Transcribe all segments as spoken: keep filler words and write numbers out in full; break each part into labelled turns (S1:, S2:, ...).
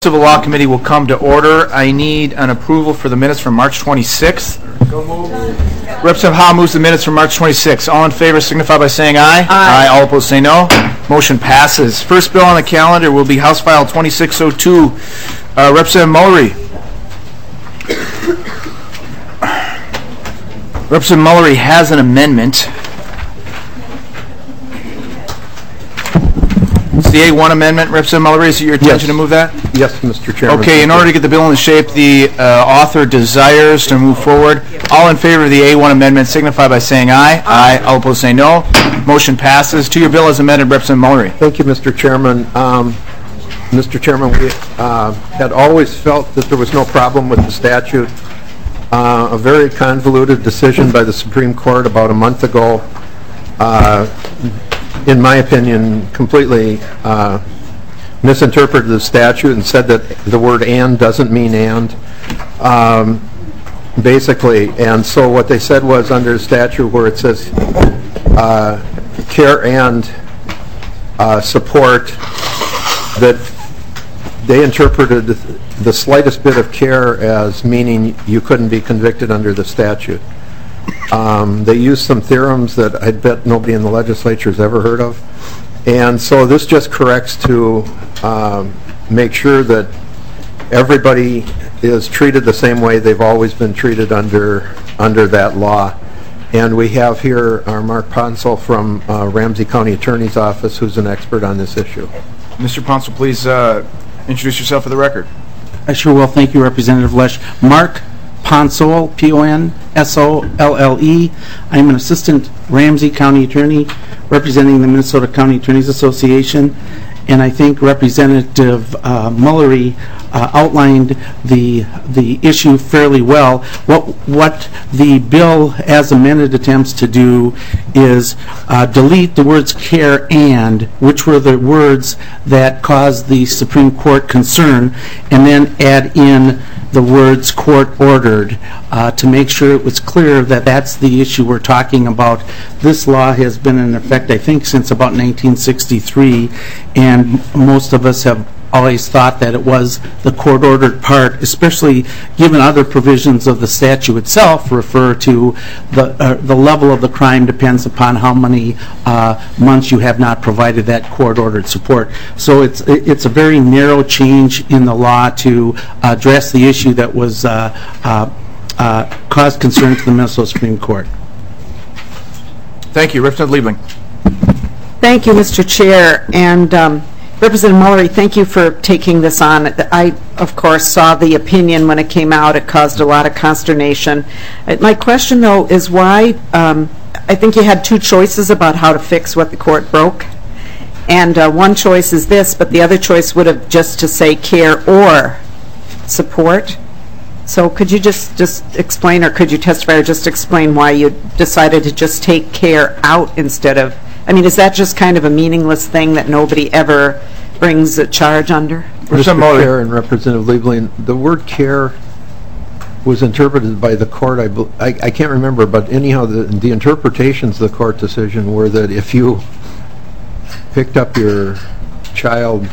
S1: Civil Law Committee will come to order. I need an approval for the minutes from March twenty-sixth. Go move. Representative Howe moves the minutes from March twenty-sixth. All in favor signify by saying aye.
S2: Aye.
S1: Aye. All opposed say no. Motion passes. First bill on the calendar will be House File twenty-six oh two. Uh, Representative Mullery. Representative Mullery has an amendment. It's the A one amendment. Representative Mullery, is it your intention
S2: Yes.
S1: to move that?
S2: Yes, Mister Chairman.
S1: Okay, in order to get the bill in the shape the uh, author desires to move forward, all in favor of the A one amendment signify by saying aye. Aye. All opposed say no. Motion passes. To your bill as amended, Representative Mullery.
S2: Thank you, Mister Chairman. Um, Mister Chairman, we uh, had always felt that there was no problem with the statute. Uh, a very convoluted decision by the Supreme Court about a month ago, uh, in my opinion, completely uh, misinterpreted the statute and said that the word "and" doesn't mean "and," um, basically. And so what they said was, under the statute where it says uh, care and uh, support, that they interpreted the slightest bit of care as meaning you couldn't be convicted under the statute. Um, they used some theorems that I bet nobody in the legislature has ever heard of. And so this just corrects to um, make sure that everybody is treated the same way they've always been treated under under that law. And we have here our Mark Ponsel from uh, Ramsey County Attorney's Office, who's an expert on this issue.
S1: Mister Ponsel, please uh, introduce yourself for the record.
S3: I sure will. Thank you, Representative Lesh. Mark Ponsole, P O N S O L L E. I'm an assistant Ramsey County attorney representing the Minnesota County Attorneys Association, and I think Representative uh, Mullery uh, outlined the the issue fairly well. What what the bill as amended attempts to do is uh, delete the words "care" and, which were the words that caused the Supreme Court concern, and then add in the words "court ordered" uh, to make sure it was clear that that's the issue we're talking about. This law has been in effect, I think, since about nineteen sixty-three, and most of us have always thought that it was the court-ordered part, especially given other provisions of the statute itself refer to the uh, the level of the crime depends upon how many uh, months you have not provided that court-ordered support. So it's it's a very narrow change in the law to address the issue that was uh, uh, uh, caused concern to the Minnesota Supreme Court.
S1: Thank you. Representative Liebling.
S4: Thank you, Mister Chair. And um, Representative Mullery, thank you for taking this on. I, of course, saw the opinion when it came out. It caused a lot of consternation. Uh, my question, though, is why, um, I think you had two choices about how to fix what the court broke. And uh, one choice is this, but the other choice would have just to say care or support. So could you just, just explain, or could you testify or just explain why you decided to just take care out instead of, I mean, is that just kind of a meaningless thing that nobody ever brings a charge under?
S2: Mister Chair and Representative Liebling, the word "care" was interpreted by the court, I, I, I can't remember, but anyhow, the, the interpretations of the court decision were that if you picked up your child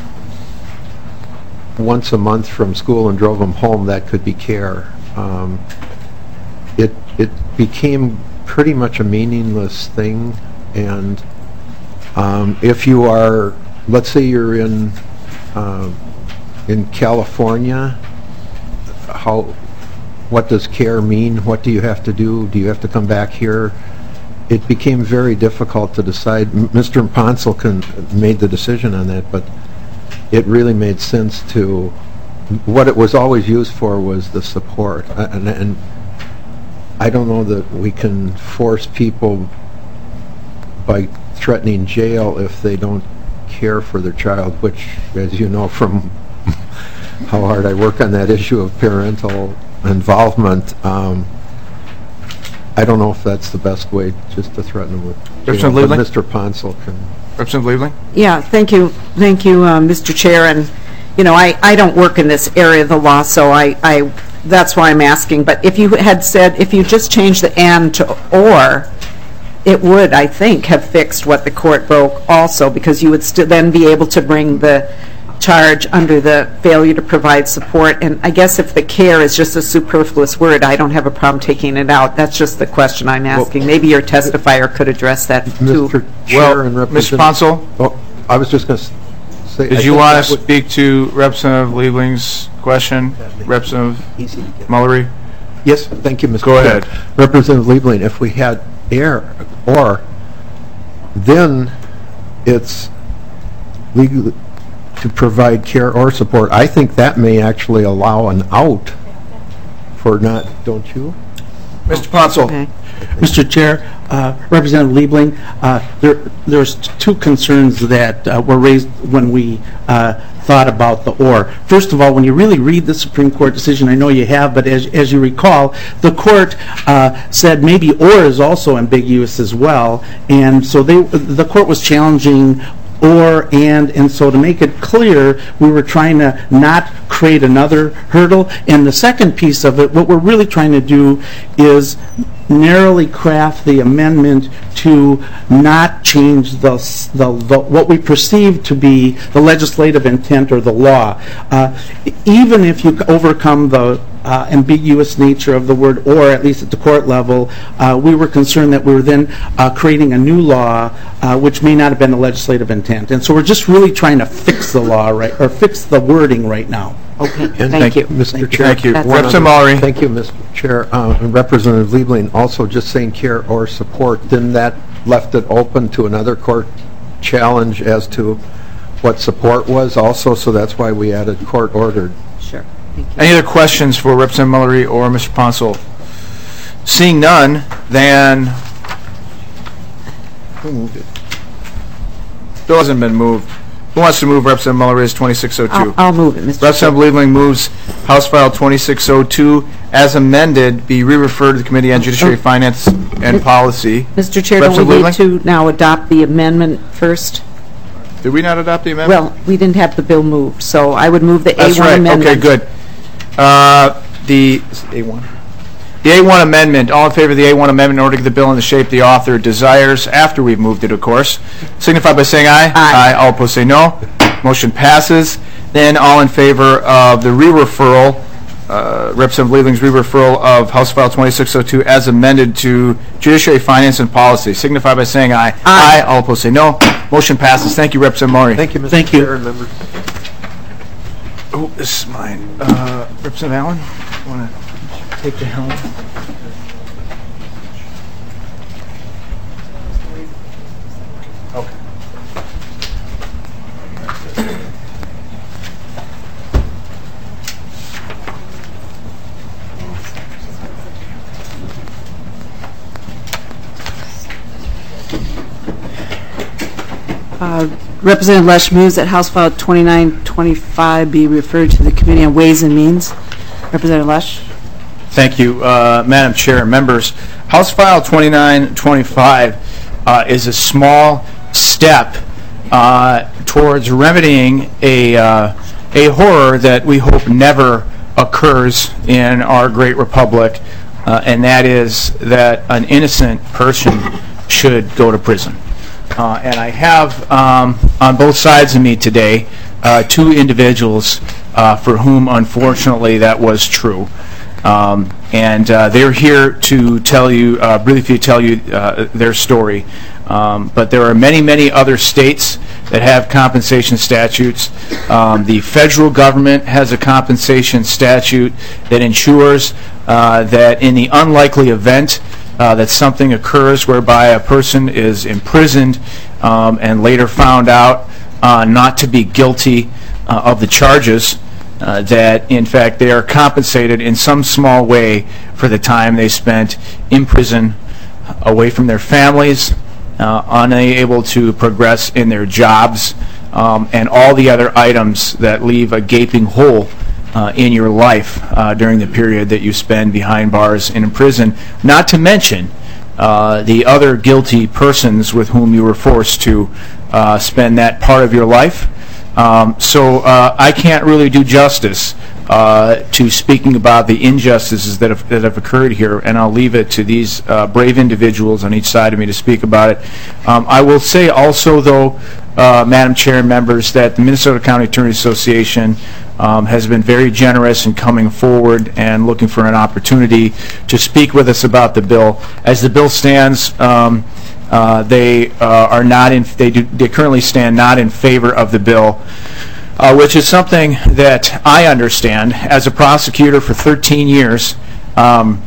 S2: once a month from school and drove them home, that could be care. Um, it, it became pretty much a meaningless thing, and um, if you are, let's say you're in uh, in California, how, what does care mean? What do you have to do? Do you have to come back here? It became very difficult to decide. M Mister Ponsel can, made the decision on that, but it really made sense to, what it was always used for was the support. And, and I don't know that we can force people by threatening jail if they don't care for their child, which, as you know from how hard I work on that issue of parental involvement, um, I don't know if that's the best way, just to threaten them with jail. But Mister Ponsel can.
S1: Representative Liebling?
S4: Yeah, thank you, thank you, uh, Mister Chair. And you know, I, I don't work in this area of the law, so I, I that's why I'm asking. But if you had said, if you just changed the "and" to "or," it would, I think, have fixed what the court broke also, because you would still then be able to bring the charge under the failure to provide support. And I guess if the care is just a superfluous word, I don't have a problem taking it out. That's just the question I'm asking. Maybe your testifier could address that too.
S2: Mister Chair and
S1: Well, Mister
S2: Representative...
S1: Ponsel,
S2: Oh, I was just going to say... I
S1: did you
S2: think
S1: want
S2: that
S1: to
S2: would-
S1: speak to Representative Liebling's question? Representative Mullery?
S2: Yes, thank you, Mister
S1: Go
S2: Chair.
S1: ahead.
S2: Representative Liebling, if we had air, or, then it's legal to provide care or support. I think that may actually allow an out for not, don't you?
S1: Mister Ponsel?
S4: Okay.
S3: Mister Chair, uh, Representative Liebling, uh, there, there's two concerns that uh, were raised when we uh, thought about the or. First of all, when you really read the Supreme Court decision, I know you have, but as, as you recall, the court uh, said maybe or is also ambiguous as well, and so they, the court was challenging or, and, and so to make it clear, we were trying to not create another hurdle. And the second piece of it, what we're really trying to do is narrowly craft the amendment to not change the, the, the what we perceive to be the legislative intent or the law. Uh, even if you overcome the Uh, ambiguous nature of the word or, at least at the court level, uh, we were concerned that we were then uh, creating a new law uh, which may not have been the legislative intent. And so we're just really trying to fix the law, right, or fix the wording right now.
S4: Okay,
S2: And
S4: thank you.
S2: Mister
S4: Thank you.
S2: Chair.
S1: Thank you.
S4: That's-
S1: Representative Mullery?
S2: Thank you, Mister Chair. Uh, and Representative Liebling, also just saying care or support, then that left it open to another court challenge as to what support was also, so that's why we added court ordered.
S4: Sure. Thank you.
S1: Any other questions for Representative Mullery or Mister Ponsel? Seeing none, then... Who moved it? Bill hasn't been moved. Who wants to move Representative Mullery's twenty-six oh two?
S4: I'll, I'll move it, Mister Chair.
S1: Representative Liebling moves House File twenty-six oh two as amended be re-referred to the Committee on Judiciary, Finance, and Policy.
S4: Mister Chair, do we
S1: Representative
S4: need to now adopt the amendment first?
S1: Did we not adopt the amendment?
S4: Well, we didn't have the bill moved, so I would move the A one
S1: That's right.
S4: amendment.
S1: Okay, good. Uh, The A one. The A one amendment, all in favor of the A one amendment in order to get the bill in the shape the author desires, after we've moved it, of course, signify by saying aye.
S4: Aye.
S1: All opposed say no. Motion passes. Then all in favor of the re-referral, uh, Representative Liebling's re-referral of House File twenty-six oh two as amended to Judiciary, Finance, and Policy, signify by saying aye.
S4: Aye.
S1: All opposed say no. Motion passes. Thank you, Representative Mullery.
S2: Thank you, Mister
S3: Thank you.
S2: Chair and members.
S1: Oh, this is mine. Uh, Representative Allen, want to take the helm? Okay.
S5: Uh, Representative Lesh moves that House File twenty-nine twenty-five be referred to the Committee on Ways and Means. Representative Lesh.
S1: Thank you, uh, Madam Chair and members. House File twenty-nine twenty-five uh, is a small step uh, towards remedying a, uh, a horror that we hope never occurs in our great republic, uh, and that is that an innocent person should go to prison. Uh, and I have um, on both sides of me today uh, two individuals uh, for whom, unfortunately, that was true. Um, and uh, they're here to tell you, uh, briefly tell you uh, their story. Um, but there are many, many other states that have compensation statutes. Um, the federal government has a compensation statute that ensures uh, that in the unlikely event Uh, that something occurs whereby a person is imprisoned um, and later found out uh, not to be guilty uh, of the charges, uh, that in fact they are compensated in some small way for the time they spent in prison, away from their families, uh, unable to progress in their jobs, um, and all the other items that leave a gaping hole Uh, in your life uh, during the period that you spend behind bars and in prison, not to mention uh, the other guilty persons with whom you were forced to uh, spend that part of your life. Um, so uh, I can't really do justice uh, to speaking about the injustices that have, that have occurred here, and I'll leave it to these uh, brave individuals on each side of me to speak about it. Um, I will say also, though, uh, Madam Chair and members, that the Minnesota County Attorneys Association um, has been very generous in coming forward and looking for an opportunity to speak with us about the bill. As the bill stands, um, uh, they uh, are not in. They do. They currently stand not in favor of the bill. Uh, which is something that I understand. As a prosecutor for thirteen years, um,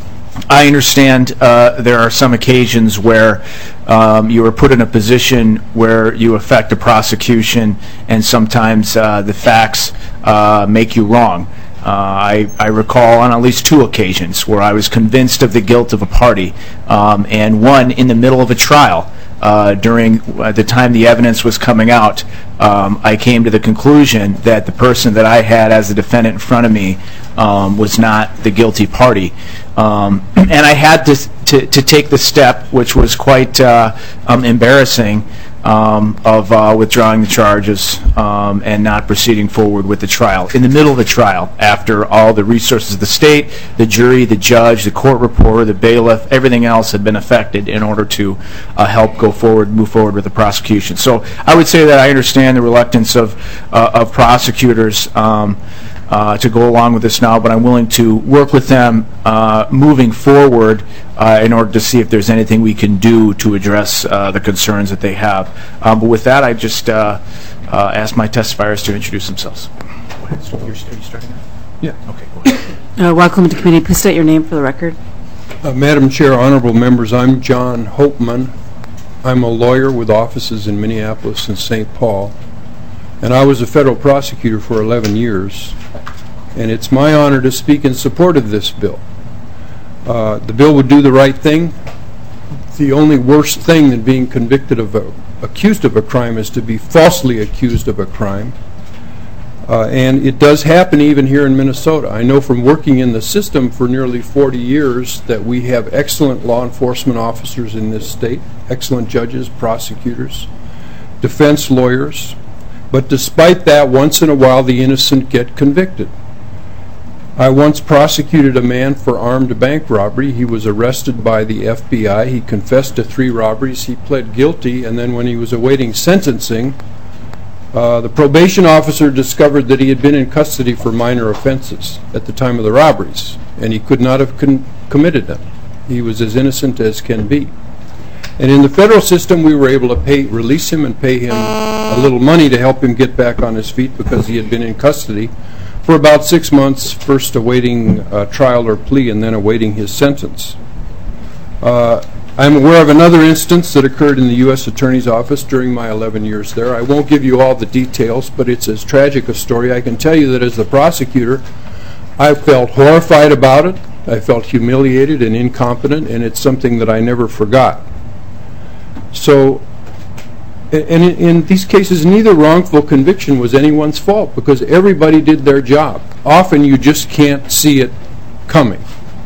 S1: I understand uh, there are some occasions where um, you are put in a position where you affect a prosecution, and sometimes uh, the facts uh, make you wrong. Uh, I, I recall on at least two occasions where I was convinced of the guilt of a party, um, and one in the middle of a trial. Uh, during uh, the time the evidence was coming out, um, I came to the conclusion that the person that I had as the defendant in front of me um, was not the guilty party. Um, and I had to, to, to take the step, which was quite uh, um, embarrassing, um, of uh, withdrawing the charges um, and not proceeding forward with the trial. In the middle of the trial, after all the resources of the state, the jury, the judge, the court reporter, the bailiff, everything else had been affected in order to uh, help go forward, move forward with the prosecution. So I would say that I understand the reluctance of, uh, of prosecutors um, Uh, to go along with this now, but I'm willing to work with them uh, moving forward uh, in order to see if there's anything we can do to address uh, the concerns that they have. Um, but with that, I just uh, uh, ask my testifiers to introduce themselves. Go ahead. Are you starting now?
S2: Yeah.
S1: Okay, go ahead.
S5: Uh, Welcome to committee. Please state your name for the record.
S6: Uh, Madam Chair, honorable members, I'm John Hopeman. I'm a lawyer with offices in Minneapolis and Saint Paul, and I was a federal prosecutor for eleven years. And it's my honor to speak in support of this bill. Uh, the bill would do the right thing. The only worse thing than being convicted of a, accused of a crime is to be falsely accused of a crime. Uh, and it does happen even here in Minnesota. I know from working in the system for nearly forty years that we have excellent law enforcement officers in this state, excellent judges, prosecutors, defense lawyers. But despite that, once in a while the innocent get convicted. I once prosecuted a man for armed bank robbery. He was arrested by the F B I. He confessed to three robberies. He pled guilty, and then when he was awaiting sentencing, uh, the probation officer discovered that he had been in custody for minor offenses at the time of the robberies, and he could not have con- committed them. He was as innocent as can be. And in the federal system, we were able to pay, release him and pay him a little money to help him get back on his feet because he had been in custody for about six months, first awaiting uh, trial or plea and then awaiting his sentence. Uh, I'm aware of another instance that occurred in the U S Attorney's Office during my eleven years there. I won't give you all the details, but it's as tragic a story. I can tell you that as the prosecutor, I felt horrified about it. I felt humiliated and incompetent, and it's something that I never forgot. So, and in, in these cases, neither wrongful conviction was anyone's fault because everybody did their job. Often you just can't see it coming.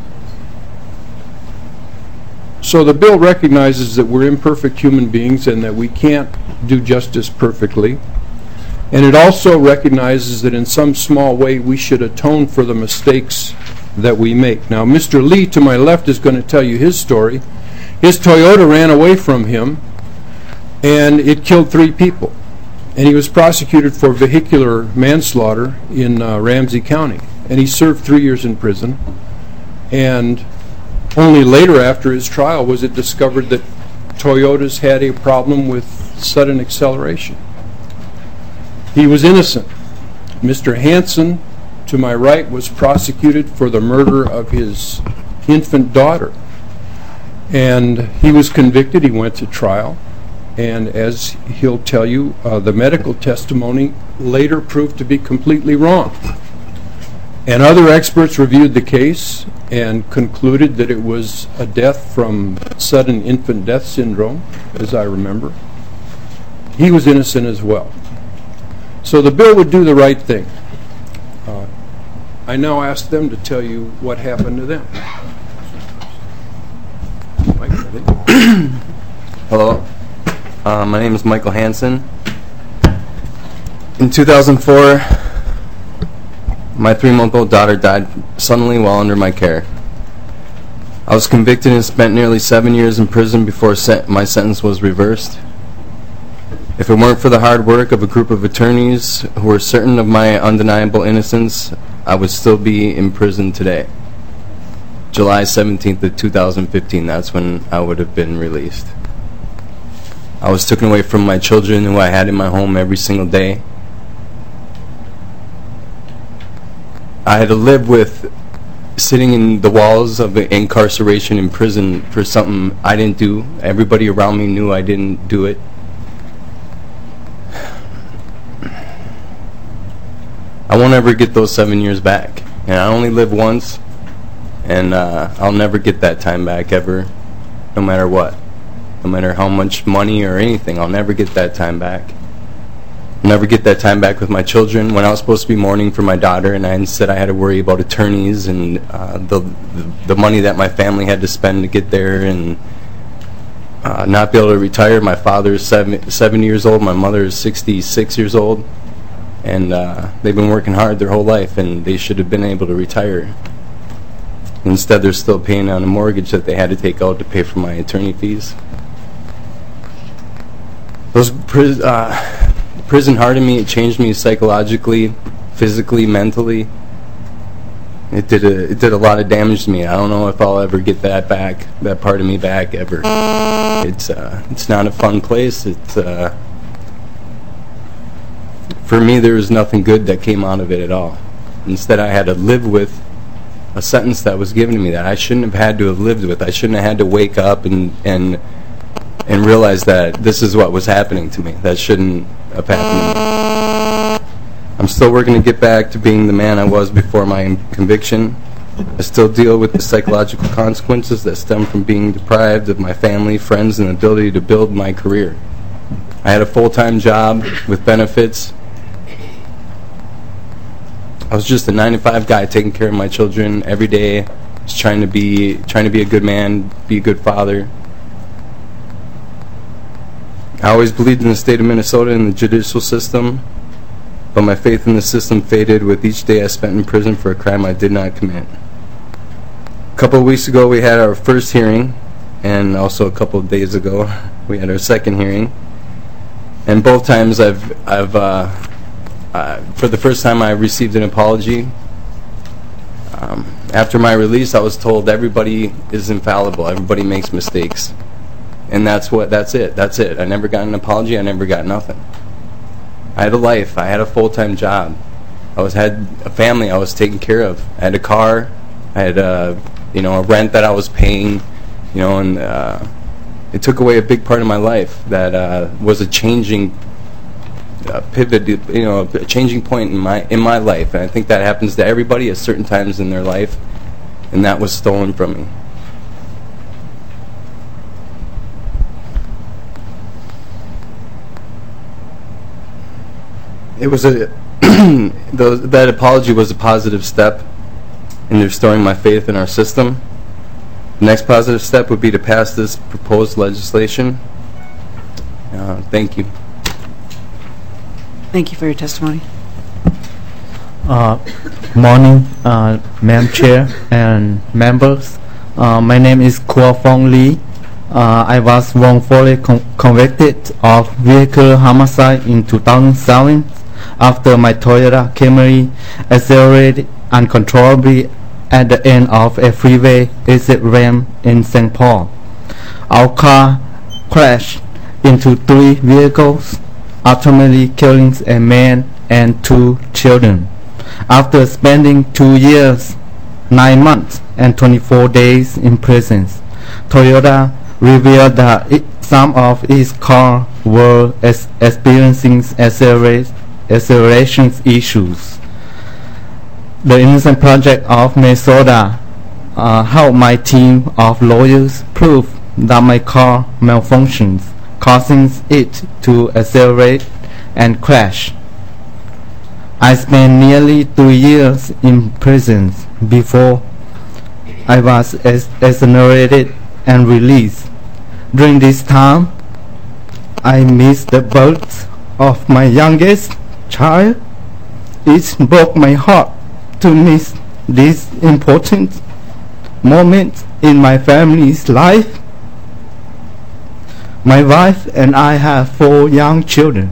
S6: So the bill recognizes that we're imperfect human beings and that we can't do justice perfectly. And it also recognizes that in some small way we should atone for the mistakes that we make. Now, Mister Lee to my left is going to tell you his story. His Toyota ran away from him, and it killed three people. And he was prosecuted for vehicular manslaughter in uh, Ramsey County. And he served three years in prison. And only later after his trial was it discovered that Toyotas had a problem with sudden acceleration. He was innocent. Mister Hansen, to my right, was prosecuted for the murder of his infant daughter. And he was convicted. He went to trial. And as he'll tell you, uh, the medical testimony later proved to be completely wrong. And other experts reviewed the case and concluded that it was a death from sudden infant death syndrome, as I remember. He was innocent as well. So the bill would do the right thing. Uh, I now ask them to tell you what happened to them. Mike,
S7: Hello, uh, my name is Michael Hansen. In two thousand four, My three-month-old daughter died suddenly while under my care. I was convicted and spent nearly seven years in prison before set my sentence was reversed. If it weren't for the hard work of a group of attorneys who were certain of my undeniable innocence, I would still be in prison today. July seventeenth of two thousand fifteen, that's when I would have been released. I was taken away from my children who I had in my home every single day. I had to live with sitting in the walls of incarceration in prison for something I didn't do. Everybody around me knew I didn't do it. I won't ever get those seven years back. And I only live once, and uh, I'll never get that time back ever, no matter what. No matter how much money or anything, I'll never get that time back. I'll never get that time back with my children. When I was supposed to be mourning for my daughter, and I instead I had to worry about attorneys and uh, the, the the money that my family had to spend to get there, and uh, not be able to retire. My father is seven, seven years old. My mother is sixty-six years old. And uh, they've been working hard their whole life, and they should have been able to retire. Instead, they're still paying on a mortgage that they had to take out to pay for my attorney fees. Those pri- uh, prison hardened me. It changed me psychologically, physically, mentally. It did a it did a lot of damage to me. I don't know if I'll ever get that back, that part of me back ever. It's uh, it's not a fun place. It's uh, For me, there was nothing good that came out of it at all. Instead, I had to live with a sentence that was given to me that I shouldn't have had to have lived with. I shouldn't have had to wake up and and and realize that this is what was happening to me. That shouldn't have happened to me. I'm still working to get back to being the man I was before my conviction. I still deal with the psychological consequences that stem from being deprived of my family, friends, and ability to build my career. I had a full-time job with benefits. I was just a nine to five guy taking care of my children every day, just trying to be trying to be a good man, be a good father. I always believed in the state of Minnesota and the judicial system, but my faith in the system faded with each day I spent in prison for a crime I did not commit. A couple of weeks ago we had our first hearing, and also a couple of days ago we had our second hearing. And both times I've I've uh, Uh, for the first time I received an apology. Um, after my release, I was told everybody is infallible, everybody makes mistakes. And that's what, that's it, that's it. I never got an apology, I never got nothing. I had a life, I had a full-time job. I was had a family I was taking care of. I had a car, I had a, you know, a rent that I was paying, you know, and uh, it took away a big part of my life that uh, was a changing Uh, pivot, you know, a changing point in my in my life, and I think that happens to everybody at certain times in their life, and that was stolen from me. It was a those, that apology was a positive step in restoring my faith in our system. The next positive step would be to pass this proposed legislation. Uh, thank you.
S5: Thank you for your testimony.
S8: Uh, morning, uh, Madam Chair and members. Uh, my name is Kuo Fong Lee. Uh, I was wrongfully con convicted of vehicle homicide in two thousand seven after my Toyota Camry accelerated uncontrollably at the end of a freeway exit ramp in Saint Paul. Our car crashed into three vehicles, ultimately killing a man and two children. After spending two years, nine months, and twenty-four days in prison, Toyota revealed that it, some of its cars were ex experiencing accelerate, acceleration issues. The Innocent Project of Minnesota uh, helped my team of lawyers prove that my car malfunctions, causing it to accelerate and crash. I spent nearly three years in prison before I was exonerated and released. During this time, I missed the birth of my youngest child. It broke my heart to miss this important moment in my family's life. My wife and I have four young children.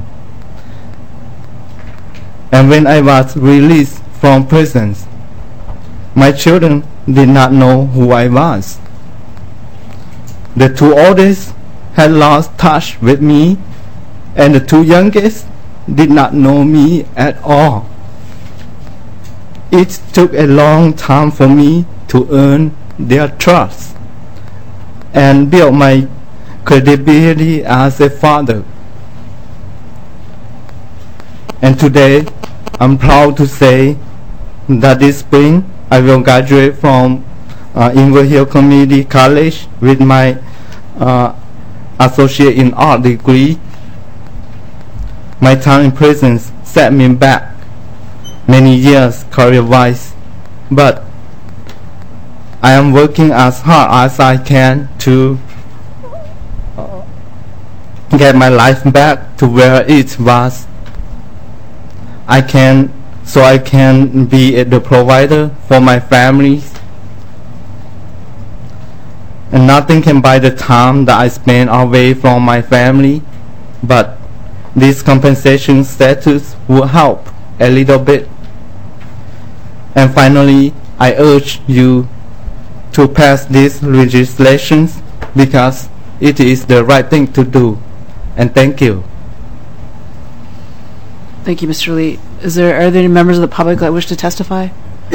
S8: And when I was released from prison, my children did not know who I was. The two oldest had lost touch with me, and the two youngest did not know me at all. It took a long time for me to earn their trust and build my credibility as a father. And today, I'm proud to say that this spring I will graduate from uh, Inver Hill Community College with my uh, associate in art degree. My time in prison set me back many years career-wise, but I am working as hard as I can to uh, get my life back to where it was. I can, so I can be the provider for my family, and nothing can buy the time that I spend away from my family, but this compensation status will help a little bit. And finally, I urge you to pass these legislations because it is the right thing to do. And thank you.
S5: Thank you, Mister Lee. Is there, are there any members of the public that wish to testify?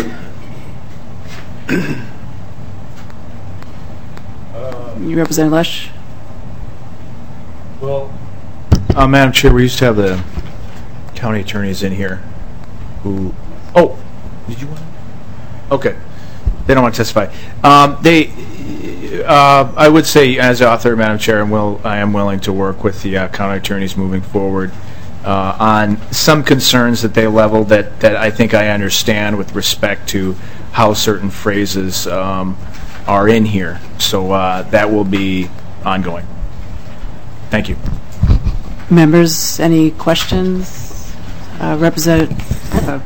S5: You represent Lesh?
S1: Well, uh, Madam Chair, we used to have the county attorneys in here who, oh, did you want to? Okay. They don't want to testify. Um, they, uh, I would say, as author, Madam Chair, I'm will, I am willing to work with the uh, county attorneys moving forward uh, on some concerns that they level that, that I think I understand with respect to how certain phrases um, are in here. So uh, that will be ongoing. Thank you.
S5: Members, any questions? Uh, Representative, uh,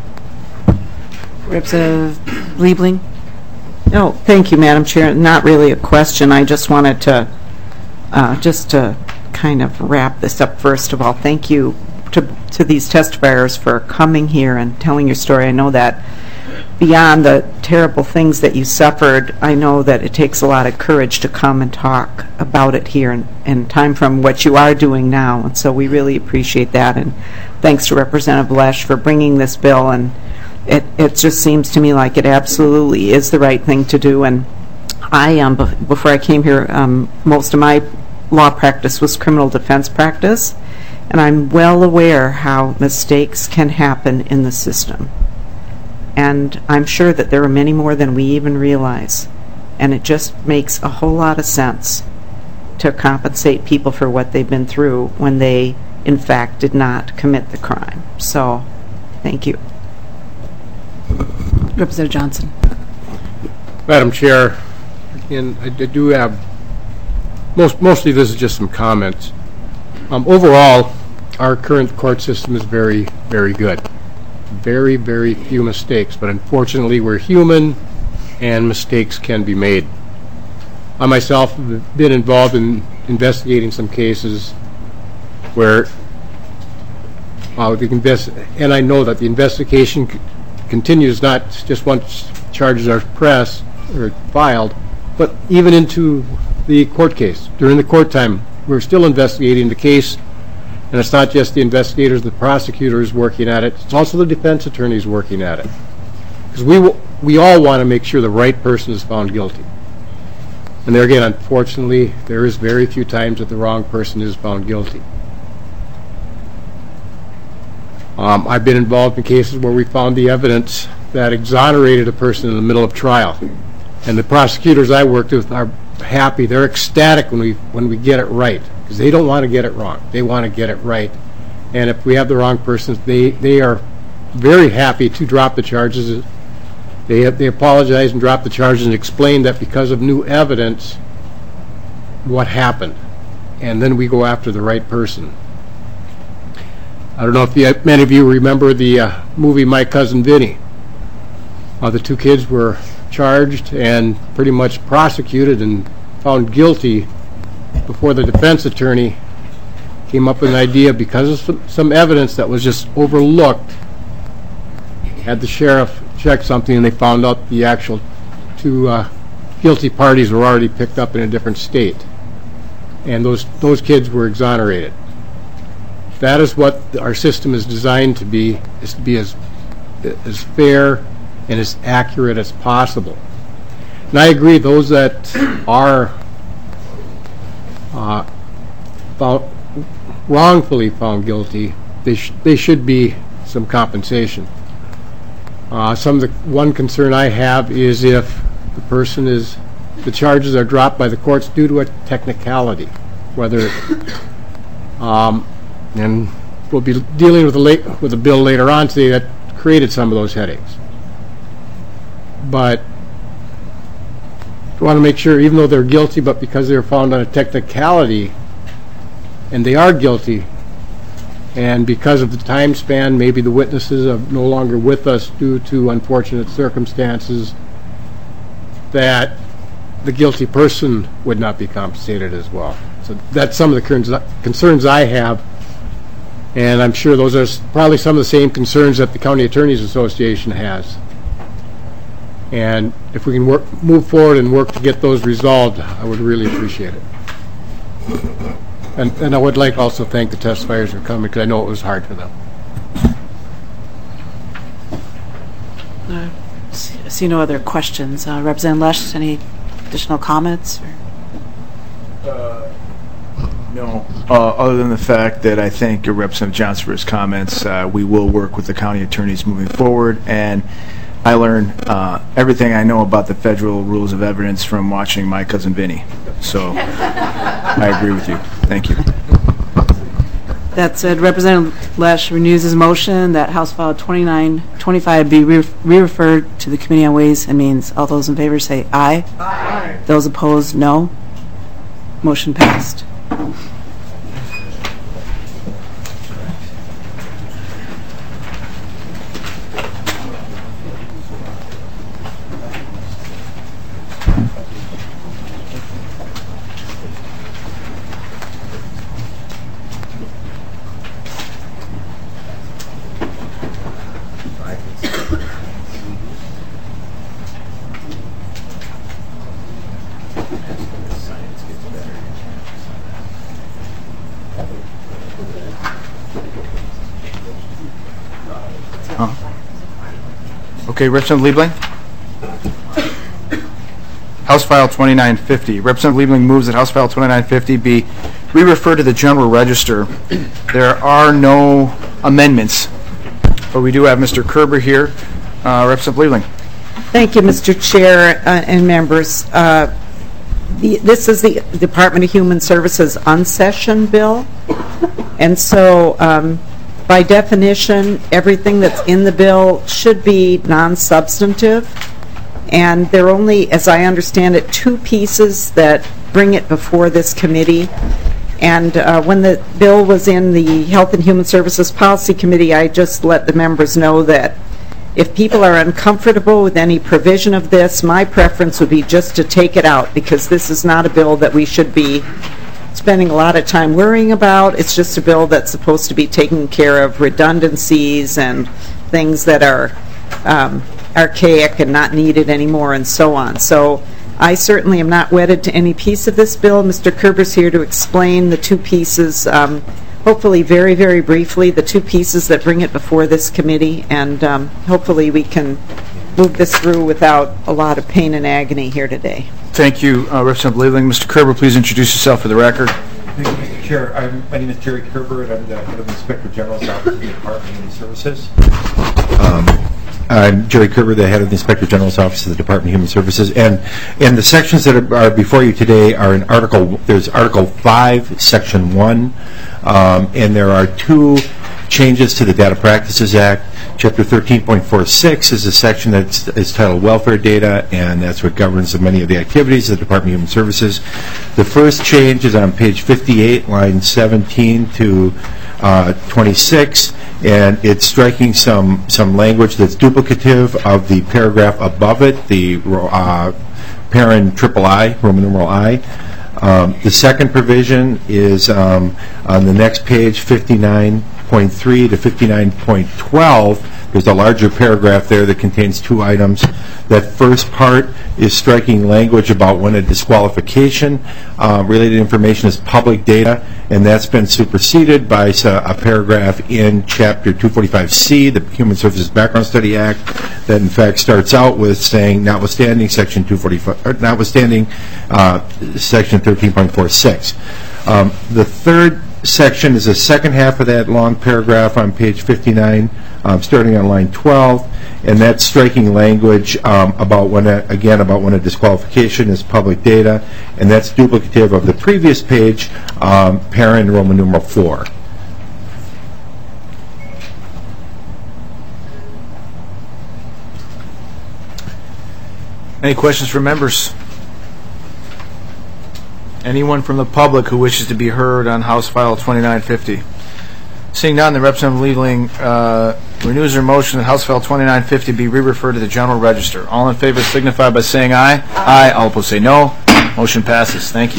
S5: Representative Liebling?
S4: No, thank you, Madam Chair. Not really a question. I just wanted to, uh, just to kind of wrap this up. First of all, thank you to, to these testifiers for coming here and telling your story. I know that beyond the terrible things that you suffered, I know that it takes a lot of courage to come and talk about it here and, and time from what you are doing now. And so we really appreciate that. And thanks to Representative Lesh for bringing this bill. And It, it just seems to me like it absolutely is the right thing to do. And I, um, bef before I came here, um, most of my law practice was criminal defense practice, and I'm well aware how mistakes can happen in the system. And I'm sure that there are many more than we even realize. And it just makes a whole lot of sense to compensate people for what they've been through when they, in fact, did not commit the crime. So, thank you.
S5: Representative Johnson.
S6: Madam Chair, and I do have, most, mostly this is just some comments. Um, overall, our current court system is very, very good. Very, very few mistakes, but unfortunately we're human and mistakes can be made. I myself have been involved in investigating some cases where, uh, the invest and I know that the investigation continues not just once charges are pressed or filed, but even into the court case. During the court time, we're still investigating the case, and it's not just the investigators, the prosecutors working at it, it's also the defense attorneys working at it. Because we, we all want to make sure the right person is found guilty. And there again, unfortunately, there is very few times that the wrong person is found guilty. Um, I've been involved in cases where we found the evidence that exonerated a person in the middle of trial. And the prosecutors I worked with are happy, they're ecstatic when we, when we get it right. Because they don't want to get it wrong. They want to get it right. And if we have the wrong persons, they, they are very happy to drop the charges. They, have, they apologize and drop the charges and explain that because of new evidence, what happened. And then we go after the right person. I don't know if you, many of you remember the uh, movie My Cousin Vinny.
S9: Uh, the two kids were charged and pretty much prosecuted and found guilty before the defense attorney came up with an idea, because of some, some evidence that was just overlooked, had the sheriff check something, and they found out the actual two uh, guilty parties were already picked up in a different state, and those those kids were exonerated. That is what our system is designed to be, is to be as as fair and as accurate as possible. And I agree, those that are uh, found, wrongfully found guilty, they, sh they should be some compensation. Uh, some of the one concern I have is if the person is, the charges are dropped by the courts due to a technicality, whether, um, and we'll be dealing with a late with a bill later on today that created some of those headaches. But I want to make sure, even though they're guilty, but because they're found on a technicality, and they are guilty, and because of the time span, maybe the witnesses are no longer with us due to unfortunate circumstances, that the guilty person would not be compensated as well. So that's some of the concerns I have, and I'm sure those are probably some of the same concerns that the County Attorneys Association has. And if we can work, move forward and work to get those resolved, I would really appreciate it. And, and I would like also thank the testifiers for coming, because I know it was hard for them.
S5: Uh, see, see no other questions. Uh, Representative Lesh, any additional comments? Or?
S1: Uh, no, uh, other than the fact that I thank Representative Johnson for his comments. Uh, we will work with the county attorneys moving forward, and I learned uh, everything I know about the federal rules of evidence from watching My Cousin Vinny. So I agree with you. Thank you.
S5: That said, Representative Lesh renews his motion that House File twenty-nine twenty-five be re-referred to the Committee on Ways and Means. All those in favor say aye. Aye. Those opposed, no. Motion passed.
S1: Okay, Representative Liebling. House File twenty-nine fifty. Representative Liebling moves that House File twenty-nine fifty be re-referred to the General Register. There are no amendments, but we do have Mister Kerber here. Uh, Representative Liebling.
S4: Thank you, Mister Chair uh, and members. Uh, the, this is the Department of Human Services unsession bill, and so um, by definition, everything that's in the bill should be non-substantive, and there are only, as I understand it, two pieces that bring it before this committee. And uh, when the bill was in the Health and Human Services Policy Committee, I just let the members know that if people are uncomfortable with any provision of this, my preference would be just to take it out, because this is not a bill that we should be spending a lot of time worrying about. It's just a bill that's supposed to be taking care of redundancies and things that are um, archaic and not needed anymore and so on. So I certainly am not wedded to any piece of this bill. Mister Kerber's here to explain the two pieces, um, hopefully very, very briefly, the two pieces that bring it before this committee, and um, hopefully we can move this through without a lot of pain and agony here today.
S1: Thank you, uh, Representative Liebling. Mister Kerber, please introduce yourself for the record.
S10: Thank you, Mister Chair. I'm, my name is Jerry Kerber, and I'm the head of the Inspector General's Office of the Department of Human Services. Um, I'm Jerry Kerber, the head of the Inspector General's Office of the Department of Human Services, and and the sections that are, are before you today are in Article. There's Article five, Section one, um, and there are two changes to the Data Practices Act. Chapter thirteen point four six is a section that is titled Welfare Data, and that's what governs many of the activities of the Department of Human Services. The first change is on page fifty-eight, line seventeen to uh, twenty-six, and it's striking some, some language that's duplicative of the paragraph above it, the uh, parent triple I, Roman numeral I. Um, the second provision is um, on the next page, fifty-nine point three to fifty-nine point twelve. There's a larger paragraph there that contains two items. That first part is striking language about when a disqualification uh, related information is public data, and that's been superseded by a paragraph in Chapter two forty-five C, the Human Services Background Study Act, that in fact starts out with saying, notwithstanding Section two forty-five, or notwithstanding uh, Section thirteen point four six. Um, the third section is the second half of that long paragraph on page fifty-nine, um, starting on line twelve, and that's striking language um, about when, a, again, about when a disqualification is public data, and that's duplicative of the previous page, um, parent Roman numeral four.
S1: Any questions from members? Anyone from the public who wishes to be heard on House File twenty-nine fifty? Seeing none, the Representative Liebling uh, renews her motion that House File twenty-nine fifty be re-referred to the General Register. All in favor signify by saying aye. Aye. All opposed say no. Motion passes. Thank you.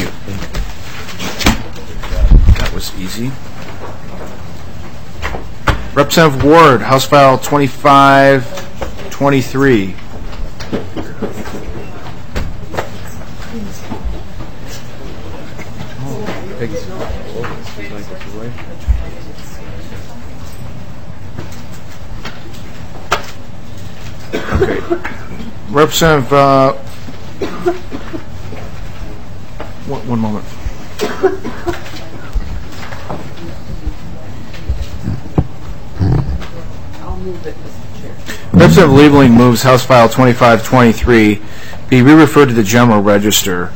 S1: That was easy. Representative Ward, House File twenty-five twenty-three. Okay. Representative, uh, one, one moment.
S4: I'll move it, Mister Chair.
S1: Representative Liebling moves House File twenty-five twenty-three be re-referred to the General Register.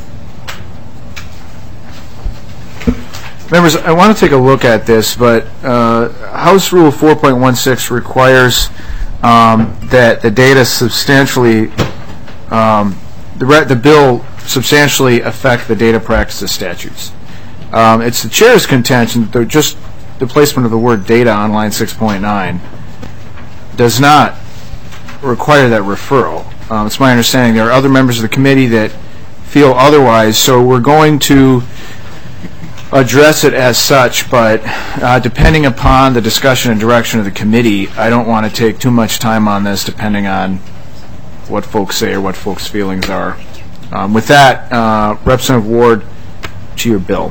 S1: Members, I want to take a look at this, but uh, House Rule four point one six requires um, that the data substantially, um, the, re the bill substantially affect the data practices statutes. Um, it's the chair's contention that just the placement of the word data on line six point nine does not require that referral. Um, it's my understanding there are other members of the committee that feel otherwise, so we're going to address it as such, but uh, depending upon the discussion and direction of the committee, I don't want to take too much time on this depending on what folks say or what folks' feelings are. Um, with that, uh, Representative Ward, to your bill.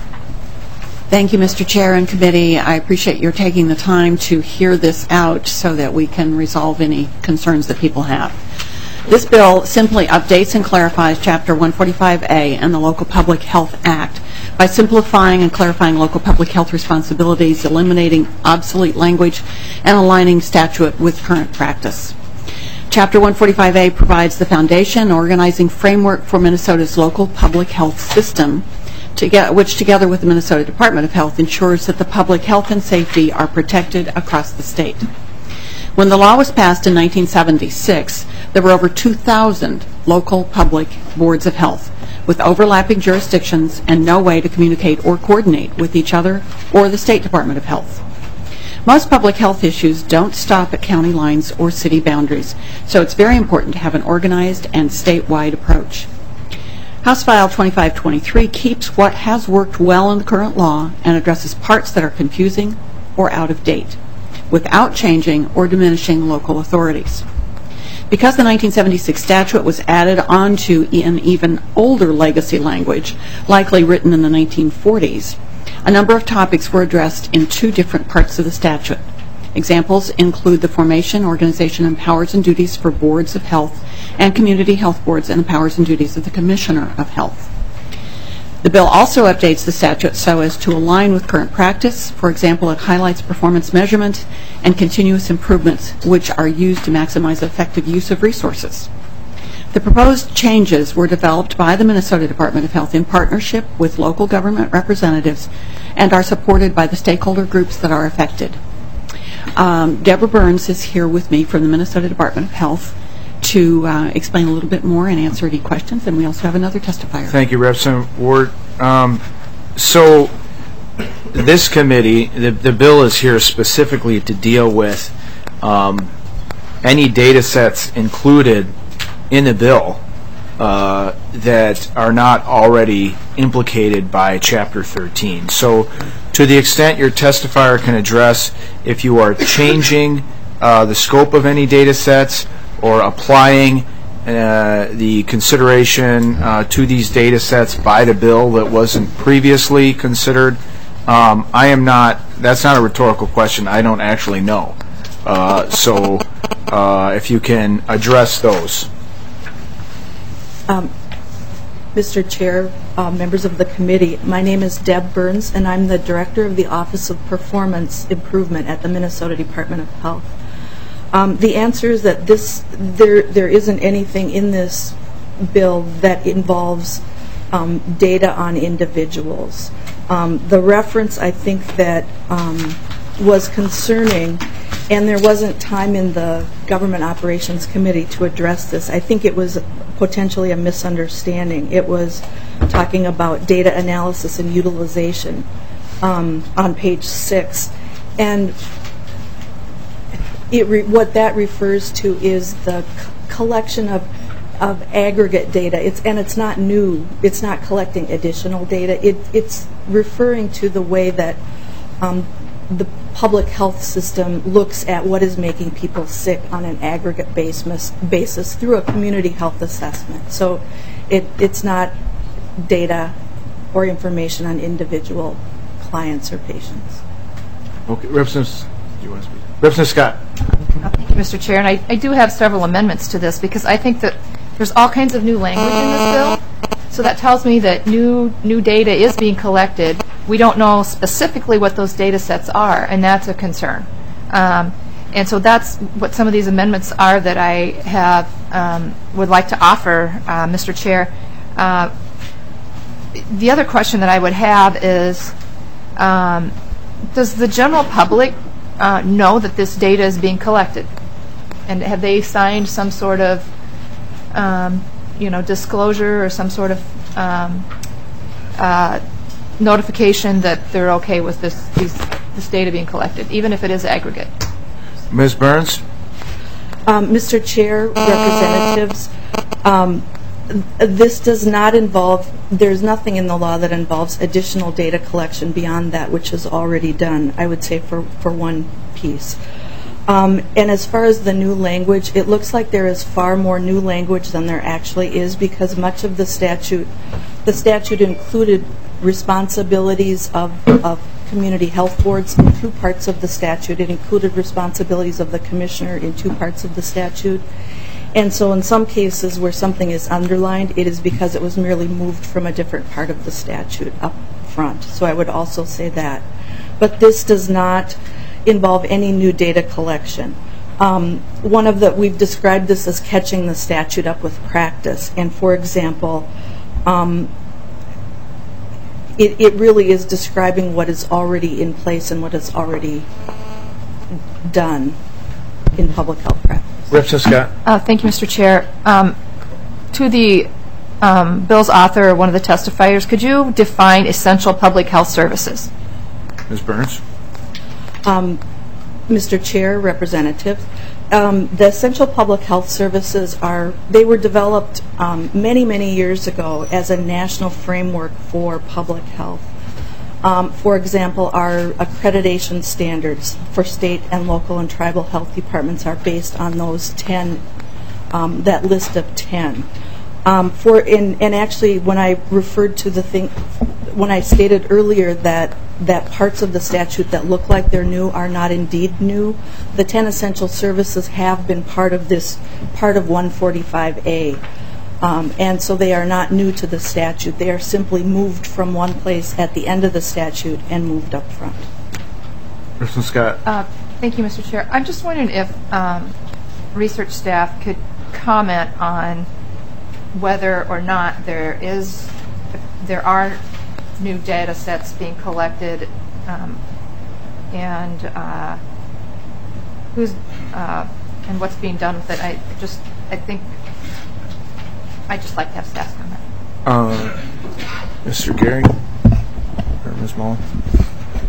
S11: Thank you, Mister Chair and committee. I appreciate your taking the time to hear this out so that we can resolve any concerns that people have. This bill simply updates and clarifies Chapter one forty-five A and the Local Public Health Act by simplifying and clarifying local public health responsibilities, eliminating obsolete language, and aligning statute with current practice. Chapter one forty-five A provides the foundation and organizing framework for Minnesota's local public health system, to get, which together with the Minnesota Department of Health ensures that the public health and safety are protected across the state. When the law was passed in nineteen seventy-six, there were over two thousand local public boards of health with overlapping jurisdictions and no way to communicate or coordinate with each other or the State Department of Health. Most public health issues don't stop at county lines or city boundaries, so it's very important to have an organized and statewide approach. House File twenty-five twenty-three keeps what has worked well in the current law and addresses parts that are confusing or out of date, without changing or diminishing local authorities. Because the nineteen seventy-six statute was added onto an even older legacy language, likely written in the nineteen forties, a number of topics were addressed in two different parts of the statute. Examples include the formation, organization, and powers and duties for boards of health and community health boards and the powers and duties of the Commissioner of Health. The bill also updates the statute so as to align with current practice. For example, it highlights performance measurement and continuous improvements, which are used to maximize effective use of resources. The proposed changes were developed by the Minnesota Department of Health in partnership with local government representatives and are supported by the stakeholder groups that are affected. Um, Deborah Burns is here with me from the Minnesota Department of Health to uh, explain a little bit more and answer any questions, and we also have another testifier.
S1: Thank you, Representative Ward. Um, so this committee, the, the bill is here specifically to deal with um, any data sets included in the bill uh, that are not already implicated by Chapter thirteen. So to the extent your testifier can address if you are changing uh, the scope of any data sets or applying uh, the consideration uh, to these data sets by the bill that wasn't previously considered, um, I am not, that's not a rhetorical question, I don't actually know. Uh, so uh, if you can address those.
S12: Um, Mister Chair, uh, members of the committee, my name is Deb Burns, and I'm the Director of the Office of Performance Improvement at the Minnesota Department of Health. Um, the answer is that this there there isn't anything in this bill that involves um, data on individuals. Um, the reference, I think, that um, was concerning, and there wasn't time in the Government Operations Committee to address this. I think it was potentially a misunderstanding. It was talking about data analysis and utilization um, on page six. And it re what that refers to is the c collection of of aggregate data. It's and it's not new. It's not collecting additional data. It, it's referring to the way that um, the public health system looks at what is making people sick on an aggregate basis, basis through a community health assessment. So it, it's not data or information on individual clients or patients.
S1: Okay, Representative, do you want to speak? Representative Scott.
S13: Uh, thank you, Mister Chair. And I, I do have several amendments to this because I think that there's all kinds of new language in this bill. So that tells me that new new data is being collected. We don't know specifically what those data sets are, and that's a concern. Um, and so that's what some of these amendments are that I have um, would like to offer, uh, Mister Chair. Uh, the other question that I would have is, um, does the general public uh, know that this data is being collected? And have they signed some sort of um, you know, disclosure or some sort of um, uh, notification that they're okay with this these, this data being collected, even if it is aggregate?
S1: Miz Burns?
S12: Um, Mister Chair, representatives, um, this does not involve, there's nothing in the law that involves additional data collection beyond that which is already done, I would say, for, for one piece. Um, and as far as the new language, it looks like there is far more new language than there actually is, because much of the statute, the statute included responsibilities of, of community health boards in two parts of the statute. It included responsibilities of the commissioner in two parts of the statute. And so in some cases where something is underlined, it is because it was merely moved from a different part of the statute up front. So I would also say that. But this does not involve any new data collection. Um, one of the, we've described this as catching the statute up with practice. And for example, um, it, it really is describing what is already in place and what is already done in public health practice.
S1: Representative Scott.
S13: Uh, thank you, Mister Chair. Um, to the um, bill's author, or one of the testifiers, could you define essential public health services?
S1: Miz Burns.
S12: Um, Mister Chair, representatives, um, the essential public health services are, they were developed um, many, many years ago as a national framework for public health. Um, for example, our accreditation standards for state and local and tribal health departments are based on those ten, um, that list of ten. Um, for in, and actually, when I referred to the thing, when I stated earlier that that parts of the statute that look like they're new are not indeed new, the ten essential services have been part of this, part of one forty-five A. Um, and so they are not new to the statute. They are simply moved from one place at the end of the statute and moved up front.
S1: Representative Scott.
S13: Uh, thank you, Mister Chair. I'm just wondering if um, research staff could comment on whether or not there is, there are new data sets being collected, um, and uh, who's uh, and what's being done with it. I just, I think, I just like to have staff comment.
S1: Uh, Mister Gehring or Miz Mullen.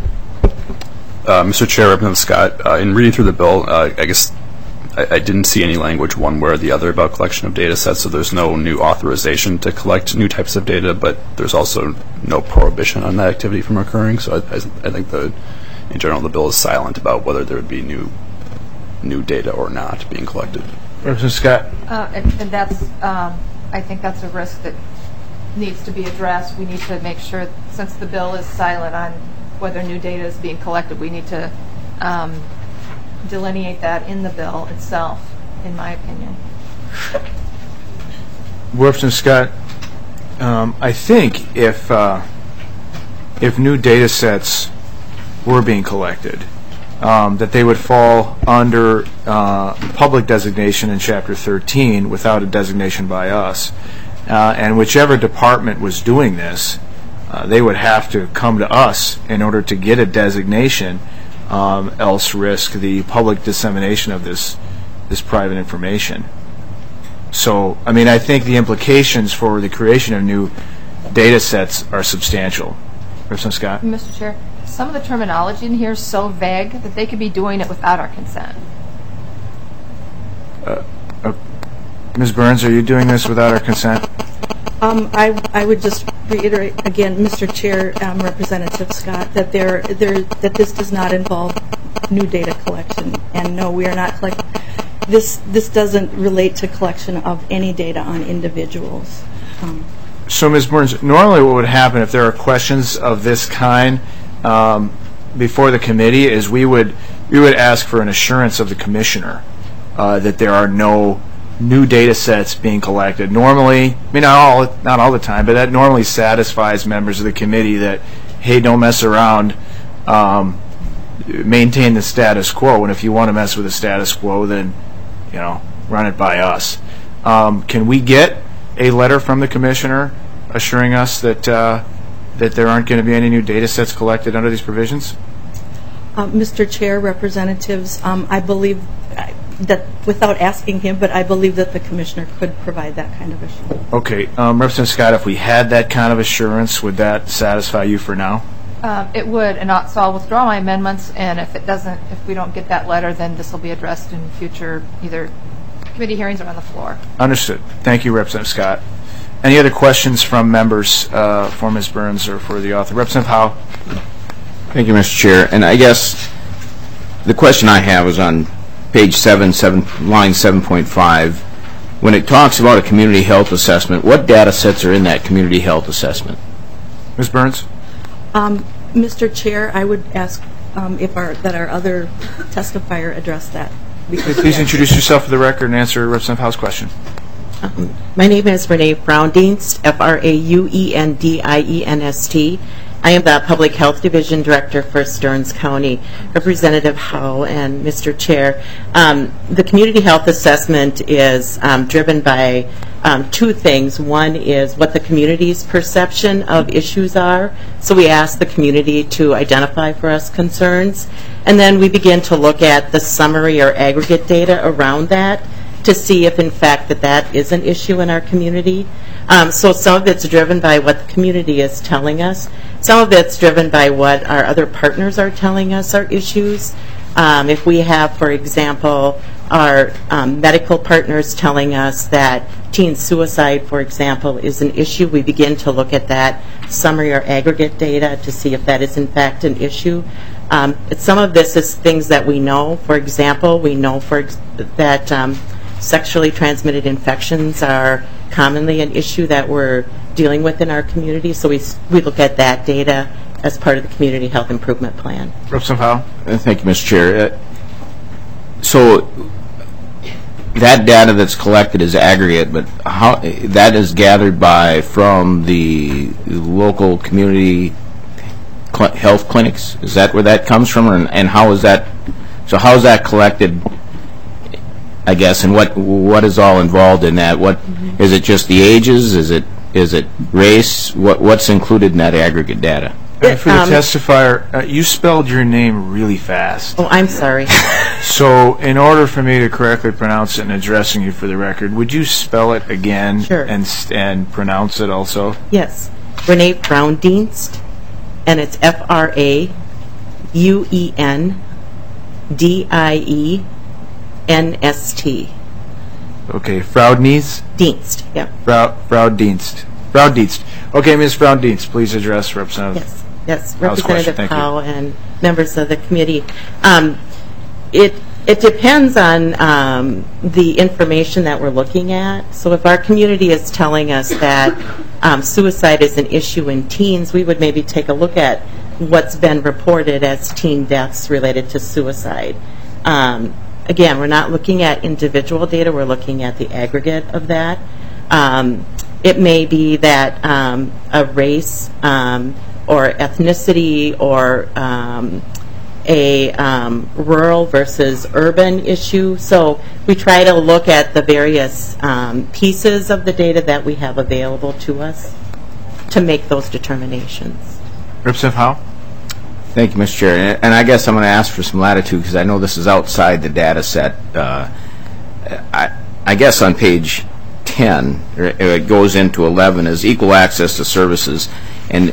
S14: Uh, Mister Chair, Representative Scott, uh, in reading through the bill, uh, I guess I, I didn't see any language one way or the other about collection of data sets, so there's no new authorization to collect new types of data, but there's also no prohibition on that activity from occurring. So I, I, I think the, in general, the bill is silent about whether there would be new new data or not being collected.
S1: Representative Scott.
S13: Uh, and, and that's, um, I think that's a risk that needs to be addressed. We need to make sure, since the bill is silent on whether new data is being collected, we need to um, delineate that in the bill itself, in my opinion.
S1: Representative Scott, um, I think if uh, if new data sets were being collected, um, that they would fall under uh, public designation in Chapter thirteen without a designation by us. Uh, and whichever department was doing this, uh, they would have to come to us in order to get a designation, um, else risk the public dissemination of this this private information. So, I mean, I think the implications for the creation of new data sets are substantial. Representative Scott?
S13: Mister Chair, some of the terminology in here is so vague that they could be doing it without our consent.
S1: Uh, uh, Miz Burns, are you doing this without our consent?
S12: Um, I, I would just reiterate again, Mister Chair, um, Representative Scott, that there, there, that this does not involve new data collection, and no, we are not collecting. This, this doesn't relate to collection of any data on individuals. Um,
S1: So, Miz Burns, normally what would happen if there are questions of this kind um, before the committee is we would we would ask for an assurance of the commissioner uh, that there are no new data sets being collected. Normally, I mean, not all, not all the time, but that normally satisfies members of the committee that, hey, don't mess around, um, maintain the status quo, and if you want to mess with the status quo, then, you know, run it by us. Um, can we get a letter from the commissioner assuring us that uh, that there aren't going to be any new data sets collected under these provisions?
S12: uh, Mister Chair, Representatives, um, I believe that, without asking him, but I believe that the commissioner could provide that kind of assurance.
S1: Okay, um, Representative Scott, if we had that kind of assurance, would that satisfy you for now?
S13: Um, it would, and not, so I'll withdraw my amendments, and if it doesn't, if we don't get that letter, then this will be addressed in future either committee hearings or on the floor.
S1: Understood. Thank you, Representative Scott. Any other questions from members uh, for Miz Burns or for the author? Representative Howe.
S15: Thank you, Mister Chair. And I guess the question I have is on page seven, seven, line seven point five. When it talks about a community health assessment, what data sets are in that community health assessment?
S1: Miz Burns.
S12: Um, Mister Chair, I would ask um, if our that our other testifier address that.
S1: Please introduce yourself for the record and answer Representative Howe's question.
S16: Um, my name is Renee Fraundienst, F R A U E N D I E N S T. I am the Public Health Division Director for Stearns County. Representative Howe and Mister Chair, um, the community health assessment is um, driven by um, two things. One is what the community's perception of issues are. So we ask the community to identify for us concerns. And then we begin to look at the summary or aggregate data around that to see if, in fact, that that is an issue in our community. Um, so some of it's driven by what the community is telling us. Some of it's driven by what our other partners are telling us are issues. Um, if we have, for example, our um, medical partners telling us that teen suicide, for example, is an issue, we begin to look at that summary or aggregate data to see if that is, in fact, an issue. Um, some of this is things that we know. For example, we know for ex- that um, sexually transmitted infections are commonly an issue that we're dealing with in our community, so we we look at that data as part of the Community Health Improvement Plan.
S1: Representative Howe.
S15: Uh, thank you, Mister Chair. Uh, so that data that's collected is aggregate, but how that is gathered by from the local community cl- health clinics? Is that where that comes from, or, and how is that? So how is that collected? I guess, and what what is all involved in that? What mm-hmm. is it? Just the ages? Is it is it race? What what's included in that aggregate data?
S1: And for the um, testifier, uh, you spelled your name really fast.
S16: Oh, I'm sorry.
S1: So, in order for me to correctly pronounce it and addressing you for the record, would you spell it again
S16: sure.
S1: and and pronounce it also?
S16: Yes, Renee Fraundienst, and it's F R A U E N D I E N S T.
S1: Okay, Frau Dienst?
S16: Dienst, yeah.
S1: Frau, Frau Dienst. Frau Dienst. Okay, Miz Frau Dienst, please address Representative.
S16: Yes, yes,
S1: Howe's question.
S16: Representative
S1: Thank you.
S16: Howe and members of the committee. Um, it it depends on um, the information that we're looking at. So if our community is telling us that um, suicide is an issue in teens, we would maybe take a look at what's been reported as teen deaths related to suicide. Um, again, we're not looking at individual data, we're looking at the aggregate of that. Um, it may be that um, a race um, or ethnicity or um, a um, rural versus urban issue. So we try to look at the various um, pieces of the data that we have available to us to make those determinations.
S1: Representative Howe?
S15: Thank you, Mister Chair. And I guess I'm going to ask for some latitude because I know this is outside the data set. Uh, I, I guess on page ten, it goes into eleven as equal access to services. And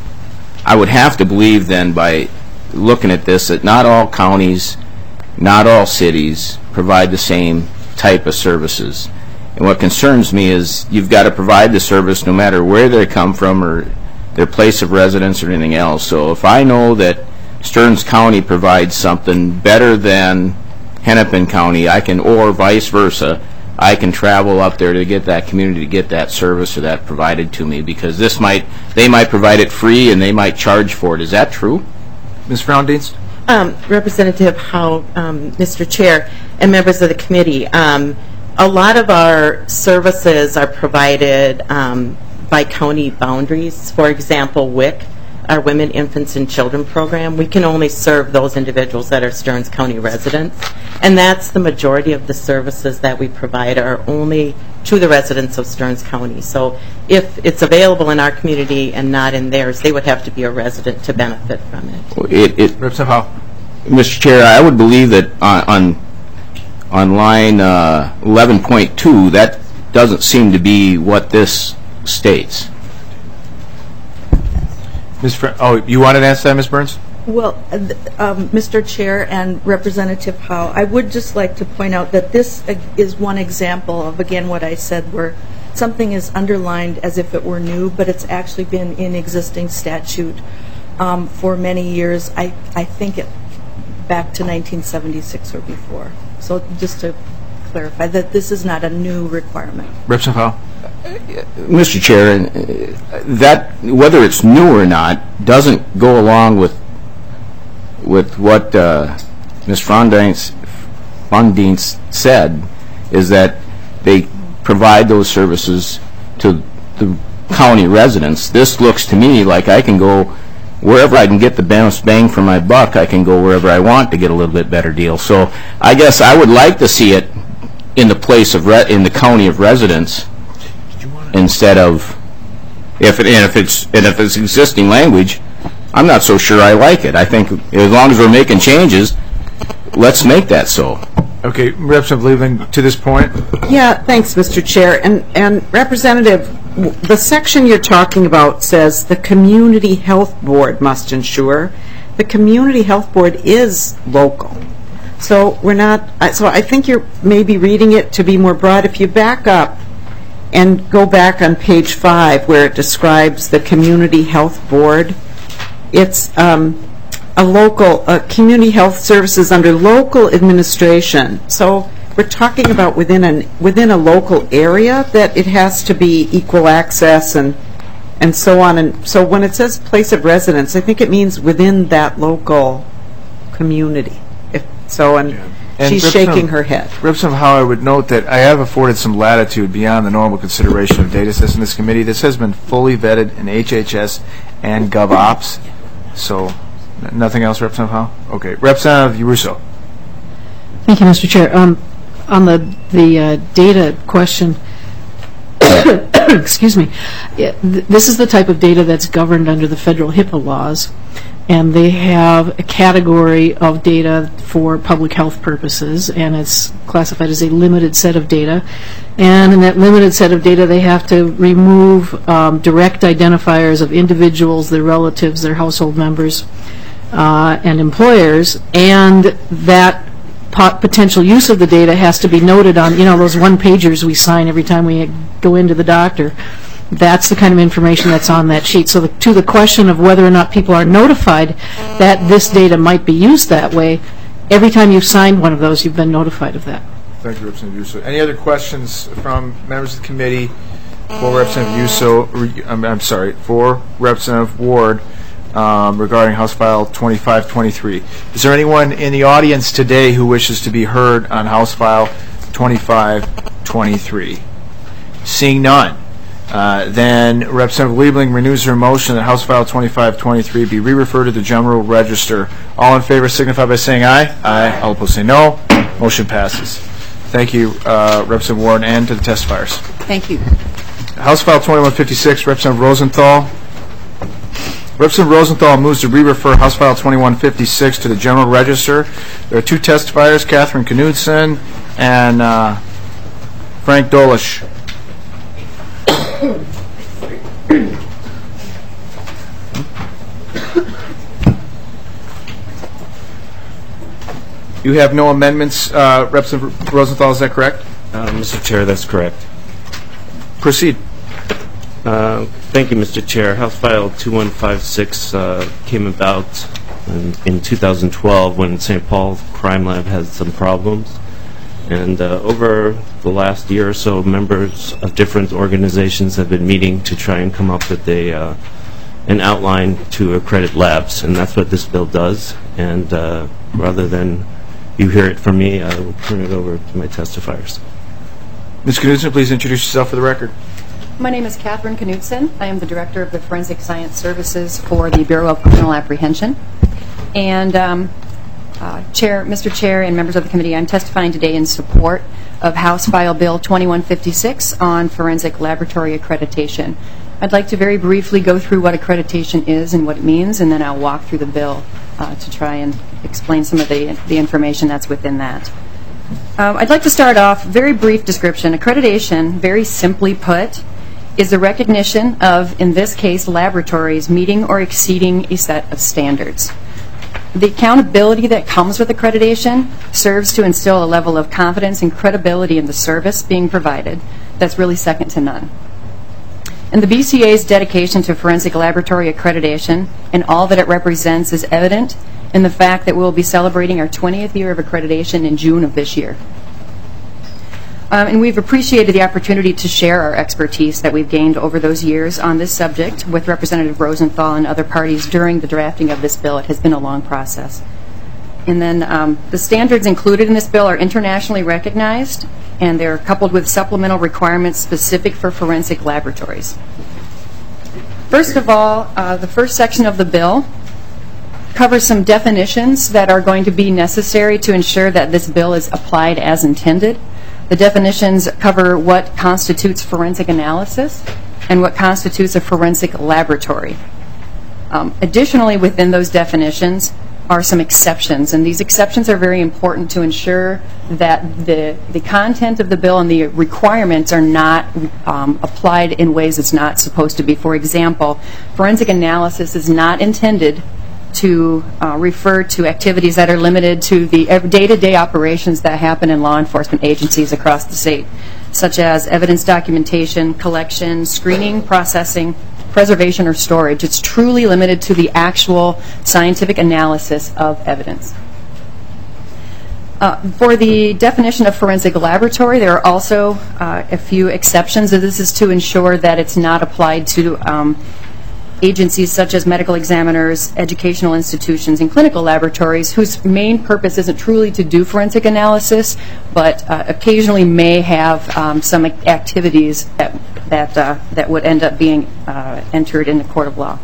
S15: I would have to believe then by looking at this that not all counties, not all cities provide the same type of services. And what concerns me is you've got to provide the service no matter where they come from or their place of residence or anything else. So if I know that Stearns County provides something better than Hennepin County, I can, or vice versa, I can travel up there to get that community to get that service or that provided to me because this might, they might provide it free and they might charge for it. Is that true?
S1: Miz Frau Dienst?
S16: Um, Representative Howe, um, Mister Chair, and members of the committee, um, a lot of our services are provided um, by county boundaries. For example, W I C, our Women, Infants, and Children program, we can only serve those individuals that are Stearns County residents, and that's the majority of the services that we provide are only to the residents of Stearns County. So if it's available in our community and not in theirs, they would have to be a resident to benefit from it.
S15: Well, it, it
S1: Representative Howe?
S15: Mister Chair, I would believe that on on, on line uh, eleven point two, that doesn't seem to be what this states.
S1: Miz Fr oh, you wanted to answer that, Miz Burns?
S12: Well, uh, th- um, Mister Chair and Representative Howe, I would just like to point out that this uh, is one example of, again, what I said, where something is underlined as if it were new, but it's actually been in existing statute um, for many years. I, I think it back to nineteen seventy-six or before. So just to clarify that this is not a new requirement.
S1: Representative Howe?
S15: Mister Chair, uh, that whether it's new or not doesn't go along with with what uh, Miz Frondines said, is that they provide those services to the county residents. This looks to me like I can go wherever I can get the best bang for my buck. I can go wherever I want to get a little bit better deal. So I guess I would like to see it in the place of re in the county of residence instead of if it and if it's and if it's existing language. I'm not so sure I like it. I think as long as we're making changes, let's make that so.
S1: Okay, Representative Leveling, to this point.
S4: Yeah, thanks, Mister Chair. And, and Representative, w- the section you're talking about says the Community Health Board must ensure. The Community Health Board is local. So we're not, I- so I think you're maybe reading it to be more broad. If you back up and go back on page five where it describes the Community Health Board, it's um, a local, uh, community health services under local administration. So we're talking about within an within a local area that it has to be equal access and and so on. And so when it says place of residence, I think it means within that local community. If so, and,
S1: And
S4: she's
S1: Representative-
S4: shaking her head.
S1: Representative Howe, I would note that I have afforded some latitude beyond the normal consideration of data sets in this committee. This has been fully vetted in H H S and GovOps. So, n- nothing else, Representative Howe? Okay. Representative Russo.
S17: Thank you, Mister Chair. Um, on the the uh, data question, excuse me, yeah, th this is the type of data that's governed under the federal HIPAA laws, and they have a category of data for public health purposes, and it's classified as a limited set of data. And in that limited set of data, they have to remove um, direct identifiers of individuals, their relatives, their household members, uh, and employers, and that pot- potential use of the data has to be noted on, you know, those one-pagers we sign every time we go into the doctor. That's the kind of information that's on that sheet. So the, to the question of whether or not people are notified that this data might be used that way, every time you've signed one of those, you've been notified of that.
S18: Thank you, Representative Uso. Any other questions from members of the committee for Representative Uso? I'm, I'm sorry, for Representative Ward um, regarding House File twenty-five twenty-three. Is there anyone in the audience today who wishes to be heard on House File twenty-five twenty-three? Seeing none, uh, then Representative Liebling renews her motion that House File twenty-five twenty-three be re-referred to the General Register. All in favor signify by saying aye. Aye. All opposed say no. Motion passes. Thank you, uh, Representative Warren, and to the testifiers.
S11: Thank you.
S18: House File twenty-one fifty-six, Representative Rosenthal. Representative Rosenthal moves to re-refer House File twenty-one fifty-six to the General Register. There are two testifiers, Catherine Knudsen and uh, Frank Dolish. You have no amendments, uh, Representative Rosenthal, is that correct?
S19: Uh, Mister Chair, that's correct.
S18: Proceed.
S19: Uh, thank you, Mister Chair. House File twenty-one fifty-six uh, came about in, in two thousand twelve when Saint Paul Crime Lab had some problems. And uh, over the last year or so, members of different organizations have been meeting to try and come up with a uh, an outline to accredit labs, and that's what this bill does. And uh, rather than you hear it from me, I will turn it over to my testifiers.
S18: Miz Knudsen, please introduce yourself for the record.
S20: My name is Catherine Knudsen. I am the Director of the Forensic Science Services for the Bureau of Criminal Apprehension. And um, uh, Chair, Mister Chair and members of the committee, I'm testifying today in support of House File Bill twenty-one fifty-six on forensic laboratory accreditation. I'd like to very briefly go through what accreditation is and what it means, and then I'll walk through the bill uh, to try and explain some of the, the information that's within that. Um, I'd like to start off, very brief description. Accreditation, very simply put, is the recognition of, in this case, laboratories meeting or exceeding a set of standards. The accountability that comes with accreditation serves to instill a level of confidence and credibility in the service being provided that's really second to none. And the B C A's dedication to forensic laboratory accreditation and all that it represents is evident in the fact that we'll be celebrating our twentieth year of accreditation in June of this year. Um, and we've appreciated the opportunity to share our expertise that we've gained over those years on this subject with Representative Rosenthal and other parties during the drafting of this bill. It has been a long process. And then um, the standards included in this bill are internationally recognized, and they're coupled with supplemental requirements specific for forensic laboratories. First of all, uh, the first section of the bill covers some definitions that are going to be necessary to ensure that this bill is applied as intended. The definitions cover what constitutes forensic analysis and what constitutes a forensic laboratory. Um, additionally, within those definitions are some exceptions, and these exceptions are very important to ensure that the, the content of the bill and the requirements are not um, applied in ways it's not supposed to be. For example, forensic analysis is not intended to uh, refer to activities that are limited to the day-to-day operations that happen in law enforcement agencies across the state, such as evidence documentation, collection, screening, processing, preservation, or storage. It's truly limited to the actual scientific analysis of evidence. Uh, for the definition of forensic laboratory, there are also uh, a few exceptions. This is to ensure that it's not applied to um, agencies such as medical examiners, educational institutions, and clinical laboratories whose main purpose isn't truly to do forensic analysis, but uh, occasionally may have um, some activities that that uh, that would end up being uh, entered in the court of law.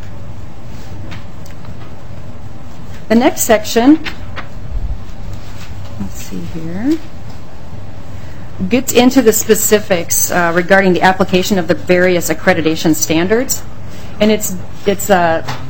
S20: The next section, let's see here, gets into the specifics uh, regarding the application of the various accreditation standards. And it's it's uh,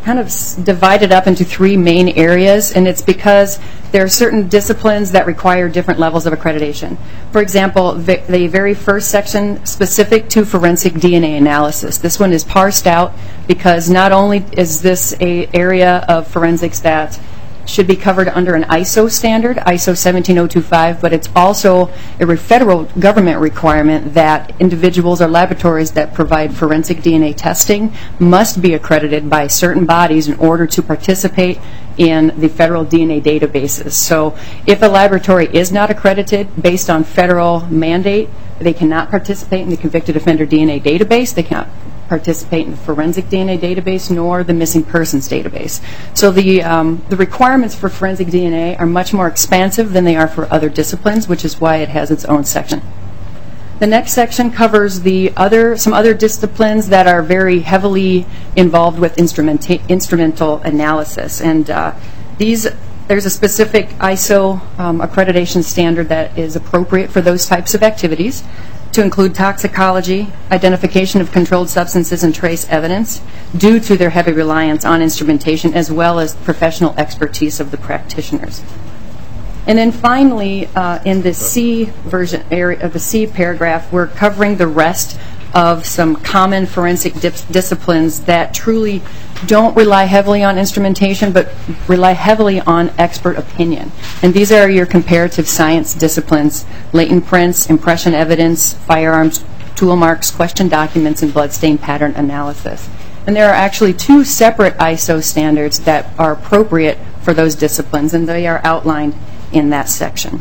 S20: kind of s- divided up into three main areas, and it's because there are certain disciplines that require different levels of accreditation. For example, the, the very first section specific to forensic D N A analysis. This one is parsed out because not only is this a area of forensics that should be covered under an I S O standard, I S O seventeen oh twenty-five, but it's also a federal government requirement that individuals or laboratories that provide forensic D N A testing must be accredited by certain bodies in order to participate in the federal D N A databases. So if a laboratory is not accredited based on federal mandate, they cannot participate in the convicted offender D N A database, they cannot participate in the forensic D N A database, nor the missing persons database. So the, um, the requirements for forensic D N A are much more expansive than they are for other disciplines, which is why it has its own section. The next section covers the other, some other disciplines that are very heavily involved with instrumenta- instrumental analysis. And uh, these, there's a specific I S O um, accreditation standard that is appropriate for those types of activities, to include toxicology, identification of controlled substances and trace evidence, due to their heavy reliance on instrumentation, as well as professional expertise of the practitioners. And then finally, uh, in the C version area of the C paragraph, we're covering the rest of some common forensic dip- disciplines that truly don't rely heavily on instrumentation, but rely heavily on expert opinion. And these are your comparative science disciplines: latent prints, impression evidence, firearms, tool marks, question documents, and bloodstain pattern analysis. And there are actually two separate I S O standards that are appropriate for those disciplines, and they are outlined in that section.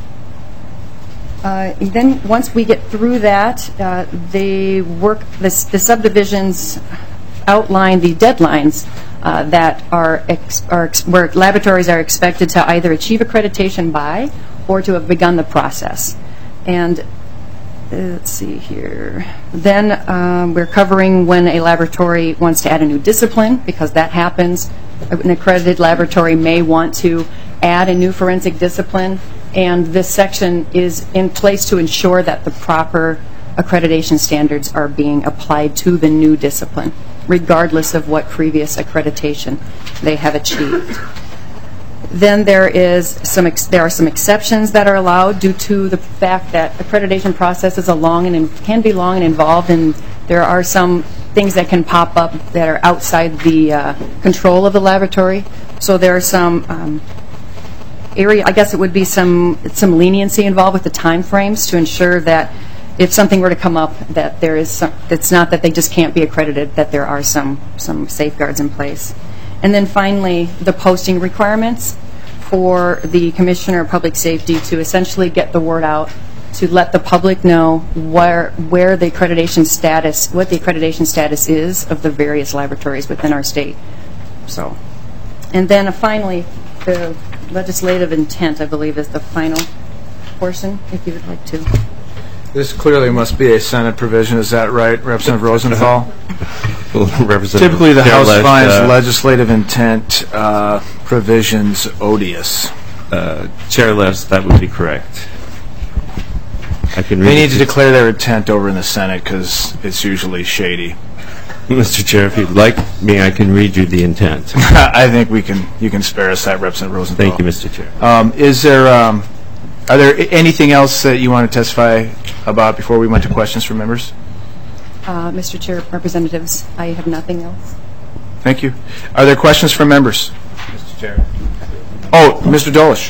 S20: Uh, then once we get through that, uh, they work, the, the subdivisions outline the deadlines uh, that are, ex, are ex, where laboratories are expected to either achieve accreditation by or to have begun the process. And uh, let's see here. Then um, we're covering when a laboratory wants to add a new discipline, because that happens. An accredited laboratory may want to add a new forensic discipline, and this section is in place to ensure that the proper accreditation standards are being applied to the new discipline, regardless of what previous accreditation they have achieved. Then there is some ex- there are some exceptions that are allowed due to the fact that accreditation process is a long and in- can be long and involved, and there are some things that can pop up that are outside the uh, control of the laboratory. So there are some um, area, I guess it would be some some leniency involved with the time frames to ensure that if something were to come up, that there is some, it's not that they just can't be accredited, that there are some some safeguards in place. And then finally, the posting requirements for the Commissioner of Public Safety to essentially get the word out, to let the public know where where the accreditation status, what the accreditation status is of the various laboratories within our state. So, and then uh, finally, the legislative intent, I believe, is the final portion, if you would like to.
S18: This clearly must be a Senate provision. Is that right, Representative Rosenthal?
S19: Representative
S18: Typically, the House
S19: Lesh,
S18: finds
S19: uh,
S18: legislative intent uh, provisions odious.
S19: Uh, Chair Lesh, that would be correct. I can read
S18: They
S19: it
S18: need to declare their intent over in the Senate because it's usually shady.
S19: Mister Chair, if you'd like me, I can read you the intent.
S18: I think we can. You can spare us that, Representative Rosenthal.
S19: Thank you, Mister Chair.
S18: Um, is there? Um, are there anything else that you want to testify about before we went to questions from members?
S20: Uh, Mister Chair, Representatives, I have nothing else.
S18: Thank you. Are there questions from members? Mister Chair. Oh, Mister Dolish.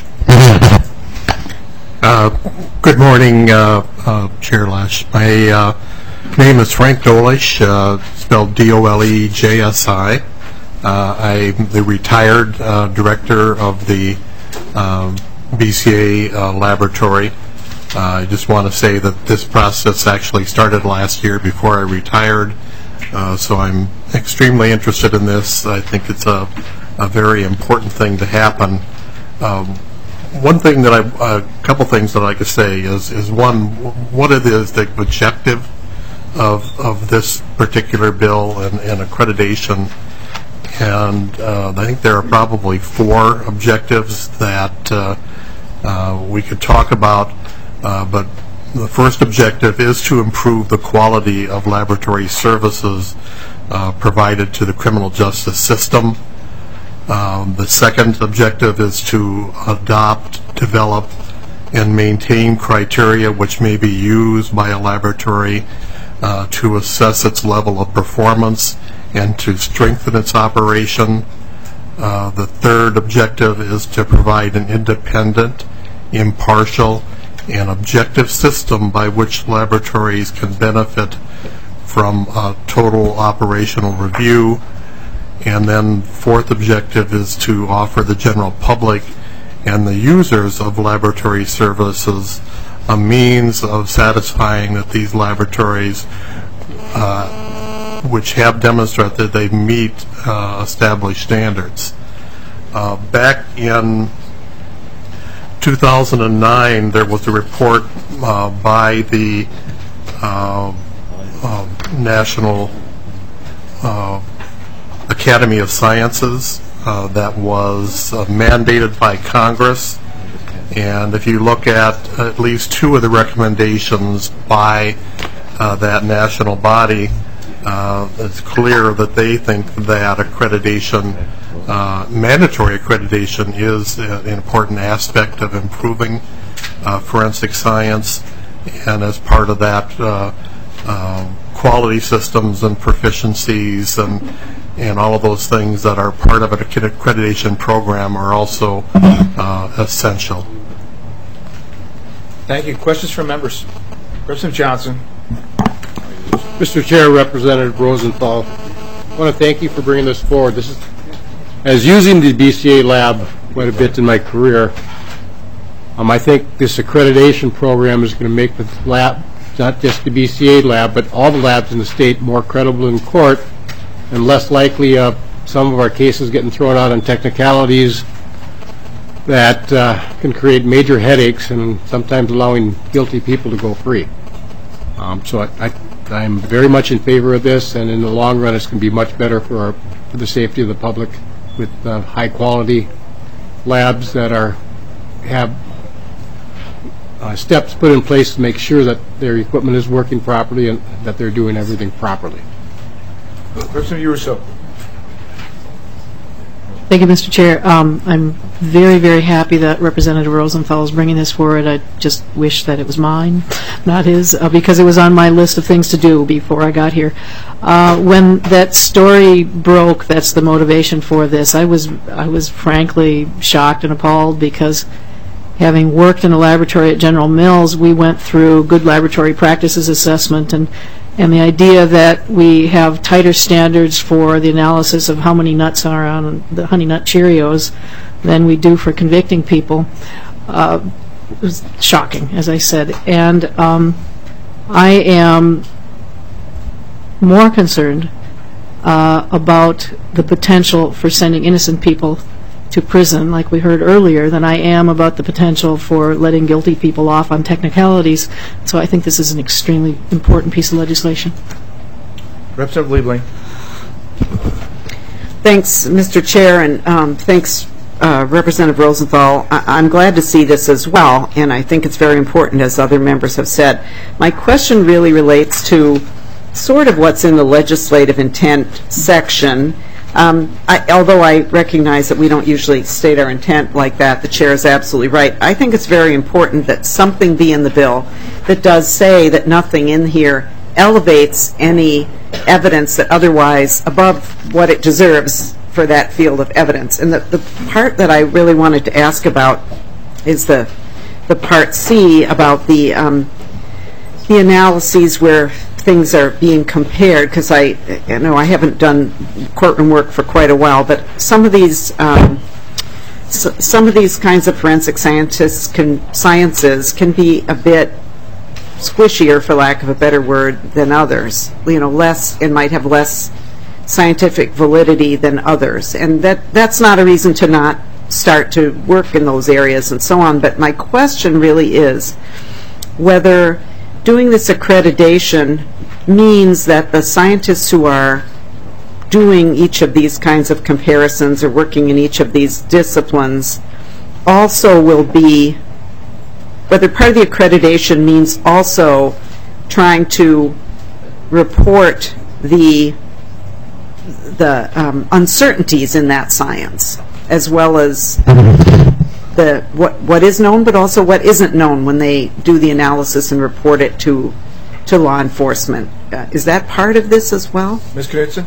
S21: Uh, good morning, uh, uh, Chair Lesh. My uh, name is Frank Dolish, uh, spelled D O L E J S I. Uh, I'm the retired uh, director of the um, B C A uh, laboratory. Uh, I just want to say that this process actually started last year before I retired, uh, so I'm extremely interested in this. I think it's a, a very important thing to happen. Um, one thing that I, a couple things that I could say is, is one, what it is the objective of of this particular bill and, and accreditation, and uh, I think there are probably four objectives that uh, uh, we could talk about. Uh, but the first objective is to improve the quality of laboratory services uh, provided to the criminal justice system. Um, the second objective is to adopt, develop, and maintain criteria which may be used by a laboratory uh, to assess its level of performance and to strengthen its operation. Uh, the third objective is to provide an independent, impartial, and objective system by which laboratories can benefit from a total operational review. And then fourth objective is to offer the general public and the users of laboratory services a means of satisfying that these laboratories, uh, which have demonstrated that they meet uh, established standards. Uh, back in two thousand nine, there was a report uh, by the uh, uh, National uh, Academy of Sciences uh, that was uh, mandated by Congress. And if you look at at least two of the recommendations by uh, that national body, uh, it's clear that they think that accreditation, uh, mandatory accreditation, is an important aspect of improving uh, forensic science. And as part of that, uh, uh, quality systems and proficiencies and and all of those things that are part of an accreditation program are also uh, essential.
S18: Thank you. Questions from members? Representative Johnson.
S9: Mister Chair, Representative Rosenthal, I want to thank you for bringing this forward. This is, as using the B C A lab quite a bit in my career, um, I think this accreditation program is going to make the lab, not just the B C A lab, but all the labs in the state more credible in court and less likely of some of our cases getting thrown out on technicalities that uh, can create major headaches and sometimes allowing guilty people to go free. Um, so I, I, I'm very much in favor of this, and in the long run it's going to be much better for, our, for the safety of the public with uh, high quality labs that are have uh, steps put in place to make sure that their equipment is working properly and that they're doing everything properly.
S18: Representative Russo.
S17: Thank you, Mister Chair. Um, I'm very, very happy that Representative Rosenthal is bringing this forward. I just wish that it was mine, not his, uh, because it was on my list of things to do before I got here. Uh, when that story broke, that's the motivation for this, I was, I was frankly shocked and appalled because having worked in a laboratory at General Mills, we went through good laboratory practices assessment, and And the idea that we have tighter standards for the analysis of how many nuts are on the Honey Nut Cheerios than we do for convicting people uh, was shocking, as I said. And um, I am more concerned uh, about the potential for sending innocent people to prison, like we heard earlier, than I am about the potential for letting guilty people off on technicalities. So I think this is an extremely important piece of legislation.
S18: Representative Liebling.
S4: Thanks, Mister Chair, and um, thanks, uh, Representative Rosenthal. I I'm glad to see this as well, and I think it's very important, as other members have said. My question really relates to sort of what's in the legislative intent section. Um, I, although I recognize that we don't usually state our intent like that, the Chair is absolutely right. I think it's very important that something be in the bill that does say that nothing in here elevates any evidence that otherwise above what it deserves for that field of evidence. And the, the part that I really wanted to ask about is the the part C about the um, the analyses where things are being compared, because I, you know, I haven't done courtroom work for quite a while, but some of these, um, s some of these kinds of forensic scientists can, sciences can be a bit squishier, for lack of a better word, than others. You know, less, and might have less scientific validity than others, and that that's not a reason to not start to work in those areas and so on. But my question really is whether doing this accreditation means that the scientists who are doing each of these kinds of comparisons or working in each of these disciplines also will be, whether part of the accreditation means also trying to report the the um, uncertainties in that science, as well as the what what is known, but also what isn't known when they do the analysis and report it to to law enforcement. Uh, is that part of this as well?
S18: Miz Knudsen?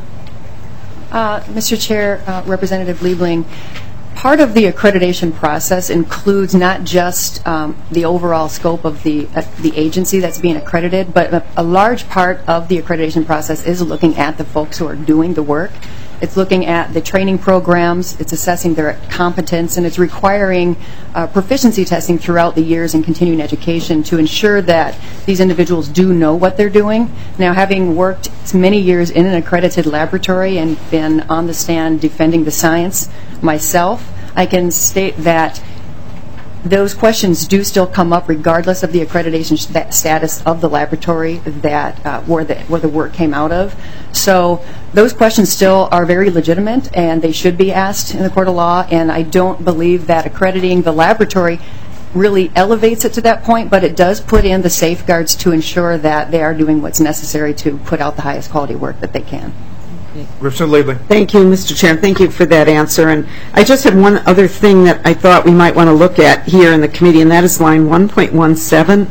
S20: Uh, Mister Chair, uh, Representative Liebling, part of the accreditation process includes not just um, the overall scope of the uh, the agency that's being accredited, but a, a large part of the accreditation process is looking at the folks who are doing the work. It's looking at the training programs, it's assessing their competence, and it's requiring uh, proficiency testing throughout the years in continuing education to ensure that these individuals do know what they're doing. Now, having worked many years in an accredited laboratory and been on the stand defending the science myself, I can state that those questions do still come up regardless of the accreditation st status of the laboratory that uh, where the where the work came out of. So those questions still are very legitimate, and they should be asked in the court of law. And I don't believe that accrediting the laboratory really elevates it to that point, but it does put in the safeguards to ensure that they are doing what's necessary to put out the highest quality work that they can.
S18: Representative Liebling.
S4: Thank you, Mister Chair. Thank you for that answer. And I just had one other thing that I thought we might want to look at here in the committee, and that is line one point one seven.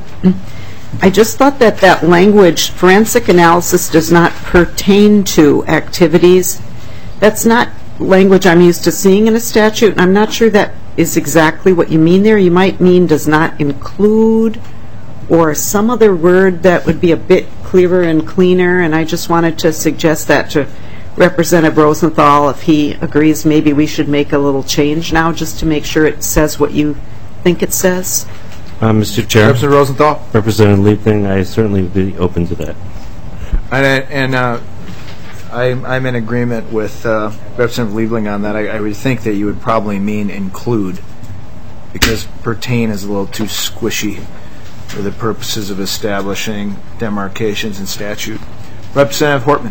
S4: I just thought that that language, forensic analysis does not pertain to activities. That's not language I'm used to seeing in a statute, and I'm not sure that is exactly what you mean there. You might mean does not include, or some other word that would be a bit clearer and cleaner, and I just wanted to suggest that to Representative Rosenthal. If he agrees, maybe we should make a little change now just to make sure it says what you think it says.
S19: Uh, Mister Chair.
S18: Representative Rosenthal.
S19: Representative Liebling, I certainly would be open to that.
S18: And, I- and uh, I'm, I'm in agreement with uh, Representative Liebling on that. I, I would think that you would probably mean include, because pertain is a little too squishy for the purposes of establishing demarcations in statute. Representative Hortman.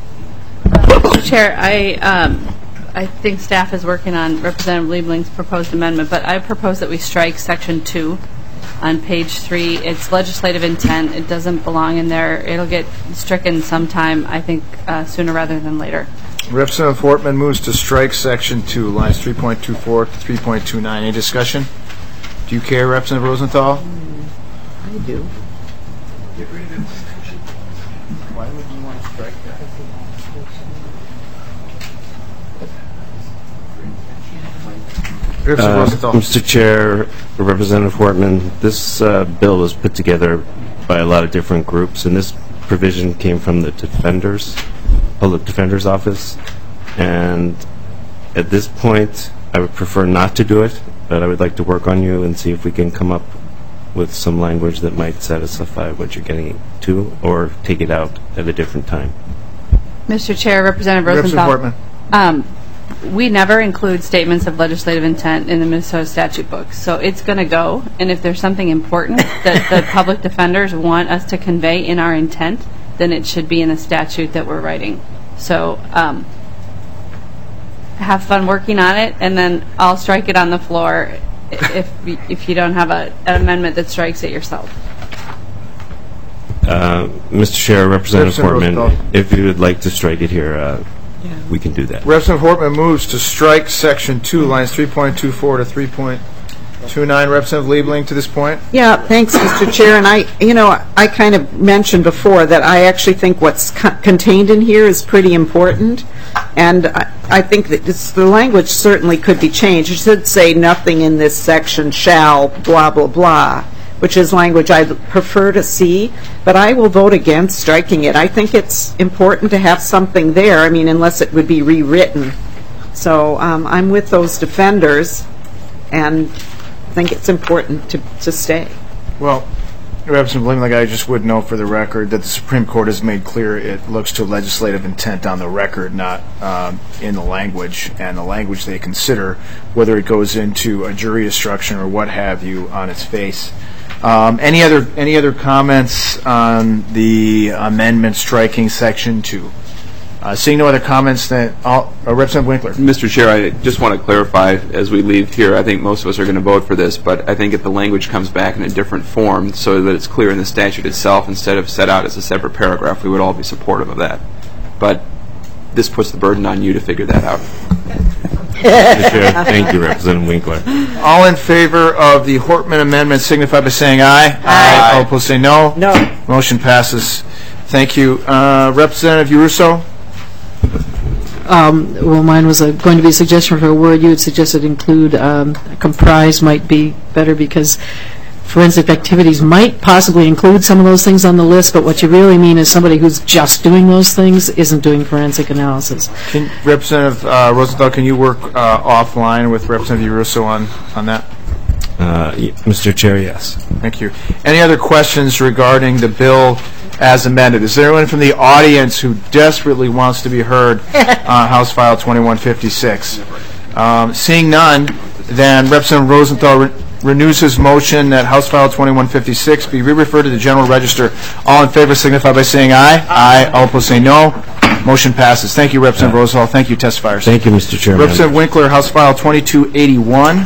S3: Mister Chair, I um, I think staff is working on Representative Liebling's proposed amendment, but I propose that we strike Section two on page three. It's legislative intent. It doesn't belong in there. It'll get stricken sometime, I think, uh, sooner rather than later.
S18: Representative Hortman moves to strike Section two, lines three point two four to three point two nine. Any discussion? Do you care, Representative Rosenthal?
S4: I do.
S18: Get rid of it. Why would you want to strike that?
S19: Uh, Mister Chair, Representative Hortman, this uh, bill was put together by a lot of different groups, and this provision came from the Defenders, Public Defender's Office, and at this point, I would prefer not to do it, but I would like to work on you and see if we can come up with some language that might satisfy what you're getting to, or take it out at a different time.
S3: Mister Chair, Representative Rosenthal.
S18: Representative Hortman.
S3: Um, we never include statements of legislative intent in the Minnesota statute books, so it's going to go, and if there's something important that the public defenders want us to convey in our intent, then it should be in the statute that we're writing. So um, have fun working on it, and then I'll strike it on the floor if if you don't have a, an amendment that strikes it yourself.
S19: Uh, Mister Chair, Representative
S18: Representative
S19: Hortman,
S18: Rosenthal.
S19: if you would like to strike it here, uh, we can do that.
S18: Representative Hortman moves to strike Section two, lines three point two four to three point two nine. Representative Liebling to this point.
S4: Yeah, thanks, Mister Chair. And I, you know, I kind of mentioned before that I actually think what's co contained in here is pretty important, and I, I think that this, the language certainly could be changed. It should say nothing in this section shall blah blah blah, which is language I prefer to see, but I will vote against striking it. I think it's important to have something there, I mean, unless it would be rewritten. So um, I'm with those defenders, and think it's important to, to stay.
S18: Well, Representative Liebling, I just would note for the record that the Supreme Court has made clear it looks to legislative intent on the record, not um, in the language, and the language they consider, whether it goes into a jury instruction or what have you, on its face. Um, any other any other comments on the amendment striking Section two? Uh, seeing no other comments, then I'll, uh, Representative Winkler.
S22: Mister Chair, I just want to clarify as we leave here. I think most of us are going to vote for this, but I think if the language comes back in a different form so that it's clear in the statute itself instead of set out as a separate paragraph, we would all be supportive of that. But this puts the burden on you to figure that out.
S19: Mister Chair, thank you, Representative Winkler.
S18: All in favor of the Hortman amendment signify by saying aye. Aye. All opposed say no.
S4: No.
S18: Motion passes. Thank you. Uh, Representative Urusso?
S17: Um, well, mine was a, going to be a suggestion for a word. You had suggested include um, comprise might be better because forensic activities might possibly include some of those things on the list, but what you really mean is somebody who's just doing those things isn't doing forensic analysis.
S18: Can, Representative uh, Rosenthal, can you work uh, offline with Representative Urusso on, on that?
S19: Uh, y- Mister Chair, yes.
S18: Thank you. Any other questions regarding the bill as amended? Is there anyone from the audience who desperately wants to be heard on House File twenty-one fifty-six? Um, seeing none, then Representative Rosenthal re- renews his motion that House File twenty-one fifty-six be re-referred to the General Register. All in favor signify by saying aye. Aye. All opposed say no. Motion passes. Thank you, Representative
S19: Aye.
S18: Rosenthal. Thank you, testifiers.
S19: Thank you, Mister Chairman.
S18: Representative Winkler, House File twenty-two eighty-one.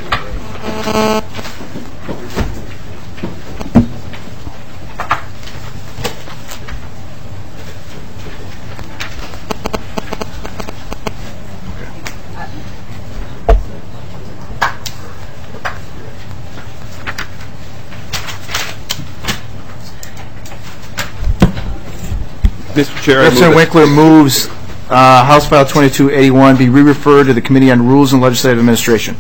S22: Mister Chair, I move
S18: Representative
S22: that-
S18: Winkler moves uh, House File twenty-two eighty-one be re-referred to the Committee on Rules and Legislative Administration.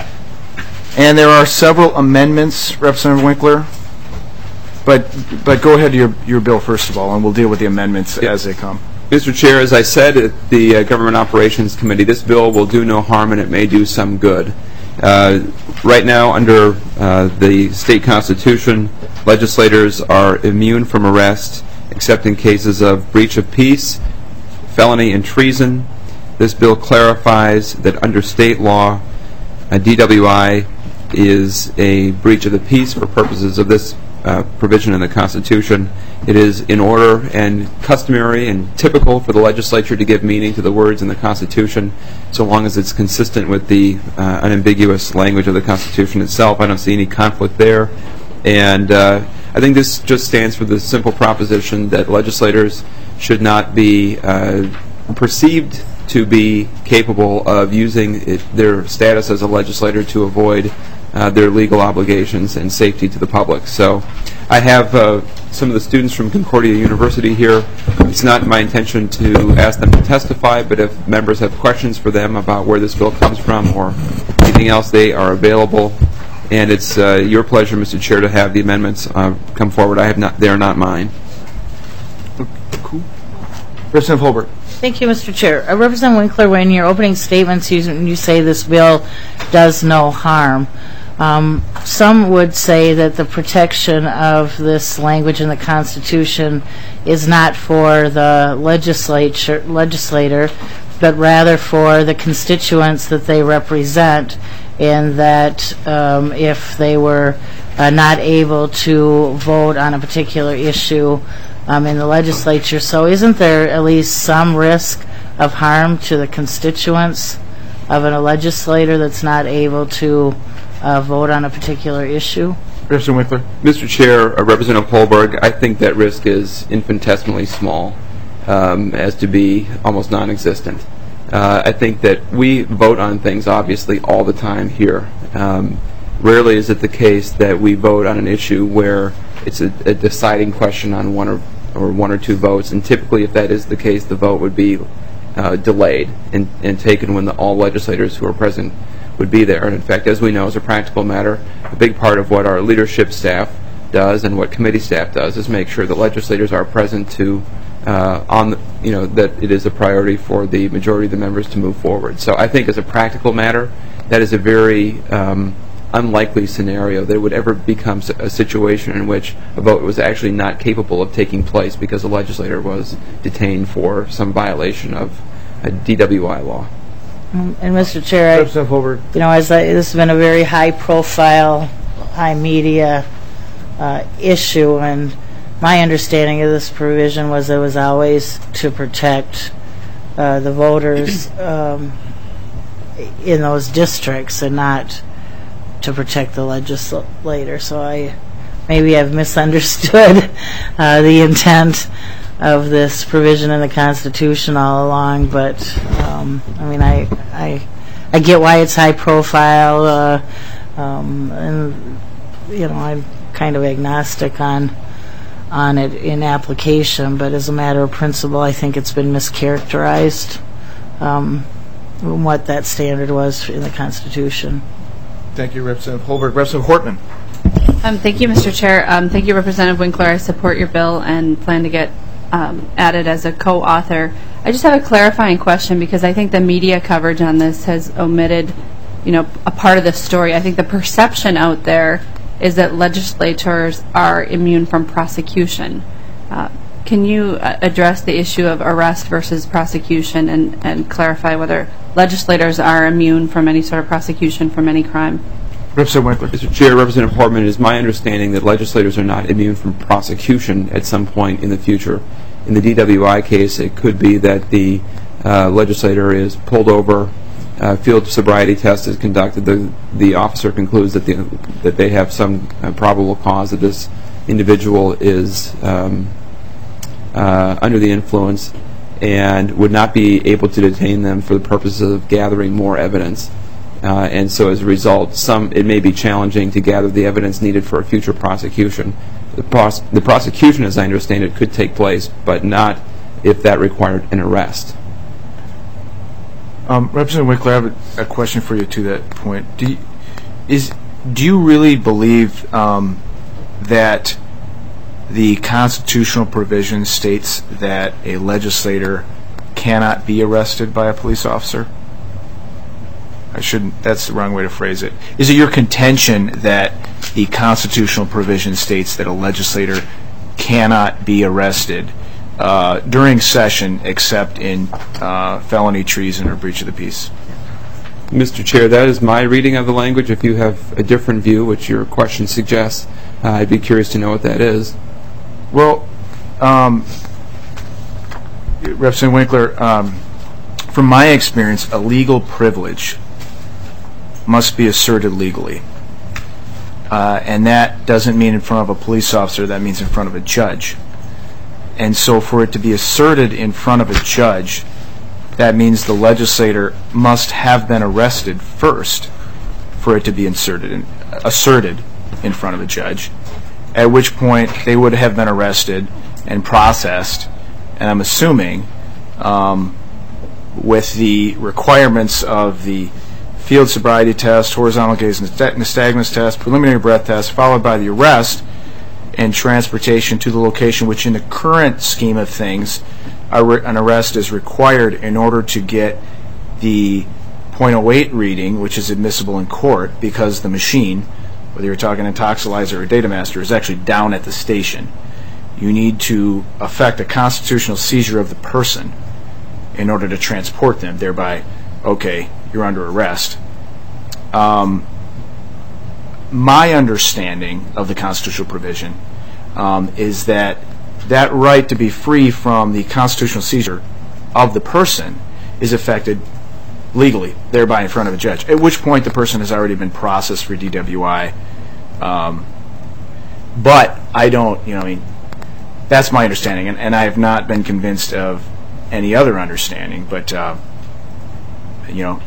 S18: And there are several amendments, Representative Winkler, but but go ahead to your, your bill first of all, and we'll deal with the amendments as they come.
S22: Mister Chair, as I said at the uh, Government Operations Committee, this bill will do no harm and it may do some good. Uh, right now, under uh, the state constitution, legislators are immune from arrest except in cases of breach of peace, felony, and treason. This bill clarifies that under state law, a D W I is a breach of the peace for purposes of this uh, provision in the Constitution. It is in order and customary and typical for the legislature to give meaning to the words in the Constitution, so long as it's consistent with the uh, unambiguous language of the Constitution itself. I don't see any conflict there. And uh, I think this just stands for the simple proposition that legislators should not be uh, perceived to be capable of using it, their status as a legislator to avoid uh, their legal obligations and safety to the public. So I have uh, some of the students from Concordia University here. It's not my intention to ask them to testify, but if members have questions for them about where this bill comes from or anything else, they are available. And it's uh, your pleasure, Mister Chair, to have the amendments uh, come forward. I have not; they are not mine.
S18: Cool. Representative Holbert.
S2: Thank you, Mister Chair. Uh, Representative Winkler, when your opening statements, you, you say this bill does no harm. Um, some would say that the protection of this language in the Constitution is not for the legislature, legislator, but rather for the constituents that they represent, in that um, if they were uh, not able to vote on a particular issue um, in the legislature. So isn't there at least some risk of harm to the constituents of a legislator that's not able to uh, vote on a particular issue?
S18: Representative Winkler.
S22: Mister Chair, uh, Representative Holberg, I think that risk is infinitesimally small, um, as to be almost non-existent. Uh, I think that we vote on things, obviously, all the time here. Um, rarely is it the case that we vote on an issue where it's a, a deciding question on one or, or one or two votes, and typically, if that is the case, the vote would be uh, delayed and, and taken when the, all legislators who are present would be there. And in fact, as we know, as a practical matter, a big part of what our leadership staff does and what committee staff does is make sure that legislators are present to Uh, on the, you know, that it is a priority for the majority of the members to move forward. So I think as a practical matter, that is a very um, unlikely scenario that it would ever become a situation in which a vote was actually not capable of taking place because a legislator was detained for some violation of a D W I law.
S2: Um, and Mister Chair, I, you know, as I, this has been a very high-profile, high-media uh, issue, and my understanding of this provision was it was always to protect uh, the voters um, in those districts and not to protect the legislator. So I maybe I've misunderstood uh, the intent of this provision in the Constitution all along, but um, I mean, I, I I get why it's high profile, uh, um, and you know, I'm kind of agnostic on on it in application, but as a matter of principle, I think it's been mischaracterized um, what that standard was in the Constitution.
S18: Thank you, Representative Holberg. Representative Hortman.
S3: Um, thank you, Mister Chair. Um, thank you, Representative Winkler. I support your bill and plan to get um, added as a co-author. I just have a clarifying question because I think the media coverage on this has omitted, you know, a part of the story. I think the perception out there is that legislators are immune from prosecution. Uh, can you uh, address the issue of arrest versus prosecution and, and clarify whether legislators are immune from any sort of prosecution from any crime?
S18: Representative Winkler.
S22: Mister Chair, Representative Portman, it is my understanding that legislators are not immune from prosecution at some point in the future. In the D W I case, it could be that the uh, legislator is pulled over, uh, field sobriety test is conducted, the the officer concludes that the that they have some uh, probable cause that this individual is um, uh, under the influence and would not be able to detain them for the purposes of gathering more evidence. Uh, and so as a result, some it may be challenging to gather the evidence needed for a future prosecution. The, pros the prosecution, as I understand it, could take place, but not if that required an arrest.
S18: Um, Representative Winkler, I have a, a question for you to that point. Do you, is, do you really believe um, that the constitutional provision states that a legislator cannot be arrested by a police officer? I shouldn't, that's the wrong way to phrase it. Is it your contention that the constitutional provision states that a legislator cannot be arrested uh, during session except in uh, felony treason or breach of the peace?
S22: Mister Chair, that is my reading of the language. If you have a different view, which your question suggests, uh, I'd be curious to know what that is.
S18: Well, um, Representative Winkler, um, from my experience, a legal privilege must be asserted legally. Uh, and that doesn't mean in front of a police officer, that means in front of a judge. And so for it to be asserted in front of a judge, that means the legislator must have been arrested first for it to be inserted in, asserted in front of a judge, at which point they would have been arrested and processed, and I'm assuming um, with the requirements of the field sobriety test, horizontal gaze nystagmus test, preliminary breath test, followed by the arrest and transportation to the location, which in the current scheme of things, an arrest is required in order to get the point oh eight reading, which is admissible in court, because the machine, whether you're talking a Toxalyzer or a Data Master, is actually down at the station. You need to effect a constitutional seizure of the person in order to transport them, thereby, okay, you're under arrest. Um, my understanding of the constitutional provision um, is that that right to be free from the constitutional seizure of the person is effected legally, thereby in front of a judge, at which point the person has already been processed for D W I. Um, but I don't, you know, I mean, that's my understanding, and, and I have not been convinced of any other understanding, but, uh, you know,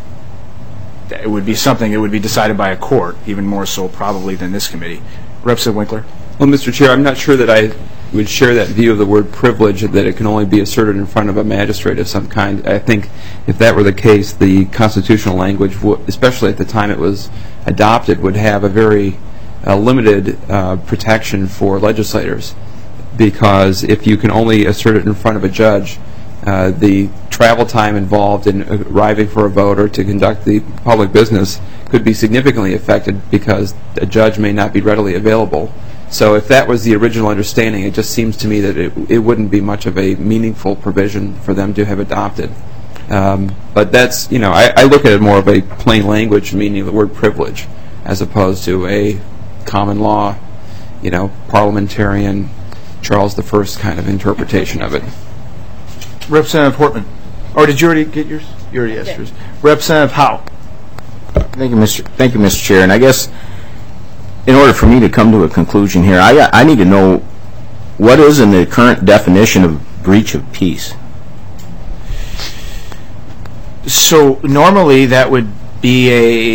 S18: it would be something that would be decided by a court, even more so probably than this committee. Representative Winkler?
S22: Well, Mister Chair, I'm not sure that I would share that view of the word privilege, that it can only be asserted in front of a magistrate of some kind. I think if that were the case, the constitutional language, especially at the time it was adopted, would have a very uh, limited uh, protection for legislators, because if you can only assert it in front of a judge, uh, the travel time involved in arriving for a vote or to conduct the public business could be significantly affected because a judge may not be readily available. So if that was the original understanding, it just seems to me that it, it wouldn't be much of a meaningful provision for them to have adopted. Um, but that's, you know, I, I look at it more of a plain language meaning of the word privilege as opposed to a common law, you know, parliamentarian Charles the First kind of interpretation of it.
S18: Representative Hortman. Or did you already get yours? You already asked yours. Representative Howe.
S15: Thank you, Mister Thank you, Mister Chair. And I guess in order for me to come to a conclusion here, I I need to know what is in the current definition of breach of peace?
S1: So normally that would be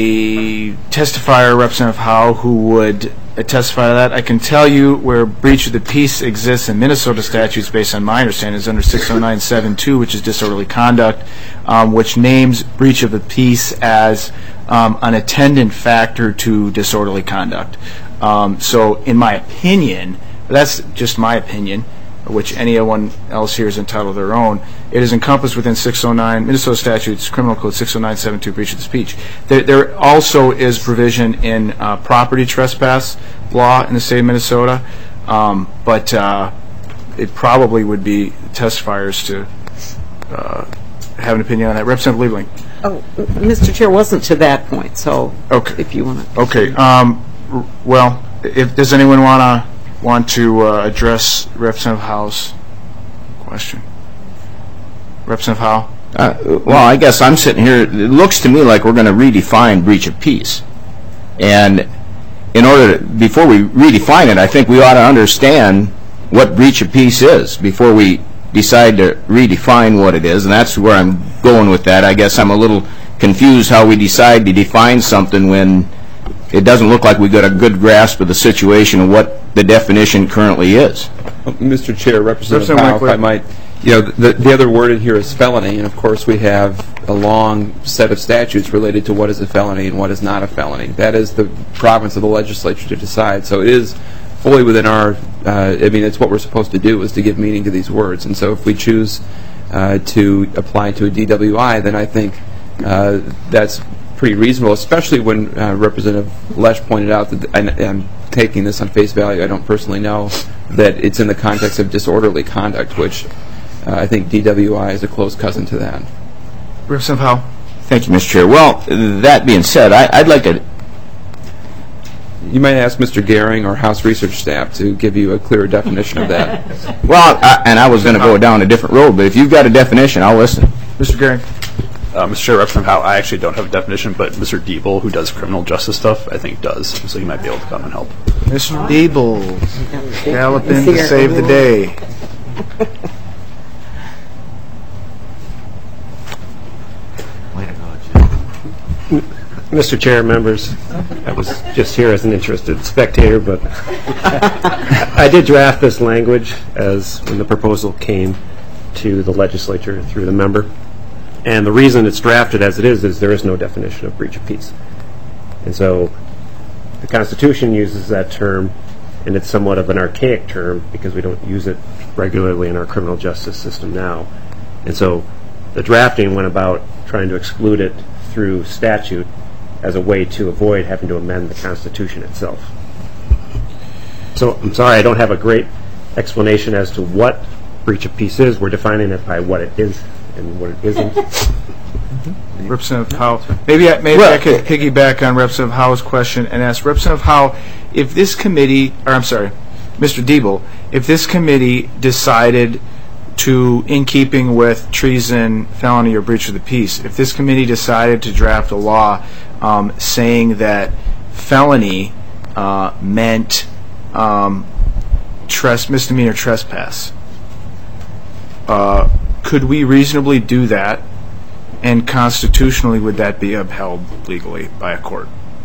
S1: a testifier, Representative Howe, who would testify to that. I can tell you where breach of the peace exists in Minnesota statutes, based on my understanding, is under six oh nine seven two, which is disorderly conduct, um, which names breach of the peace as um, an attendant factor to disorderly conduct. Um, so in my opinion, that's just my opinion, which anyone else here is entitled to their own, it is encompassed within six oh nine, Minnesota statutes, Criminal Code six oh nine seven two, breach of the speech. There, there also is provision in uh, property trespass law in the state of Minnesota, um, but uh, it probably would be testifiers to uh, have an opinion on that. Representative Liebling.
S4: Oh, Mister Chair, wasn't to that point, so
S1: okay.
S4: If you want to.
S1: Okay. Um, r- well, if does anyone want to want to uh, address Representative Howe's question? Representative Howe?
S15: Uh, well, I guess I'm sitting here, it looks to me like we're going to redefine breach of peace. And in order to, before we redefine it, I think we ought to understand what breach of peace is before we decide to redefine what it is. And that's where I'm going with that. I guess I'm a little confused how we decide to define something when it doesn't look like we got a good grasp of the situation of what the definition currently is.
S22: Well, Mister Chair, Representative Howe, if I might, you know, the, the other word in here is felony, and of course we have a long set of statutes related to what is a felony and what is not a felony. That is the province of the legislature to decide. So it is fully within our, uh, I mean, it's what we're supposed to do, is to give meaning to these words. And so if we choose uh, to apply to a D W I, then I think uh, that's pretty reasonable, especially when uh, Representative Lesch pointed out that, and I'm taking this on face value, I don't personally know, that it's in the context of disorderly conduct, which uh, I think D W I is a close cousin to that.
S1: Representative Howe.
S15: Thank you, Mister Chair. Well, that being said, I, I'd like to...
S22: You might ask Mister Gehring or House Research staff to give you a clearer definition of that.
S15: Well, I, and I was going to go down a different road, but if you've got a definition, I'll listen.
S1: Mister Gehring.
S14: Uh, Mister Chair, Representative Howe, I actually don't have a definition, but Mister Diebel, who does criminal justice stuff, I think does, so he might be able to come and help.
S1: Mister Diebel, galloping to save the day.
S7: Mister Chair, members, I was just here as an interested spectator, but I did draft this language as when the proposal came to the legislature through the member. And the reason it's drafted as it is is there is no definition of breach of peace. And so the Constitution uses that term, and it's somewhat of an archaic term because we don't use it regularly in our criminal justice system now. And so the drafting went about trying to exclude it through statute as a way to avoid having to amend the Constitution itself. So I'm sorry, I don't have a great explanation as to what breach of peace is. We're defining it by what it is and what it isn't.
S1: Mm-hmm. Representative Howe. Maybe I, maybe
S15: well,
S1: I could piggyback on Representative Howe's question and ask Representative Howe, if this committee, or I'm sorry, Mister Diebel, if this committee decided to, in keeping with treason, felony, or breach of the peace, if this committee decided to draft a law um, saying that felony uh, meant um, tres- misdemeanor trespass, uh, could we reasonably do that, and constitutionally would that be upheld legally by a court?